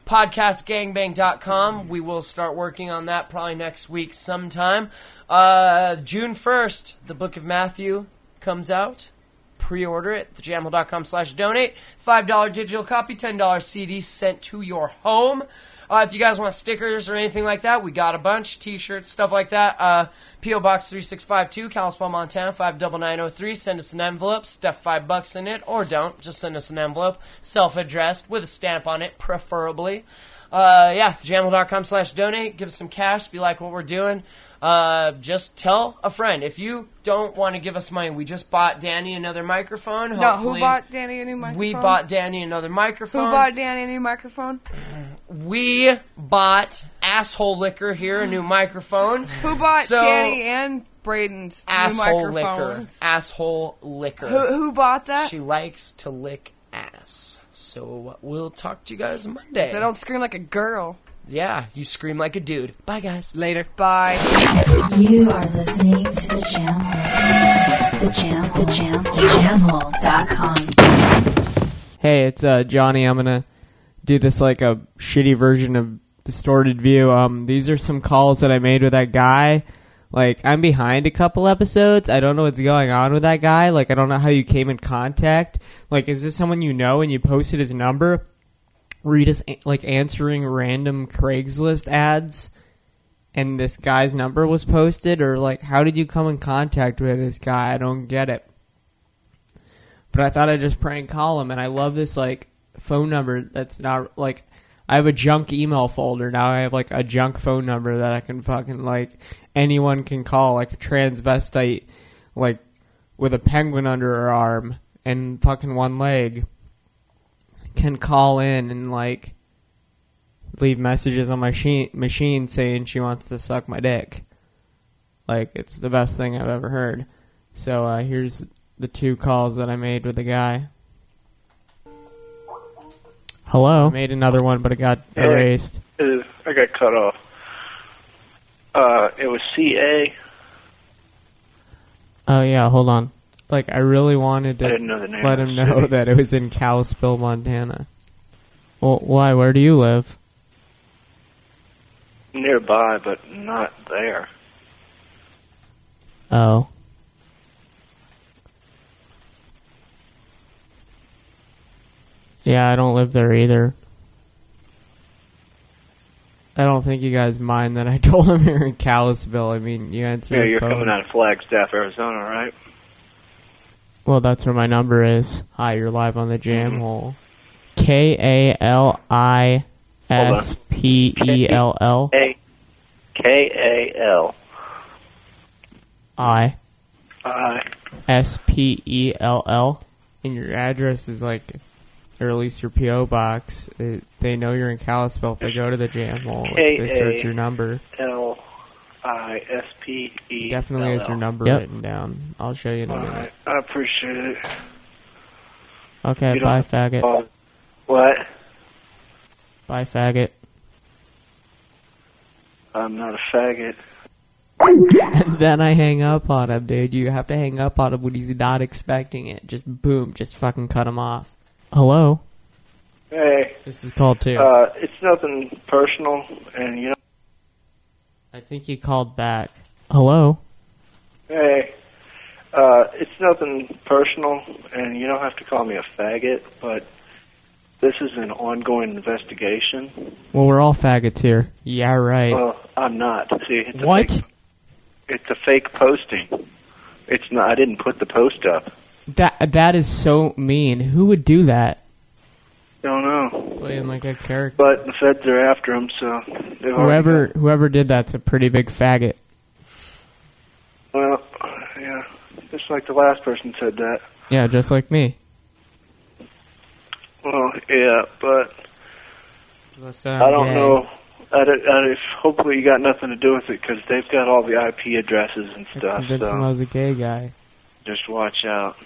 podcast gangbang dot com. We will start working on that probably next week sometime. Uh, June first, the Book of Matthew comes out. Pre-order it, the jam hole dot com slash donate. five dollars digital copy, ten dollars C D sent to your home. Uh, if you guys want stickers or anything like that, we got a bunch. T-shirts, stuff like that. Uh, P O. Box three six five two, Kalispell, Montana, five nine nine oh three. Send us an envelope. Stuff five bucks in it, or don't. Just send us an envelope. Self-addressed, with a stamp on it, preferably. Uh, yeah, the jam hole dot com slash donate. Give us some cash if you like what we're doing. Uh, just tell a friend. If you don't want to give us money, we just bought Danny another microphone. No, Hopefully, who bought Danny a new microphone? we bought Danny another microphone. Who bought Danny a new microphone? We bought Asshole Liquor here a new microphone. Who bought So- Danny and Braden's new Asshole Liquor. microphones? Asshole Liquor. Who, who bought that? She likes to lick ass. So we'll talk to you guys Monday. So don't scream like a girl. Yeah, you scream like a dude. Bye, guys. Later. Bye. You are listening to the Jam Hole. The Jam, the Jam, the jam hole dot com. Hey, it's uh, Johnny. I'm gonna do this like a shitty version of Distorted View. Um, these are some calls that I made with that guy. Like, I'm behind a couple episodes. I don't know what's going on with that guy. Like, I don't know how you came in contact. Like, is this someone you know and you posted his number? Were you just, like, answering random Craigslist ads and this guy's number was posted? Or, like, how did you come in contact with this guy? I don't get it. But I thought I'd just prank call him, and I love this, like, phone number that's not, like, I have a junk email folder. Now I have, like, a junk phone number that I can fucking, like, anyone can call, like a transvestite, like, with a penguin under her arm and fucking one leg, can call in and, like, leave messages on my she- machine saying she wants to suck my dick. Like, it's the best thing I've ever heard. So, uh, here's the two calls that I made with the guy. Hello? I made another one, but it got Hey, erased. uh, I got cut off. Uh, it was C A. Oh, yeah, hold on. Like, I really wanted to I didn't know the name let of him the know city. that it was in Kalispell, Montana. Well, why? Where do you live? Nearby, but not there. Oh. Yeah, I don't live there either. I don't think you guys mind that I told him you're in Kalispell. I mean, you answer Yeah, your you're phone. coming out of Flagstaff, Arizona, right? Well, that's where my number is. Hi, you're live on the Jam Hole. K A L I S P E L L. A K A L I I S P E L L. And your address is like, or at least your P O box. It, they know you're in Kalispell if they go to the Jam Hole. If they search your number. L I S P E. Definitely has your number Yep. written down. I'll show you in a All minute. right, I appreciate it. Okay, You bye, don't- faggot. What? Bye, faggot. I'm not a faggot. And then I hang up on him, dude. You have to hang up on him when he's not expecting it. Just boom, just fucking cut him off. Hello? Hey. This is called two. Uh, it's nothing personal, and you know. I think you called back. Hello? Hey. Uh, it's nothing personal, and you don't have to call me a faggot, but this is an ongoing investigation. Well, we're all faggots here. Yeah, right. Well, I'm not. See, it's a What? Fake, it's a fake posting. It's not. I didn't put the post up. That That is so mean. Who would do that? Don't know. Playing like a character. But the feds are after him, so they've already Whoever whoever did that's a pretty big faggot. Well, yeah, just like the last person said that. Yeah, just like me. Well, yeah, but Listen, I don't gay. know. I, don't- I, if hopefully you got nothing to do with it because they've got all the I P addresses and I stuff. convinced him I So was a gay guy. just watch out.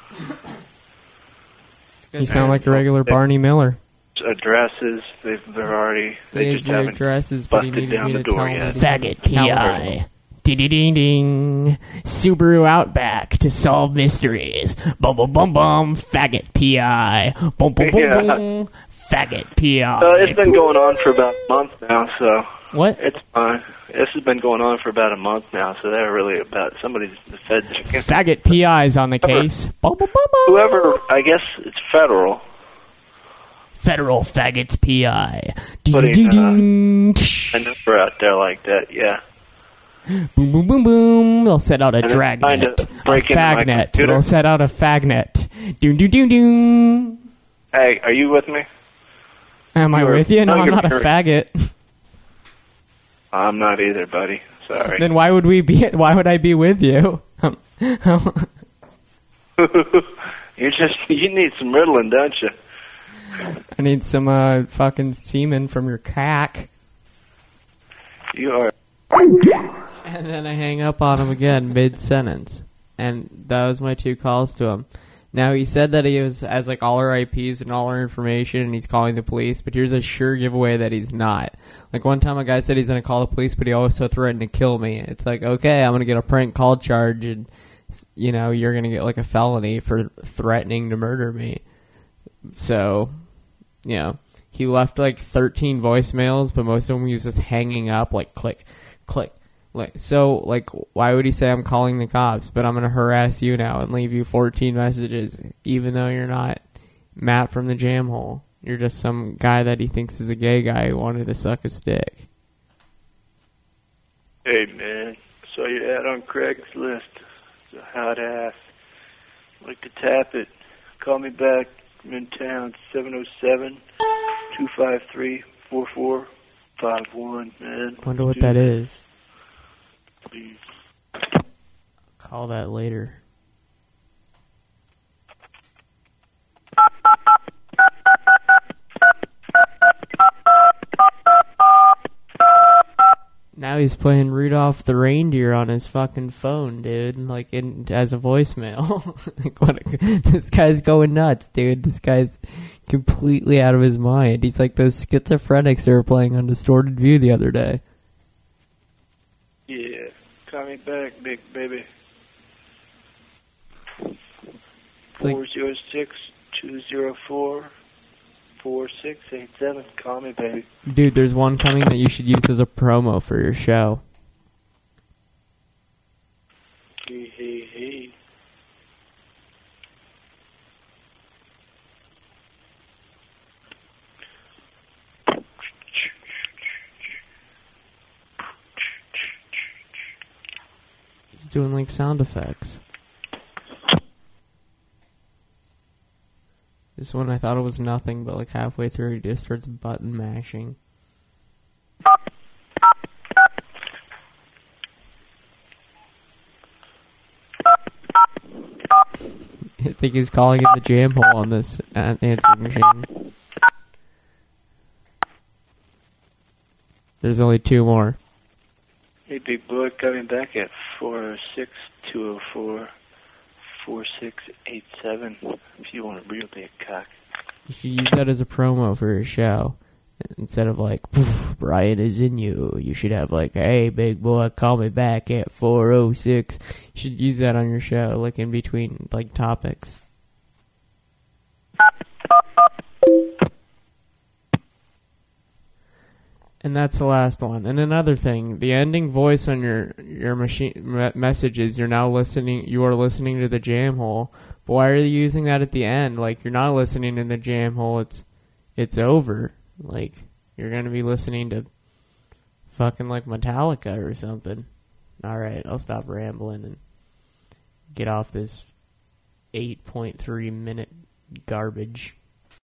You sound like a regular Barney Miller. Addresses, they've, they're already. They There's just your haven't addresses, but he busted needed down me the to door tell him. yet. Faggot P I. Ding ding ding. Subaru Outback to solve mysteries. Bum bum bum bum. Faggot P I. Boom boom boom Yeah. boom. Faggot P I. So it's been going on for about a month now, so What? it's fine. This has been going on for about a month now, so they're really about somebody's the feds. Faggot P I's on the case. Whoever, I guess it's federal. Federal Faggots P I. Putting uh, a number out there like that, yeah. Boom, boom, boom, boom. They'll set out a And then trying dragnet. to A break into my fagnet. computer. They'll set out a fagnet. Doom, doom, doom, doom. Hey, are you with me? Am I You're- with you? No, no, I'm you're not a very- faggot. I'm not either, buddy. Sorry. Then why would we be? Why would I be with you? You're just, you need some Ritalin, don't you? I need some uh, fucking semen from your cack. You are. And then I hang up on him again mid-sentence. And that was my two calls to him. Now, he said that he was, has like all our I Ps and all our information and he's calling the police, but here's a sure giveaway that he's not. Like one time a guy said he's going to call the police, but he also threatened to kill me. It's like, okay, I'm going to get a prank call charge and, you know, you're going to get like a felony for threatening to murder me. So, you know, he left like thirteen voicemails, but most of them he was just hanging up, like click, click. Like, so, like, why would he say I'm calling the cops, but I'm going to harass you now and leave you fourteen messages, even though you're not Matt from the Jam Hole? You're just some guy that he thinks is a gay guy who wanted to suck his dick. Hey, man. Saw your ad on Craigslist. It's a hot ass. Like to tap it. Call me back. I'm in town. seven oh seven, two five three, four four five one, man. Wonder what Dude, that is. Please. Call that later. Now he's playing Rudolph the Reindeer on his fucking phone, dude. Like, in, as a voicemail. Like, what a, this guy's going nuts, dude. This guy's completely out of his mind. He's like those schizophrenics that were playing on Distorted View the other day. Yeah. Call me back, big baby. It's like- four zero six, two zero four, four six eight seven. Call me, baby. Dude, there's one coming that you should use as a promo for your show. Hey, hey, hey. He's doing like sound effects. This one I thought it was nothing, but like halfway through he just starts button mashing. I think he's calling it the Jam Hole on this uh, answering machine. There's only two more. Hey, big boy, coming back at four oh six, two oh four, four six eight seven. If you want a real big cock. You should use that as a promo for your show. Instead of like, Brian is in you. You should have like, hey, big boy, call me back at four oh six. You should use that on your show, like in between like topics. And that's the last one. And another thing, the ending voice on your your machine me- messages, you're now listening. You are listening to the Jam Hole. But why are you using that at the end? Like you're not listening in the Jam Hole. It's it's over. Like you're gonna be listening to fucking like Metallica or something. All right, I'll stop rambling and get off this eight point three minute garbage.